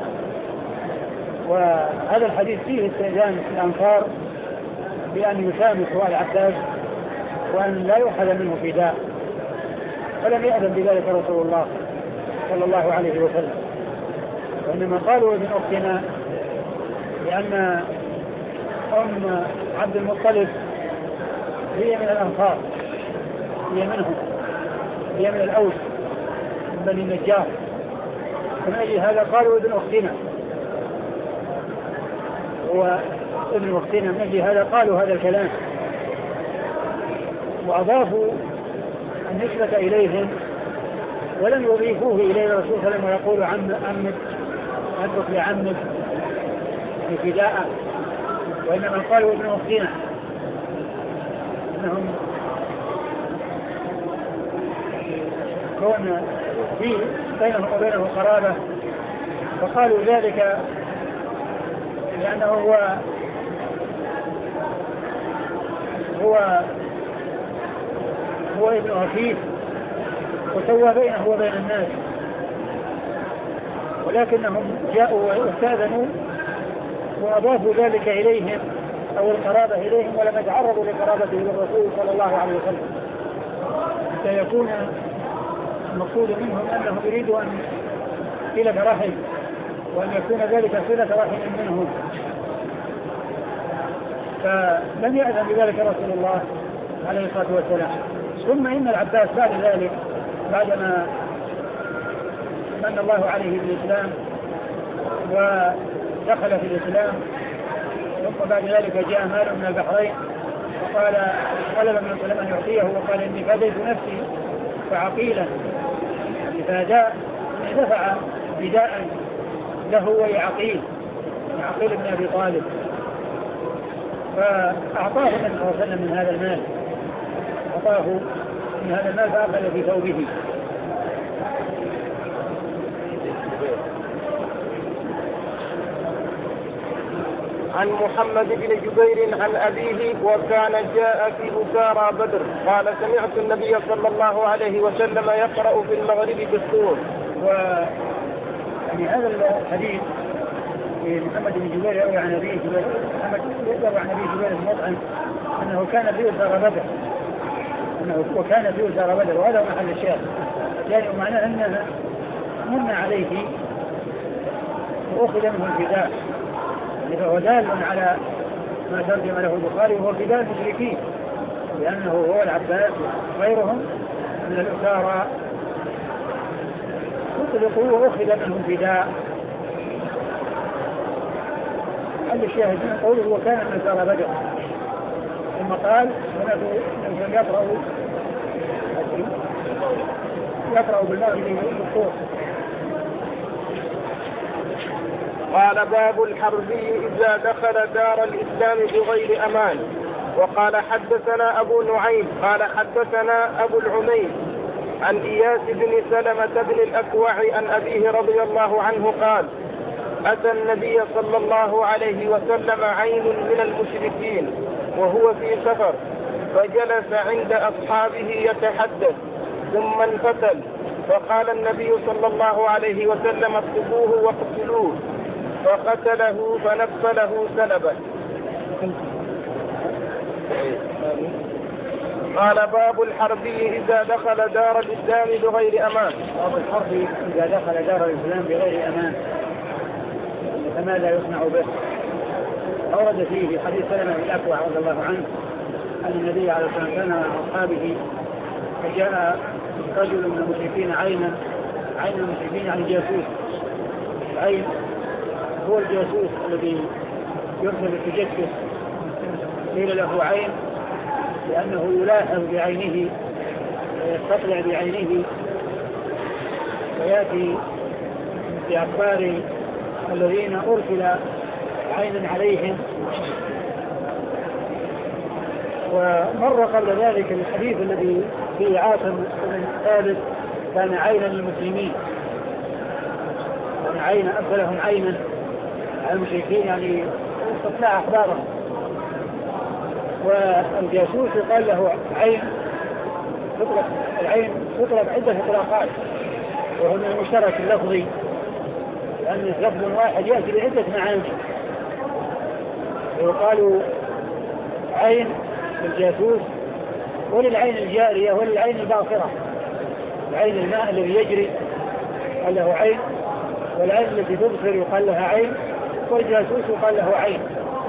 وهذا الحديث فيه استئذان الأنصار بأن يسامحوا العباس وأن لا يؤخذ منه فداء، فلم يأذن بذلك رسول الله صلى الله عليه وسلم، وإنما قالوا ابن أختنا لأن أم عبد المطلب هي من الأنصار، هي منهم، هي من الأوس من بني النجار، ومن أجل هذا قالوا ابن أختنا وابن أختنا من أجل هذا قالوا هذا الكلام، وأضافوا النسبة إليهم ولم يضيفوه إليه الرسول صلى الله عليه وسلم ويقول عم أمك أترك لعمك بفداء، وإنما قالوا ابن أختنا أنهم كون فيه بينهم وبينه قرابة، فقالوا ذلك لأنه هو هو هو ابن أخيه وسوى بينه وبين الناس، ولكنهم جاءوا واستأذنوا وأضافوا ذلك إليهم أو القرابة إليهم ولم يتعرضوا لقرابته للرسول صلى الله عليه وسلم، حتى يكون المقصود منهم أنهم يريدوا أن صلة رحم وأن يكون ذلك صلة رحم منهم، فلم يأذن بذلك رسول الله عليه الصلاة والسلام. ثم إن العباس بعد ذلك بعدما من الله عليه بالإسلام ودخل في الإسلام، ثم بعد ذلك جاء مال من البحرين وقال طلب من سلم أن يعطيه وقال إني فديت نفسي فعقيلا، فداء دفع فداء له ويعقيل عقيل بن أبي طالب، فأعطاه النبي صلى الله عليه وسلم من هذا المال، أعطاه من هذا المال فأخذ في ثوبه. عن محمد بن جبير عن أبيه وكان جاء في أسارى بدر قال سمعت النبي صلى الله عليه وسلم يقرأ في المغرب بالطور. و يعني هذا الحديث محمد بن جبير يروي عن أبيه جبير محمد يروي عن أبيه جبير بن مطعم أنه كان في أسارى بدر أنه وكان في أسارى بدر وهذا محل الشاهد يعني معناه أنه من عليه وأخذ منه الفداء فهو دال على ما ترجم له البخاري وهو فداء المشركين لأنه هو العباس وغيرهم من الأسارى أطلقوا وأخذ منهم فداء. حل الشاهد من قوله وكان من أسارى بدر ثم قال يقرأ يقرأ بالمغرب بالطور. قال باب الحربي إذا دخل دار الإسلام بغير أمان. وقال حدثنا أبو نعيم قال حدثنا أبو العميد عن إياس بن سلمة بن الأكوع عن أبيه رضي الله عنه قال أتى النبي صلى الله عليه وسلم عين من المشركين وهو في سفر فجلس عند أصحابه يتحدث ثم انفتل فقال النبي صلى الله عليه وسلم اقتلوه واقتلوه فقتله فنفله سلبه. قال باب الحربي إذا دخل دار الإسلام بغير أمان. باب الحربي إذا دخل دار الإسلام بغير أمان فماذا يصنع به؟ أورد فيه في حديث سلمة بن الأكوع رضي الله عنه أن النبي عليه الصلاة والسلام كان مع أصحابه فجاء رجل من المشركين عينا عين المشركين عن الجاسوس. العين هو الجاسوس الذي يرسل التجسس قيل له عين لأنه يلاحظ بعينه ويستطلع بعينه ويأتي بأخبار الذين أرسل عينا عليهم. ومر قبل ذلك الحديث الذي في عاصم بن ثابت كان عينا للمسلمين كان عينا أرسلهم عينا على المشركين يعني استطلاع أخبارهم. والجاسوس يقال له عين تطلق العين تطلق عدة إطلاقات وهو من المشترك اللفظي لأن لفظ واحد يأتي بعدة معاني. ويقال عين للجاسوس وللعين الجارية وللعين الباصرة. العين الماء الذي يجري قال له عين والعين التي تبصر يقال لها عين والجاسوس يقال له عين.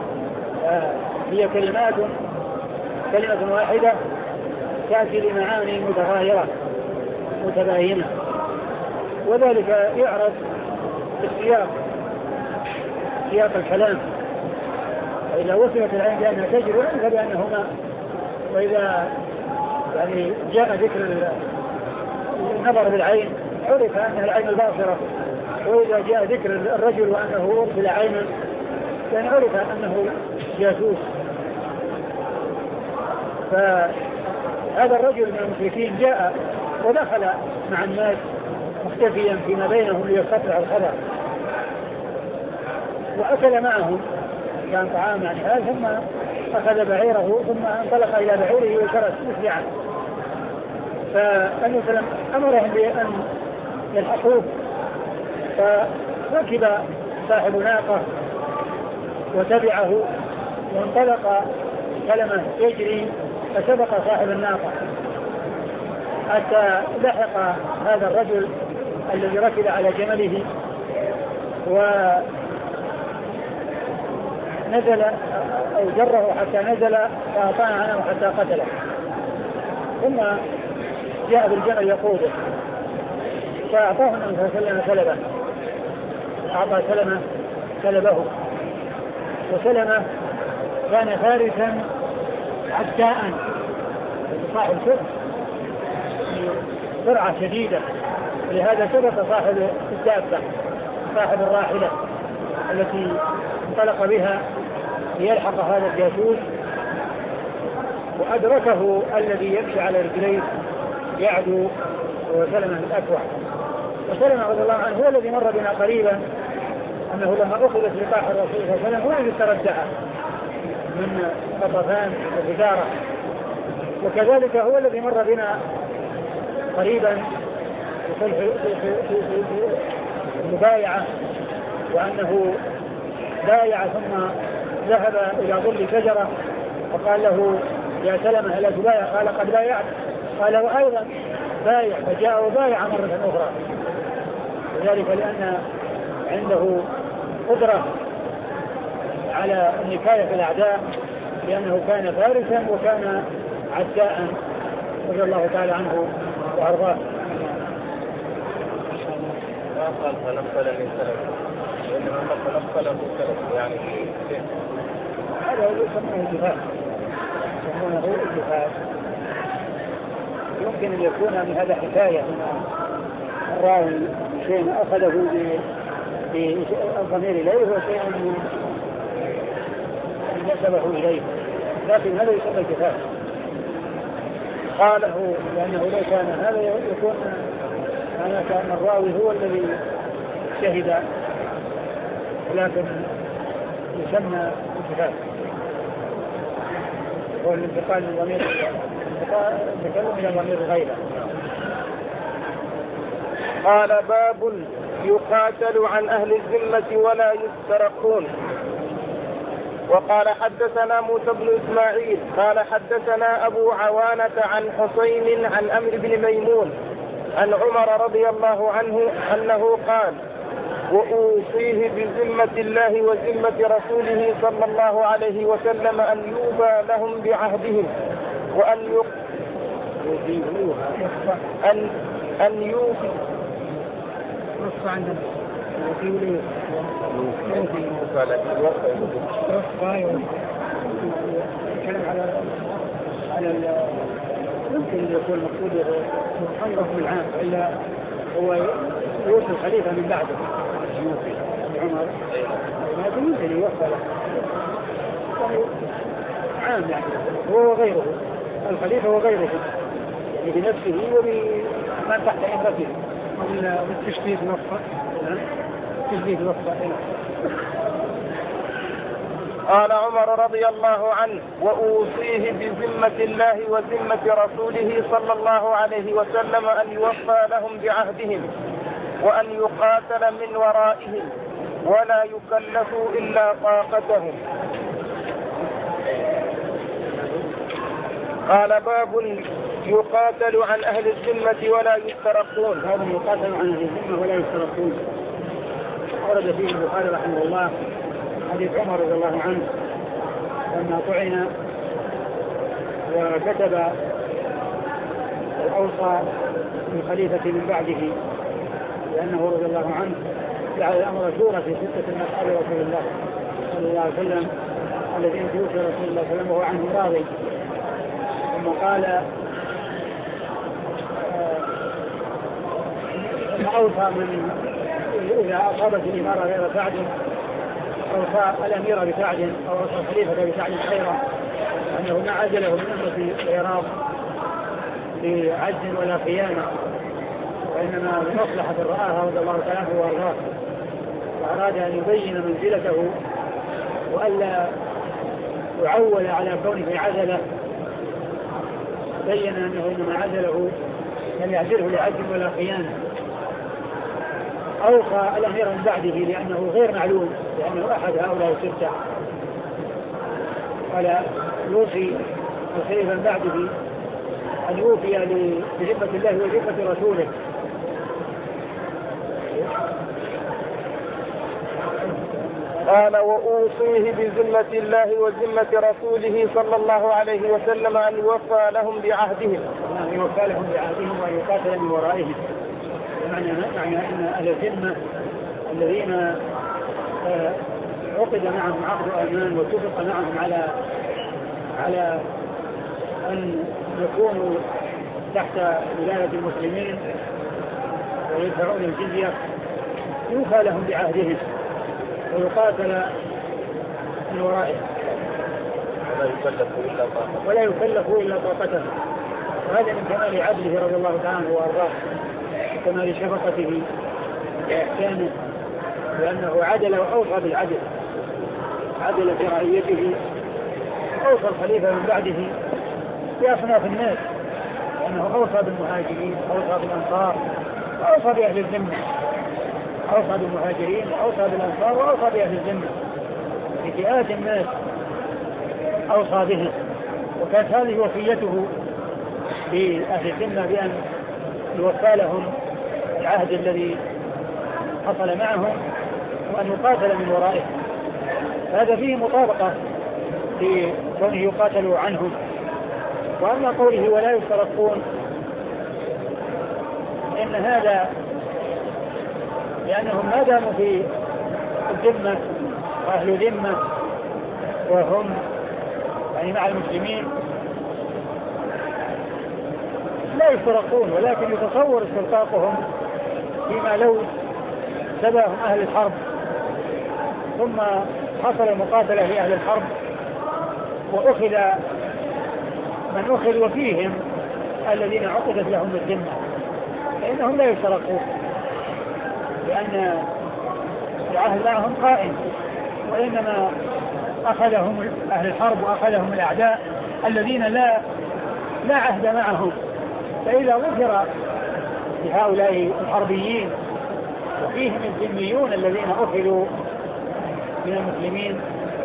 هي كلمات كلمة واحدة تأتي لمعاني متغايرة متباينة وذلك يعرف بالسياق سياق الكلام. فإذا وصلت العين بأنها تجري فبأنهما وإذا يعني جاء ذكر النظر بالعين عرف أنها العين الباصرة وإذا جاء ذكر الرجل وأنه أرسل عينا كان عرف أنه جاسوس. فهذا الرجل من المشركين جاء ودخل مع الناس مختفيا فيما بينهم ليستطلع الخبر وأكل معهم كان طعام يعني هذا ثم أخذ بعيره ثم انطلق إلى بعيره وشرس مسرعا. فالنبي صلى الله عليه وسلم أمرهم بأن يلحقوه فركب صاحب ناقة وتبعه وانطلق سلمة يجري فسبق صاحب الناقة حتى لحق هذا الرجل الذي ركب على جمله ونزل أو جره حتى نزل فأطاع عنه حتى قتله ثم جاء بالجمل يقوده فأعطاه النبي صلى الله عليه وسلم سلبه أعطى سلمة سلبه. وسلمة كان فارسا عتاء صاحب سرعة شديدة لهذا سبق صاحب الدابة صاحب الراحلة التي انطلق بها ليلحق هذا الجاسوس وأدركه الذي يمشي على رجليه يعدو وسلمة الأكوع. وسلمة رضي الله عنه هو الذي مر بنا قريبا أنه لما أخذت لقاح الرسول صلى الله عليه وسلم هو الذي تردها من غطفان وغدارة، وكذلك هو الذي مر بنا قريبا في المبايعة، وأنه بايع ثم ذهب إلى ظل شجرة فقال له يا سلمة هل تبايع؟ قال قد بايعت. قال وأيضا بايع، فجاء وبايع مرة أخرى، وذلك لأن عنده قدرة على النكاية في الأعداء، لأنه كان فارسا وكان عداء رضي الله تعالى عنه وأرضاه. ما قال فنقل من سلف، وإنما فنقله سلف يعني هذا هو يسمونه الجهاد، يسمونه الجهاد. يمكن أن يكون من هذا حكاية من الراوي شيء أخذه بالضمير إليه وشيء نسبه إليه، لكن هذا يسمى الجهاد. قاله لأنه لو كان هذا يكون أنا كان الراوي هو الذي شهد، لكن يسمى الجهاد هو الانتقال من ضمير التكلم إلى ضمير غيره. قال باب يقاتل عن أهل الذمة ولا يسترقون. وقال حدثنا موسى بن إسماعيل قال حدثنا أبو عوانة عن حسين عن أمر بن ميمون عن عمر رضي الله عنه أنه قال وأوصيه بذمة الله وذمة رسوله صلى الله عليه وسلم أن يوفى لهم بعهدهم وأن يق... أن أن يوفي رفع عندنا يوفي يوفي رفع يتكلم على على يمكن أن يكون مقصود مخلص بالعام، إلا هو يوفي الخليفة من بعده يوفي عمر، لكن يمكن يوفى له عام يعني هو غيره الخليفة وغيره يعني بنفسه وبمن تحت إمرته بالتشديد وفى تشديد وفى. قال عمر رضي الله عنه وأوصيه بذمة الله وذمة رسوله صلى الله عليه وسلم أن يوفى لهم بعهدهم وأن يقاتل من ورائهم ولا يكلفوا إلا طاقتهم. قال باب يقاتل عن أهل الذمة ولا يسترقون. هذا يقاتل عن أهل الذمة ولا يسترقون. ورد فيه البخاري رحمه الله حديث عمر رضي الله عنه لما طعن وكتب الأوصى للخليفة من بعده، لأنه رضي الله عنه جعل الأمر شورى في ستة من أصحاب رسول الله صلى الله عليه وسلم الذين توفي رسول الله صلى الله عليه وسلم وهو عنه راضي، ثم قال ثم أوصى من إذا أصابت الإمارة غير سعد أوصى الأمير بسعد أو أوصى الخليفة بسعد خيرا، أنه ما عزله من أمة العراق بعجز ولا خيانة، وإنما بمصلحة رآها رضي الله تعالى عنه وأرضاه، وأراد أن يبين منزلته وألا يعول على كونه عزله، بين أنه إنما عزله لم يعزله لعجز ولا خيانة. أوصى الأمير من بعده لأنه غير معلوم، لأنه أحد هؤلاء الستة، قال يوصي الخليفة من بعده أن يوفي بذمة الله وذمة رسوله. قال وأوصيه بذمة الله وذمة رسوله صلى الله عليه وسلم أن يوفى لهم بعهدهم أن يوفى لهم بعهدهم وأن يقاتل من ورائهم. معنى أن أهل الذمة الذين عقد معهم عقد أمان واتفق معهم على على أن يكونوا تحت ولاية المسلمين ويدفعون الجزية يوفى لهم بعهدهم ويقاتل من ورائهم ولا يكلفوا إلا طاقته. وهذا من كمال عدله رضي الله تعالى وأرضاه، وكمال شفقته وإحسانه لأنه عدل وأوصى بالعدل، عدل في رعيته، أوصى الخليفة من بعده بأصناف الناس، لأنه أوصى بالمهاجرين، أوصى بالأنصار، وأوصى بأهل الذمة، أوصى بالمهاجرين وأوصى بالأنصار وأوصى بأهل الذمة، بفئات الناس أوصى بهم. وكانت هذه وصيته بأهل الذمة بأن يوفى لهم العهد الذي حصل معهم وأن يقاتل من ورائهم. هذا فيه مطابقة في كونه يقاتلوا عنهم. وأما قوله ولا يفترقون، إن هذا لأنهم ما داموا في الذمة وأهل ذمة وهم يعني مع المسلمين لا يفترقون، ولكن يتصور استرقاقهم فيما لو سباهم أهل الحرب ثم حصل مقاتلة في أهل الحرب وأخذ من أخذ وفيهم الذين عقدت لهم الذمة، فإنهم لا يفترقون، لأن العهد معهم قائم، وإنما أخذهم أهل الحرب وأخذهم الأعداء الذين لا لا عهد معهم. فإذا غفر لهؤلاء الحربيين وفيهم الذميون الذين أخذوا من المسلمين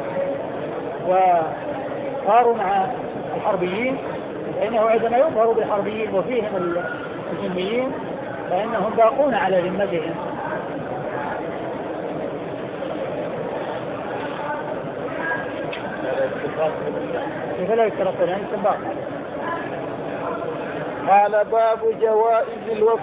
وصاروا مع الحربيين، فإنه عندما يظهر بالحربيين وفيهم الذميين فإنهم باقون على ذمتهم. فلا يترقون عن السباق. قال باب جوائز الوفد.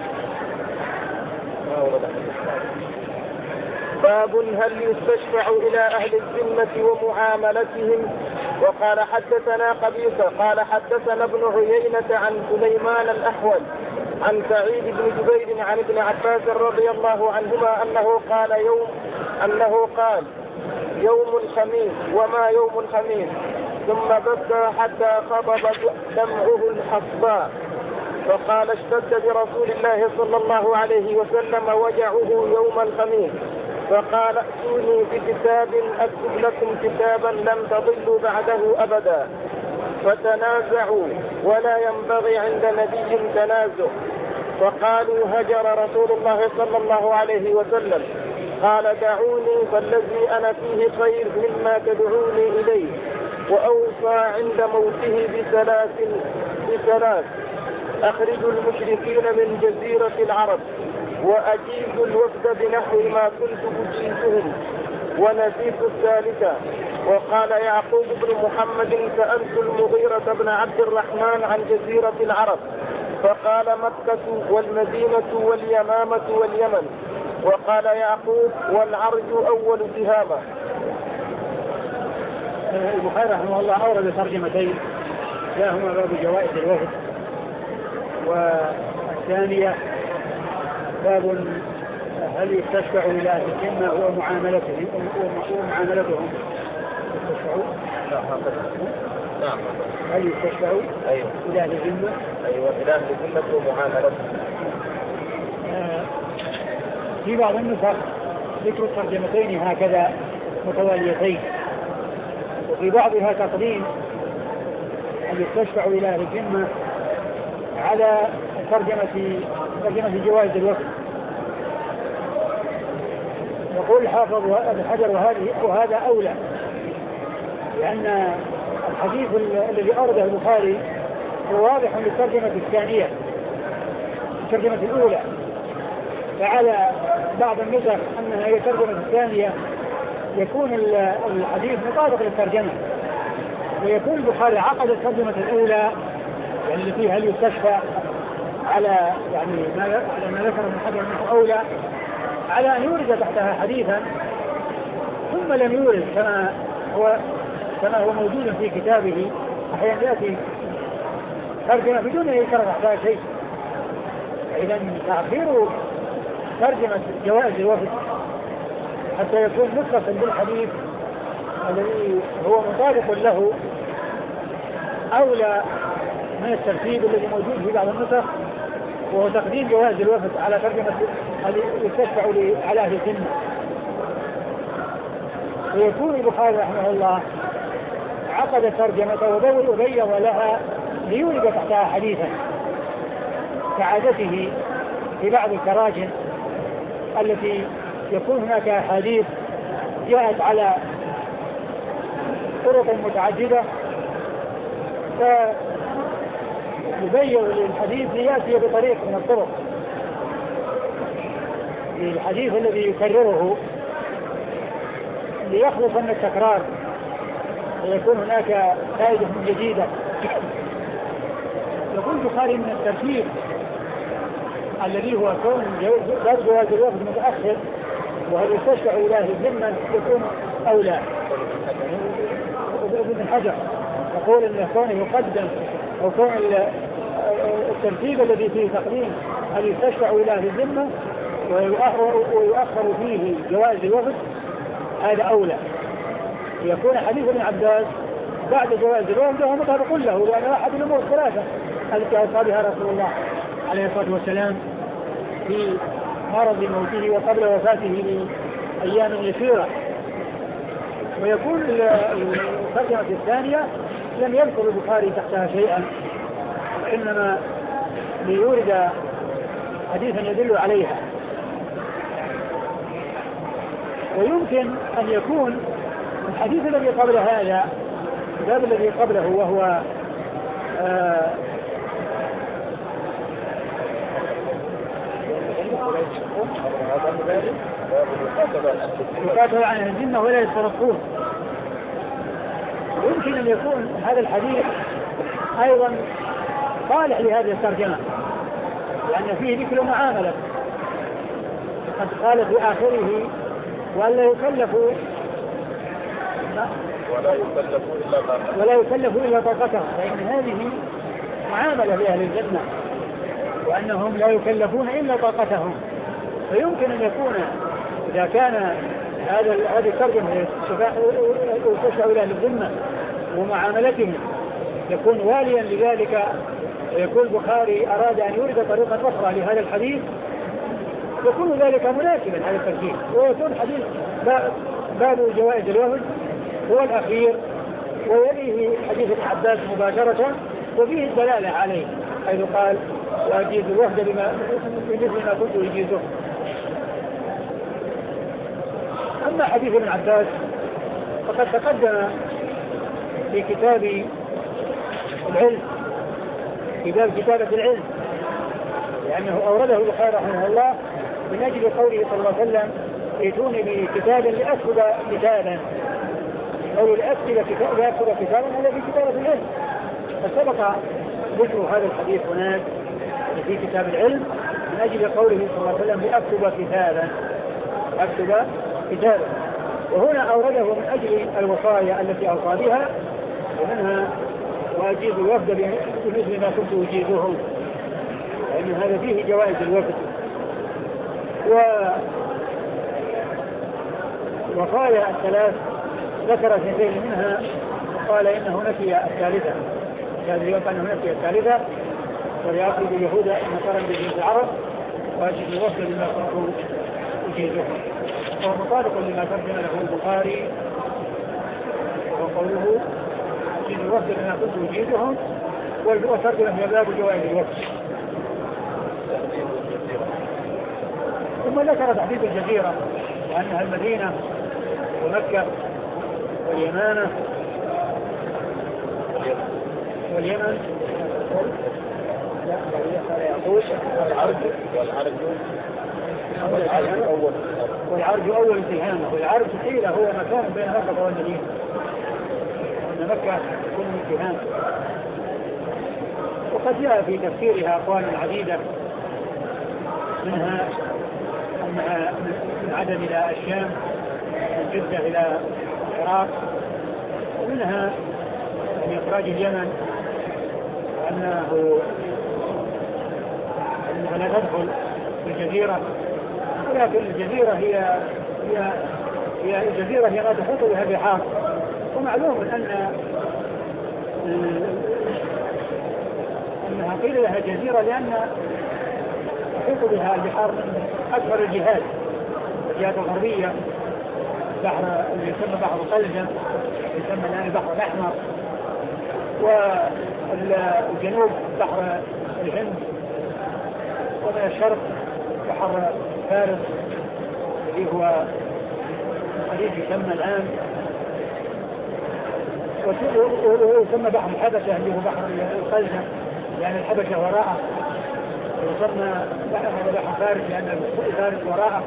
باب هل يستشفع إلى أهل الذمة ومعاملتهم. وقال حدثنا قبيصة قال حدثنا ابن عيينة عن سليمان الأحول عن سعيد بن جبير عن ابن عباس رضي الله عنهما أنه قال يوم أنه قال يوم الخميس وما يوم الخميس ثم بكى حتى خضب دمعه الحصباء فقال اشتد برسول الله صلى الله عليه وسلم وجعه يوم الخميس فقال ائتوني بكتاب أكتب لكم كتابا لم تضلوا بعده أبدا. فتنازعوا ولا ينبغي عند نبي تنازع. فقالوا هجر رسول الله صلى الله عليه وسلم. قال دعوني فالذي أنا فيه خير مما تدعوني إليه. وأوصى عند موته بثلاث بثلاث أخرجوا المشركين من جزيرة العرب وأجيزوا الوفد بنحو ما كنت أجيزهم. ونسيت الثالثة. وقال يعقوب بن محمد سألت المغيرة بن عبد الرحمن عن جزيرة العرب فقال مكة والمدينة واليمامة واليمن. وقال يعقوب والعرج أول تهامة. البخاري رحمه الله أورد ترجمتين، كلاهما باب جوائز الوفد، والثانية باب هل يستشفع إلى أهل الذمة ومعاملتهم ومعاملتهم هل يستشفع إلى أهل الذمة أيوة إلى أهل الذمة ومعاملتهم. في بعض النسخ ذكر الترجمتين هكذا متواليتين، وفي بعضها تقديم أن يستشفع إلى أهل الذمة على ترجمة ترجمة جوائز الوفد. يقول الحافظ ابن حجر وهذه وهذا أولى، لأن الحديث الذي أورده البخاري هو واضح للترجمة الثانية الترجمة الأولى، فعلى بعض النسخ أنها هي الترجمة الثانية يكون الحديث مطابق للترجمة، ويكون البخاري عقد الترجمة الأولى يعني فيها هل يستشفى على يعني ما على ما ذكر ابن حجر أنه أولى على أن يورد تحتها حديثا ثم لم يورد كما هو كما هو موجود في كتابه. أحيانا يأتي ترجمة بدون أن يذكر تحتها شيء. إذا تأخير ترجمة جوائز الوفد حتى يكون متصل بالحديث الذي هو مطابق له أولى من الترتيب الذي موجود في بعض النسخ، وهو تقديم جوائز الوفد على ترجمة يستشفع على أهل الذمة. ويكون البخاري رحمه الله عقد ترجمته وبين لها ليولد تحتها حديثا كعادته في بعض التراجم التي يكون هناك أحاديث جاءت على طرق متعددة فيبين للحديث ليأتي بطريق من الطرق الحديث الذي يكرره ليخلص من التكرار ويكون هناك فائدة جديدة. يقول البخاري من الترتيب الذي هو كون باب جواز الوقت متأخر وهل يستشفع إلى الذمة يكون أولى. ابن حجر يقول أن كونه يقدم أو كون الترتيب الذي فيه تقديم هل يستشفع إلى الذمة ويؤخر فيه جواز الوقت هذا أولى. يكون حديث ابن عباس بعد جواز الوقت وهو مطابق له لأن أحد الأمور الثلاثة التي أوصى بها رسول الله عليه الصلاة والسلام في مرض موته وقبل وفاته بأيام يسيرة. ويكون الترجمة الثانية لم يذكر البخاري تحتها شيئا وإنما ليورد حديثا يدل عليها. ويمكن أن يكون الحديث الذي قبل هذا الباب الذي قبله وهو آه يقاتل عن الذمة ولا يتركون. يمكن أن يكون هذا الحديث أيضا صالح لهذه الترجمة لأن فيه ذكر معاملة قد قال في آخره ولا يكلفوا ولا يكلفوا إلا طاقتهم ولا يكلفوا إلا طاقتهم فإن هذه معاملة لأهل الجنة وأنهم لا يكلفون إلا طاقتهم. فيمكن أن يكون إذا كان هذا هذه الترجمة يستشفع إلى الذمة ومعاملتهم يكون واليا لذلك ويكون البخاري أراد أن يورد طريقة أخرى لهذا الحديث يكون ذلك مناسبا هذا الترتيب. ويكون حديث باب جوائز الوفد هو الأخير ويليه حديث ابن عباس مباشرة وفيه الدلالة عليه حيث قال وأجيز الوفد بما بمثل ما كنت يجيزه. أما حديث ابن عباس فقد تقدم في كتاب العلم في باب كتابة العلم لأنه أورده البخاري رحمه الله من أجل قوله صلى الله عليه وسلم ائتوني بكتاب لأكتب كتابا أو لأكتب كتابا هذا في كتابة العلم. فسبق ذكر هذا الحديث هناك في كتاب العلم من أجل قوله صلى الله عليه وسلم لأكتب كتابا أكتب كتابا. وهنا أورده من أجل الوصايا التي أوصى بها ومنها وأجيز الوفد بمثل ما كنت أجيزه لأن هذا فيه جوائز الوفد. ووصايا الثلاث ذكر اثنتين منها وقال إنه نسي الثالثة هذا يقول أنه نسي الثالثة وليأخذ اليهود نصارا بجنس العرب وأجيز الوفد بما كنت أجيزه. وهو مطابق لما ترجم له البخاري وقوله أجيز الوفد بما كنت أجيزهم وترجم في باب جوائز الوفد. ثم ذكر تحديد الجزيرة وأنها المدينة ومكة واليمانة واليمن والعرج والعرج أول والعرج أول امتهانه. والعرج قيل هو مكان بين مكة والمدينة وأن مكة تكون امتهان. وقد جاء في تفسيرها أقوال عديدة منها أنها من عدن إلى الشام من جدة إلى العراق ومنها من إخراج اليمن وأنه أنها لا تدخل في الجزيرة ولكن الجزيرة هي هي هي الجزيرة هي ما تحيط بها بحار. ومعلوم أن أنها قيل لها جزيرة لأن تحيط بها البحار من أكبر الجهات الجهات الغربية بحر اللي يسمى بحر قلزم، يسمى الآن البحر الأحمر، والجنوب بحر الهند، ومن الشرق بحر فارس اللي هو قريب يسمى الآن، ويسمى بحر الحبشة اللي هو بحر القلزم لأن الحبشة وراءه، ويسمى بحر فارس لأن فارس وراءه.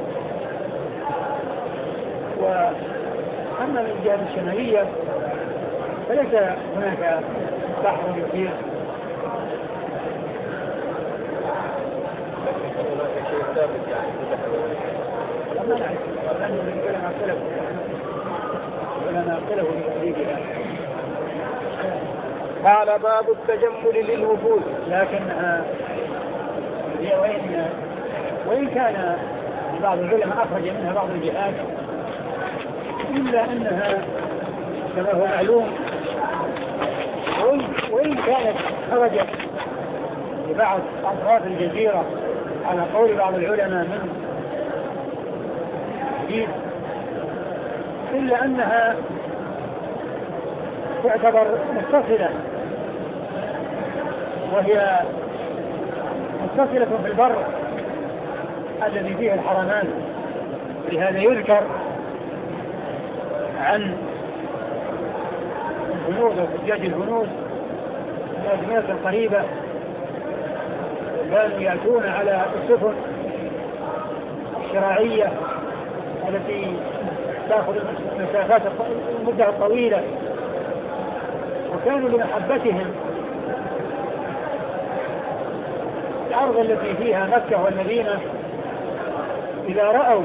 وأما من الجهة الشمالية فليس هناك بحر يطير. ما نعرف لأنه من كلام السلف ولما قله لتحديدها. قال باب التجمل للوفود. لكن هي وإن وإن كان بعض العلماء أخرج منها بعض الجهات إلا أنها كما هو معلوم، وإن كانت خرجت لبعض أطراف الجزيرة على قول بعض العلماء من جديد، إلا أنها تعتبر متصلة، وهي متصلة في البر الذي فيه الحرمان. لهذا يذكر عن الهنود وحجاج الهنود من الأزمنة القريبة كانوا يأتون على السفن الشراعية التي تأخذ المسافات المدة الطويلة، وكانوا لمحبتهم الأرض التي فيها مكة والمدينة إذا رأوا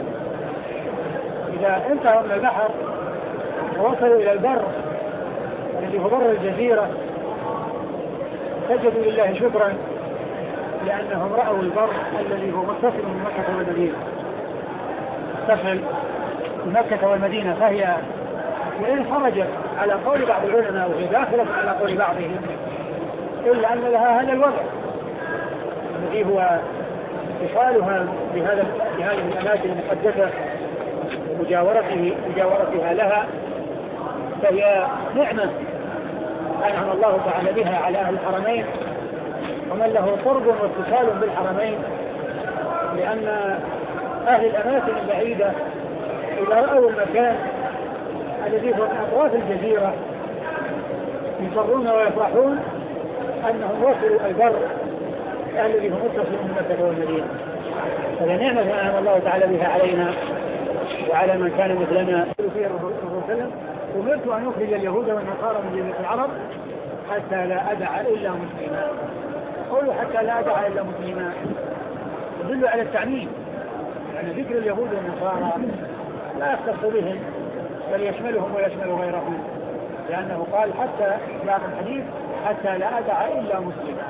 إذا انتهوا من البحر ووصلوا إلى البر الذي هو بر الجزيرة سجدوا لله شكرا لأنهم رأوا البر الذي هو متصل من مكة والمدينة، متصل بمكة والمدينة. فهي وإن خرجت على قول بعض العلماء وهي داخلة على قول بعضهم، إلا أن لها هذا الوضع الذي هو اتصالها بهذا بهذه الأماكن المقدسة ومجاورته مجاورتها لها، فهي نعمة أنعم الله تعالى بها على أهل الحرمين ومن له قرب واتصال بالحرمين، لأن أهل الأماكن البعيدة إذا رأوا المكان الذي هو من أطراف الجزيرة يصرون ويفرحون أنهم وصلوا البر الذي هو متصل من مكة والمدينة. فهي نعمة أنعم الله تعالى بها علينا وعلى من كان مثلنا. فيه الرسول صلى الله عليه وسلم: أمرت أن أخرج اليهود والنصارى من جزيرة العرب حتى لا أدع إلا مسلما. قولوا حتى لا أدع إلا مسلما يدل على التعميم، يعني ذكر اليهود والنصارى لا يختص بهم بل يشملهم ويشمل غيرهم، لأنه قال حتى بعض الحديث حتى لا أدع إلا مسلما.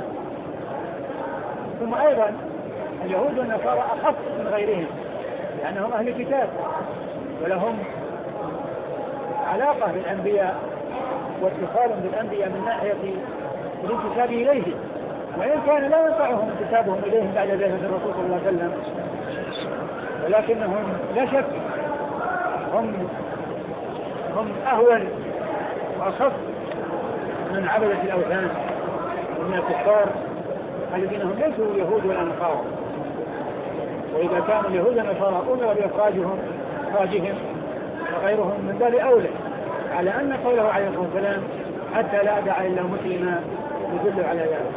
ثم أيضا اليهود والنصارى أخف من غيرهم لأنهم أهل كتاب ولهم علاقة بالأنبياء واتصال بالأنبياء من ناحية الانتساب إليهم، وإن كان لا ينفعهم انتسابهم إليهم بعد ذلك الرسول صلى الله عليه وسلم، ولكنهم لا شك هم هم أهون وأخف من عبدة الأوثان ومن الكفار الذين هم ليسوا يهود ولا نصارى. وإذا كانوا اليهود والنصارى أمر بإخراجهم إخراجهم وغيرهم من باب أولى، على أن قوله عليه الصلاة والسلام حتى لا أدع إلا مسلما يدل على ذلك.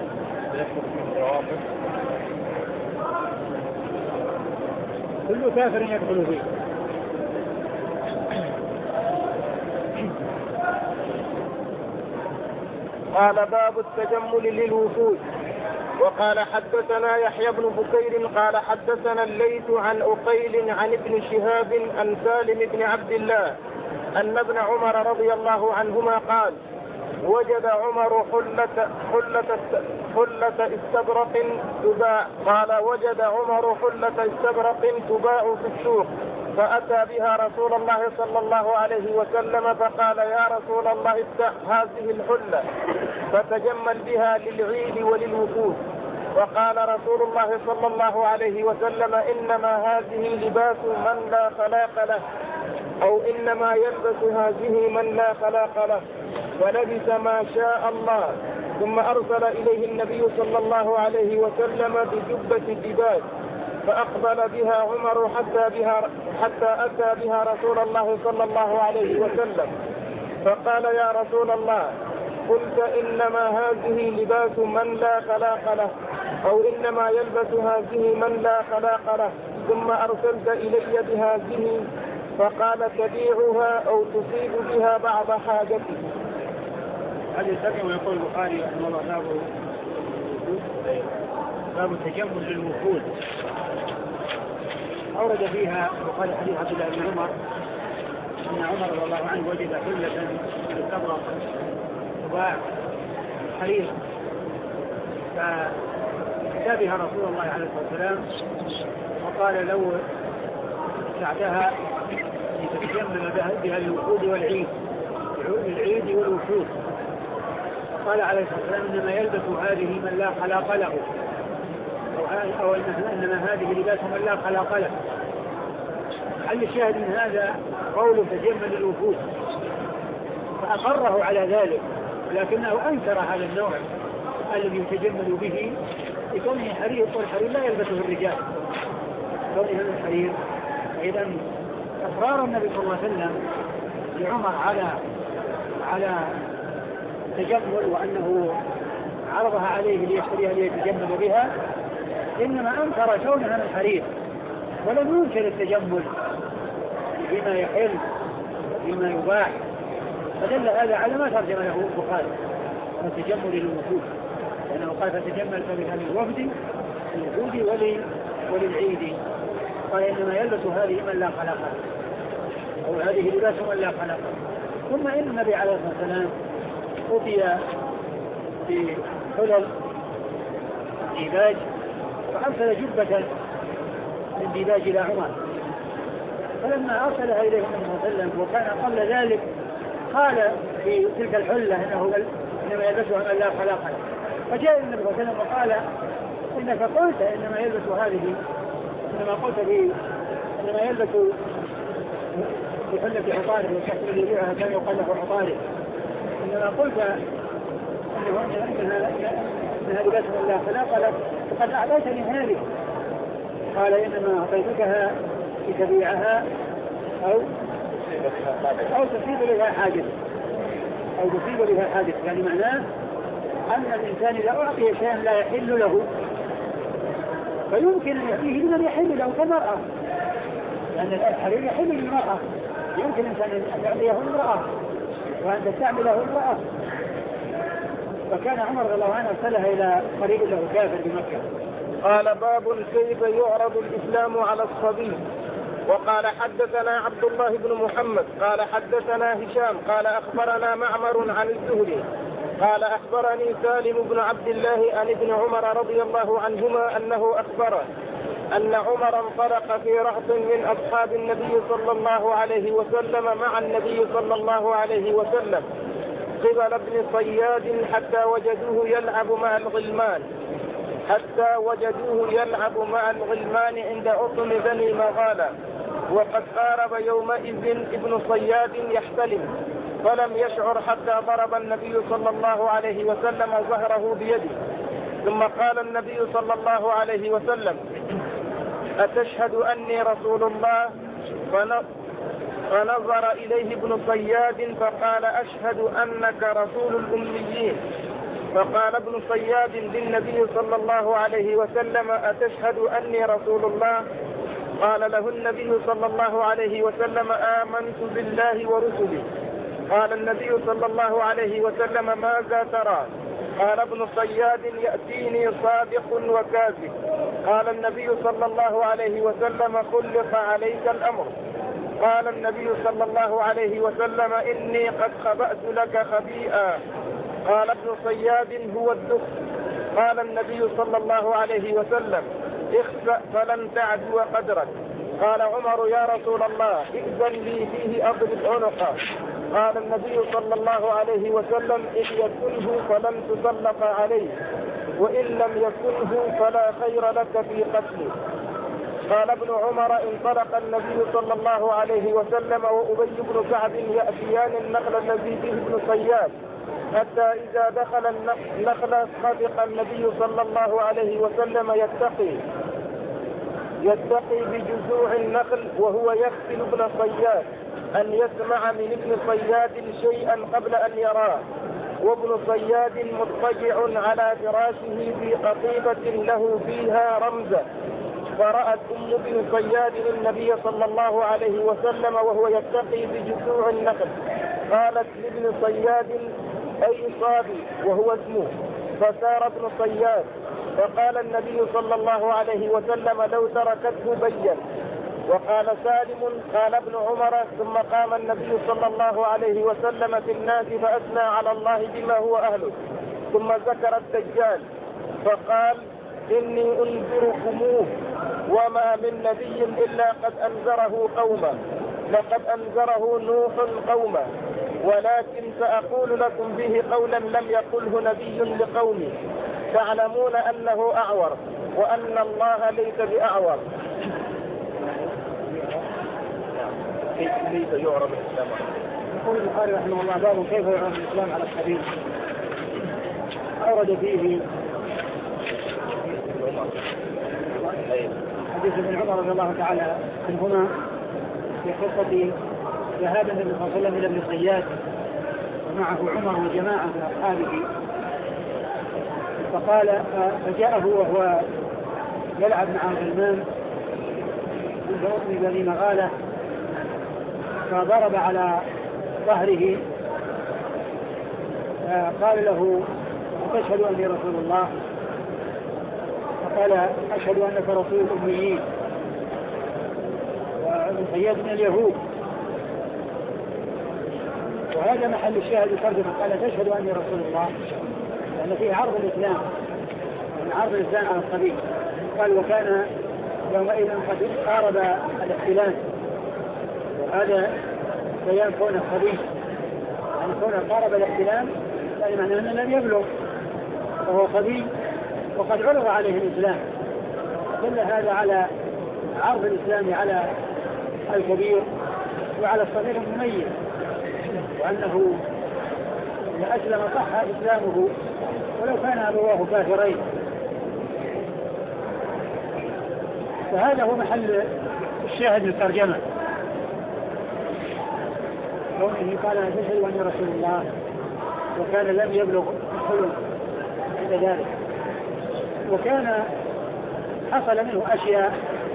كل كافر يدخل فيه. قال باب التجمل للوفود. وقال حدثنا يحيى بن بكير قال حدثنا الليث عن أقيل عن ابن شهاب عن سالم بن عبد الله أن ابن عمر رضي الله عنهما قال: وجد عمر حلة حلة حلة استبرق تباع قال وجد عمر حلة استبرق تباع في السوق، فأتى بها رسول الله صلى الله عليه وسلم فقال: يا رسول الله ابتع هذه الحلة فتجمل بها للعيد وللوفود. وقال رسول الله صلى الله عليه وسلم: إنما هذه لباس من لا خلاق له، أو إنما يلبس هذه من لا خلاق له، فلبس ما شاء الله. ثم أرسل إليه النبي صلى الله عليه وسلم بجبة دباج، فأقبل بها عمر حتى, بها حتى أتى بها رسول الله صلى الله عليه وسلم، فقال: يا رسول الله، قلت إنما هذه لباس من لا خلاق له، أو إنما يلبس هذه من لا خلاق له، ثم أرسلت إلي بهذه، فقال: تبيعها أو تصيب بها بعض حاجتك. هذا يسمى ويقول البخاري رحمه الله باب باب التجمل للوفود. أورد فيها وقال حديث عبد الله بن عمر أن عمر رضي الله عنه وجد حلة استبرق تباع حرير، فأتى رسول الله عليه الصلاة والسلام وقال: لو سعتها لتتجمل بها الوفود والعيد العيد والوفود. قال عليه الصلاة والسلام: إنما يلبس هذه من لا خلاق له، أو إنما هذه لباس من لا خلاق له. هل الشاهد من هذا قول تجمل الوفود، فأقره على ذلك، لكنه أنكر هذا النوع الذي يتجمل به لكونه حرير، والحرير لا يلبسه الرجال كونه من الحرير. فإذا إصرار النبي صلى الله عليه وسلم لعمر على على التجمل وأنه عرضها عليه ليشتريها ليتجمل بها، إنما أنكر كونها من الحرير ولم ينكر التجمل بما يحل بما يباح، فدل هذا على ما ترجم له البخاري التجمل للوفود، لأنه قال: فتجمل بها للوفد الوفود وللعيد. قال: إنما يلبس هذه من لا خلاق له، أو هذه لباس من لا خلاق له. ثم إن النبي عليه الصلاة والسلام أتي في حلل ديباج، فأرسل جبة من ديباج إلى عمر، فلما أرسلها إليه النبي صلى الله عليه وسلم وكان قبل ذلك قال في تلك الحلة إنه إنما يلبسها من لا خلاق له، فجاء النبي صلى الله عليه وسلم وقال: إنك قلت إنما يلبس هذه، إنما قلت به إنما يلبس في حلة عطارد، والشخص الذي يبيعها كان يقال له عطارد، إنما قلت إنها لباس من لا خلاق له، فقد أعطيتني هذه. قال: إنما أعطيتكها لتبيعها أو أو تصيب لها حادث أو تصيب لها حادث يعني معناه أن الإنسان إذا أعطي شيئا لا يحل له فيمكن أن يعطيه لمن يحل له كمرأة، لأن الحرير يحل للمرأة، يمكن الإنسان أن يعطيه امرأة وأن تستعمله امرأة. فكان عمر رضي الله عنه أرسلها إلى قريب له كافر بمكة. قال: باب كيف يعرض الإسلام على الصبي. وقال: حدثنا عبد الله بن محمد قال حدثنا هشام قال أخبرنا معمر عن الزهري قال أخبرني سالم بن عبد الله عن ابن عمر رضي الله عنهما أنه أخبره أن عمر انطلق في رهط من أصحاب النبي صلى الله عليه وسلم مع النبي صلى الله عليه وسلم قبل ابن صياد حتى وجدوه يلعب مع الغلمان حتى وجدوه يلعب مع الغلمان عند عطم بني مغالة، وقد قارب يومئذ ابن صياد يحتلم، فلم يشعر حتى ضرب النبي صلى الله عليه وسلم ظهره بيده، ثم قال النبي صلى الله عليه وسلم: أتشهد أني رسول الله؟ فنظر إليه ابن صياد فقال: أشهد أنك رسول الأميين. فقال ابن صياد للنبي صلى الله عليه وسلم: أتشهد أني رسول الله؟ قال له النبي صلى الله عليه وسلم: آمنت بالله ورسله. قال النبي صلى الله عليه وسلم: ماذا ترى؟ قال ابن صياد: يأتيني صادق وكاذب. قال النبي صلى الله عليه وسلم: خلق عليك الأمر. قال النبي صلى الله عليه وسلم: إني قد خبأت لك خبيئا. قال ابن صياد: هو الدخ. قال النبي صلى الله عليه وسلم: اخسأ فلن تعدو قدرك. قال عمر: يا رسول الله، إذن لي فيه أضرب عنقه. قال النبي صلى الله عليه وسلم: إن يكنه فلن تسلط عليه، وإن لم يكنه فلا خير لك في قتله. قال ابن عمر انطلق النبي صلى الله عليه وسلم وأبي بن كعب يأتيان النخل الذي فيه ابن صياد، حتى إذا دخل النخل صدق النبي صلى الله عليه وسلم يتقي يتقي بجذوع النخل وهو يغسل ابن صياد أن يسمع من ابن صياد شيئا قبل أن يراه، وابن صياد مضطجع على فراشه في قطيفة له فيها رمزة. فرأت أم ابن صياد النبي صلى الله عليه وسلم وهو يتقي بجذوع النخل، قالت لابن صياد أي صابي وهو اسمه، فسار ابن صياد، فقال النبي صلى الله عليه وسلم لو تركته بين. وقال سالم قال ابن عمر ثم قام النبي صلى الله عليه وسلم في الناس فأثنى على الله بما هو أهله، ثم ذكر الدجال فقال إني أنذركموه وما من نبي إلا قد أنذره قوما، لقد أنذره نوح قوما، ولكن سأقول لكم به قولا لم يقله نبي لقومه، تعلمون أنه أعور وأن الله ليس بأعور. كيف يعرف الإسلام؟ يقول البخاري رحمه الله باب كيف يعرف الإسلام على الخبيث. أورد فيه حديث ابن عمر رضي الله تعالى عنهما في قصة ذهاب النبي صلى الله عليه وسلم إلى ابن صياد ومعه عمر وجماعة من أصحابه، فقال فجاءه وهو يلعب مع غلمان من بطن بني مغالة، فضرب على ظهره، قال له أتشهد أني رسول الله؟ فقال أشهد أنك رسول الأميين. وابن صياد من اليهود، وهذا محل الشاهد الترجمة، قال تشهد أني رسول الله، لأن فيه عرض الإسلام، يعني عرض الإسلام على الخبيث. قال وكان يومئذ قد قارب الاحتلال، وهذا بيان كون الخبيث، يعني كون قارب الاحتلال يعني معناه أنه لم يبلغ وهو خبيث وقد عرض عليه الإسلام. دل هذا على عرض الإسلام على الكبير وعلى الصغير المميز، وأنه إذا أسلم صح إسلامه ولو كان أبواه كافرين. فهذا هو محل الشاهد للترجمة، كونه قال تشهد أني رسول الله وكان لم يبلغ الحلم عند ذلك، وكان حصل منه أشياء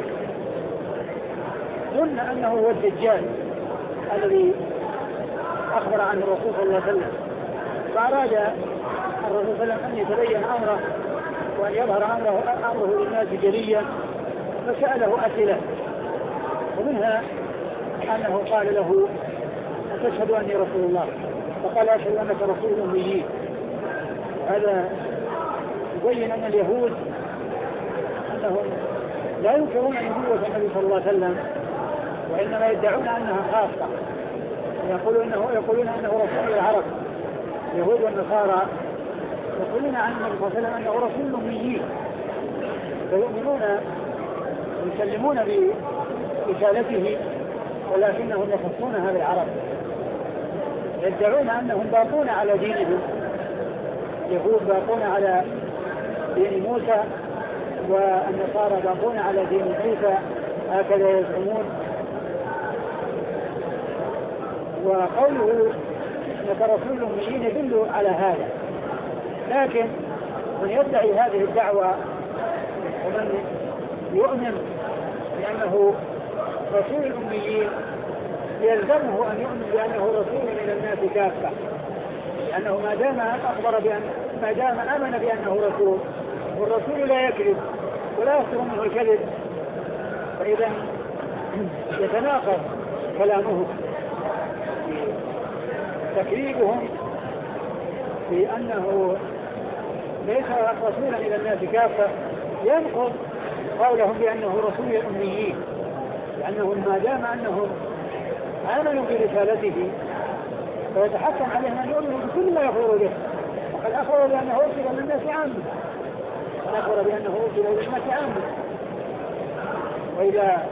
ظن أنه هو الدجال الذي أخبر عنه الرسول صلى الله عليه وسلم، فأراد الرسول صلى الله عليه وسلم أن يتبين أمره وأن يظهر أمره, أمره للناس جليا، فسأله أسئلة، ومنها أنه قال له أتشهد أني رسول الله؟ فقال أشهد أنك رسول الأميين. هذا يبين أن اليهود أنهم لا ينكرون نبوة النبي صلى الله عليه وسلم، وإنما يدعون أنها خاصة، يقولون أنه, يقولون أنه رسول العرب. اليهود والنصارى يقولون عن النبي صلى الله عليه وسلم أنه رسول الأميين، فيؤمنون ويسلمون برسالته، ولكنهم يخصونها بالعرب، يدعون أنهم باقون على دينهم. اليهود باقون على دين موسى والنصارى باقون على دين عيسى، هكذا يزعمون. وقوله انك رسول الأميين يدل على هذا، لكن من يدعي هذه الدعوة ومن يؤمن بأنه رسول الأميين يلزمه أن يؤمن بأنه رسول من الناس كافة، لأنه ما دام أخبر بأن ما دام آمن بأنه رسول، والرسول لا يكذب ولا يصدر منه الكذب، فإذا يتناقض كلامه تكذيبهم بأنه ليس رسولا إلى الناس كافة، ينقض قولهم بأنه رسول الأميين، لأنهم ما دام أنهم آمنوا برسالته فيتحكم عليهم أن يؤمنوا بكل ما يخبر به، وقد أخبر بأنه أرسل للناس عامة، وقد أخبر بأنه أرسل للناس عامة، وإذا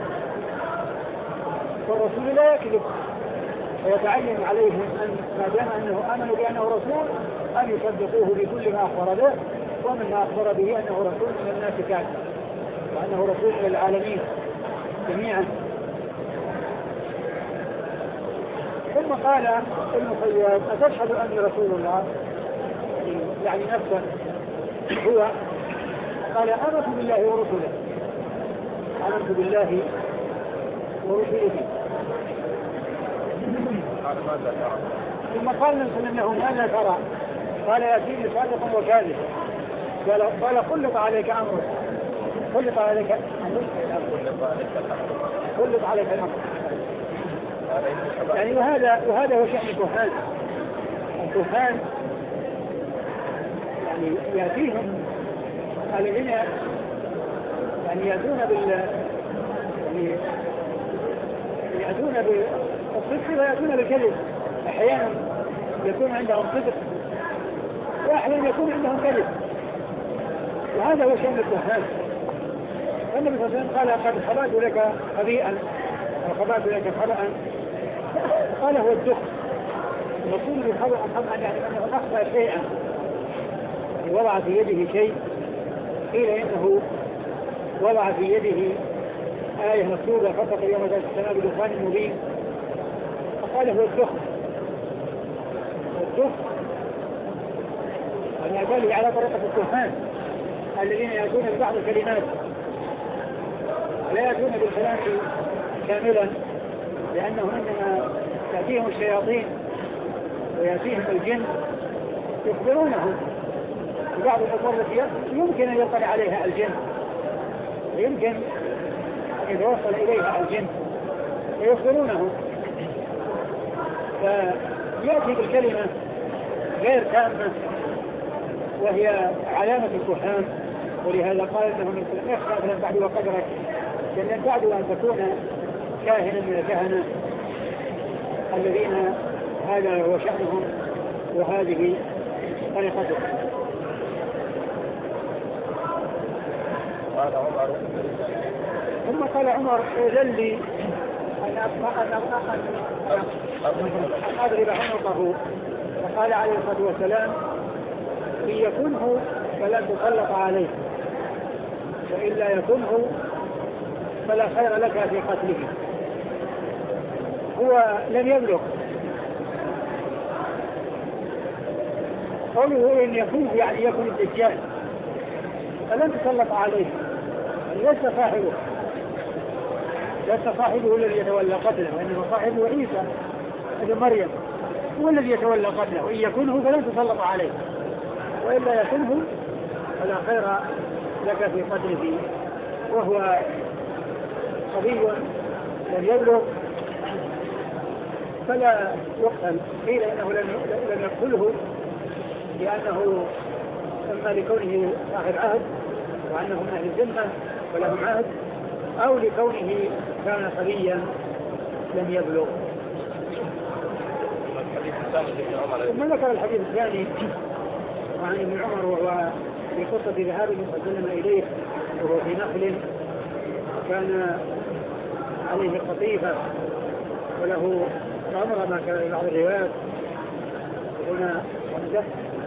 والرسول لا يكذب، ويتعين عليهم أن ما دام أنه آمنوا بأنه رسول أن يصدقوه بكل ما أخبر به، ومن ما أخبر به أنه رسول من الناس كافة، وأنه رسول للعالمين جميعا. ثم قال ابن خياط: أتشهد أني رسول الله؟ يعني نفسه هو قال: آمنت بالله ورسله، آمنت بالله ورسله. ثم قال مثل أنه ماذا ترى؟ قال: يأتيني صادق وكاذب. قال: خلط عليك أمر، خلط عليك أمر، خلط عليك الأمر. يعني وهذا وهذا هو شأن الكهان. الكهان يعني يأتيهم الذين يعني يأتون بال يعني يأتون بالصدق ويأتون بالكذب. أحيانا يكون عندهم صدق وأحيانا يكون عندهم كذب، وهذا هو شأن الكهان. النبي صلى الله عليه وسلم قال: قد خبأت لك خبيئا أو خبأت لك خبأ. قال: هو الدخ. المقصود بالخبأ طبعا يعني أنه أخفى شيئا، وضع في يده شيء، قيل إنه وضع في يده آية مكتوبة: فسق يوم ذات السماء بدخان مبين. فقال: هو الدخ. الدخ يعني أتالي على طريقة الكهان الذين يأتون ببعض الكلمات، لا يأتون بالكلام كاملا، لأنه عندما تأتيهم الشياطين ويأتيهم الجن يخبرونهم ببعض الأمور التي يمكن أن يطلع عليها الجن، ويمكن أن يتوصل إليها الجن، ويخبرونهم، فيأتي بالكلمة غير تامة وهي علامة الكهان. ولهذا قال لهم: اخشى فلن تعدوا قدرك، لن تعدوا أن تكون كاهنا من الكهنة الذين هذا هو شأنهم وهذه طريقتهم. قال عمر: ثم قال عمر: إذن لي أن أضرب عنقه. فقال عليه الصلاة والسلام: إن يكنه فلن تسلط عليه، وإلا يكنه فلا خير لك في قتله. هو لم يبلغ. قوله إن يكون يعني يكون الدجال، فلن تسلط عليه، ليس صاحبه، ليس صاحبه الذي يتولى قتله، وإنما صاحبه عيسى ابن مريم هو الذي يتولى قتله. وإن يكونه فلن تسلط عليه، وإلا يكونه فلا خير لك في قتله. وهو صبي لم يبلغ فلا يقتل. قيل إنه لم يقتله لأنه إما لكونه صاحب عهد وأنه من أهل الذمة ولهم عهد، أو لكونه كان صبيا لم يبلغ. ثم ذكر الحديث الثاني وعن ابن عمر، وهو في قصة ذهاب وسلم إليه وهو في نخل كان عليه قطيفة وله عمر ما كان في بعض الروايات هنا خمسة،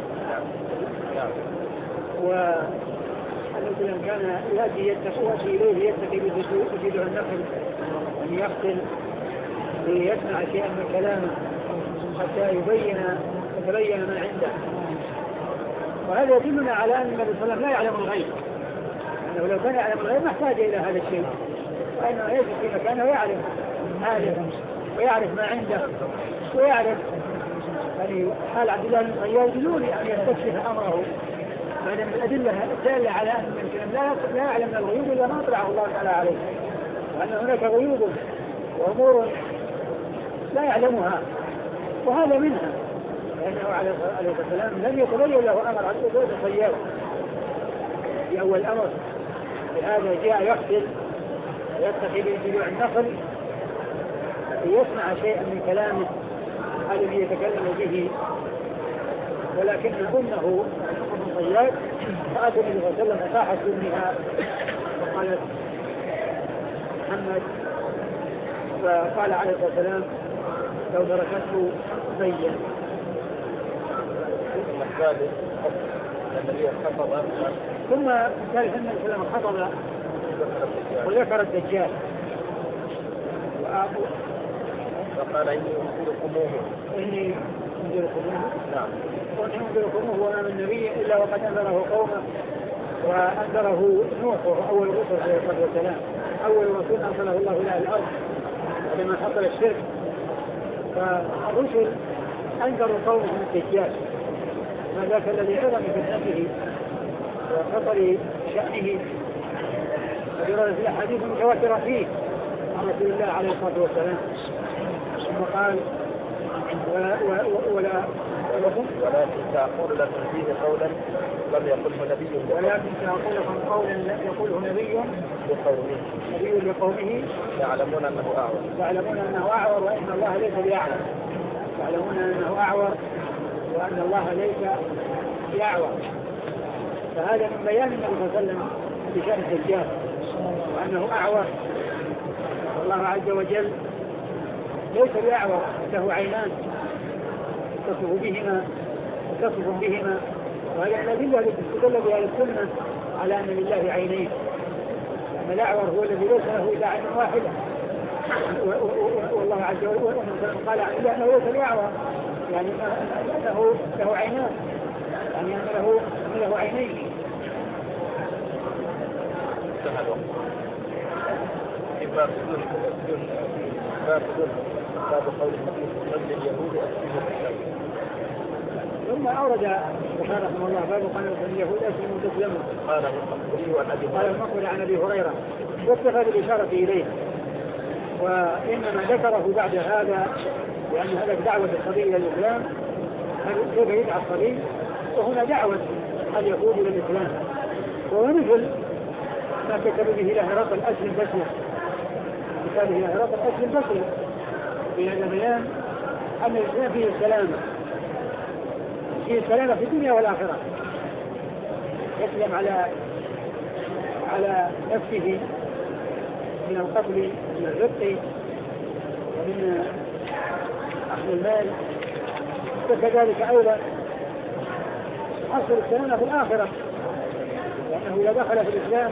وأنه كان يأتي يتقي إليه يتقي بجذع النخل أن يقتل ليسمع شيئا من كلامه حتى يبين يتبين ما عنده. وهذا يدلنا على أن النبي صلى الله عليه وسلم لا يعلم الغيب، أنه لو كان يعلم الغيب ما احتاج إلى هذا الشيء، وإنه يجب في مكانه ويعرف حاله ويعرف ما عنده ويعرف يعني حال عبد الله بن خياط بدون أن يستكشف أمره، فهذا من الأدلة الدالة على أن لا يعلم من الغيوب إلا ما أطلعه الله تعالى عليه، وأن هناك غيوب وأمور لا يعلمها، وهذا منها، لأنه عليه الصلاة والسلام لم يتبين له أمر عن أبوة الخياط في أول الأمر، لهذا جاء يقتل ويتقي بجذوع النخل ليسمع شيئا من كلامه الذي يتكلم به، ولكن أمه أم الخياط فأتى النبي صلى الله عليه وسلم فصاحت أمها وقالت محمد، فقال عليه الصلاة والسلام لو تركته بين. ثم الثالث الذي خطب ثم قال النبي صلى الله عليه وسلم خطب وذكر الدجال فقال إني أنذركموه إني أنذركموه نعم وإني أنذركموه وما من نبي إلا وقد أنذره قومه وأنذره نوح وهو أول الرسل عليه الصلاة والسلام، أول رسول أرسله الله إلى الأرض لما حصل الشرك. فالرسل أنذروا قومهم الدجال، ما ذاك الذي عظم فتنته وخطر شأنه وجرى في الأحاديث المتواترة فيه عن رسول الله عليه الصلاة والسلام. ثم قال ولا ولا ولكن سأقول لكم فيه قولا لم يقله نبي ولكن سأقول لكم قولا لم يقله نبي لقومه نبي لقومه يعلمون أنه أعور يعلمون أنه أعور وإن الله ليس بأعور يعلمون أنه أعور وأن الله ليس بأعور. فهذا من بيان النبي صلى الله عليه وسلم بشأن الدجال وأنه أعور. الله عز وجل ليس بأعور، له عينان تصف بهما تصف بهما، وهذا الذي الذي تستدل بها السنة على أن لله عينين، أن الأعور هو الذي ليس له إلا عين واحدة، والله عز وجل قال أنه ليس بأعور يعني أنه له عينان، يعني أن له له عينين. باب باب قول النبي من اليهود أسلموا ثم أورد البخاري رحمه الله باب قول اليهود أسلموا تسلموا. قال المقبري عن أبي قال المقبري عن أبي هريرة واستفاد الإشارة إليه، وإنما ذكره بعد هذا لأن هذا دعوة الصبي إلى الإسلام، كيف يدعى الصبي، وهنا دعوة اليهود إلى الإسلام، وهو مثل ما كتب به إلى هرقل أسلم تسلم، كتب إلى هرقل أسلم تسلم، بهذا بيان أن الإسلام فيه السلامة، فيه السلامة في الدنيا والآخرة، يسلم على على نفسه من القتل من الرق ومن أخذ المال، وكذلك أيضا حصل السلامة في الآخرة، لأنه إذا دخل في الإسلام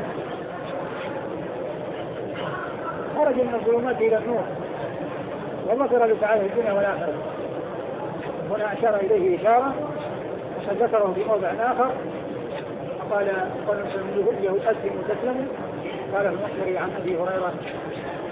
خرج من الظلمات إلى النور وذكر تعالى الدنيا والآخرة. هنا أشار إليه إشارة وقد ذكره في موضع آخر، قال قال اليهود أسلموا تسلموا. قال المخبري عن أبي هريرة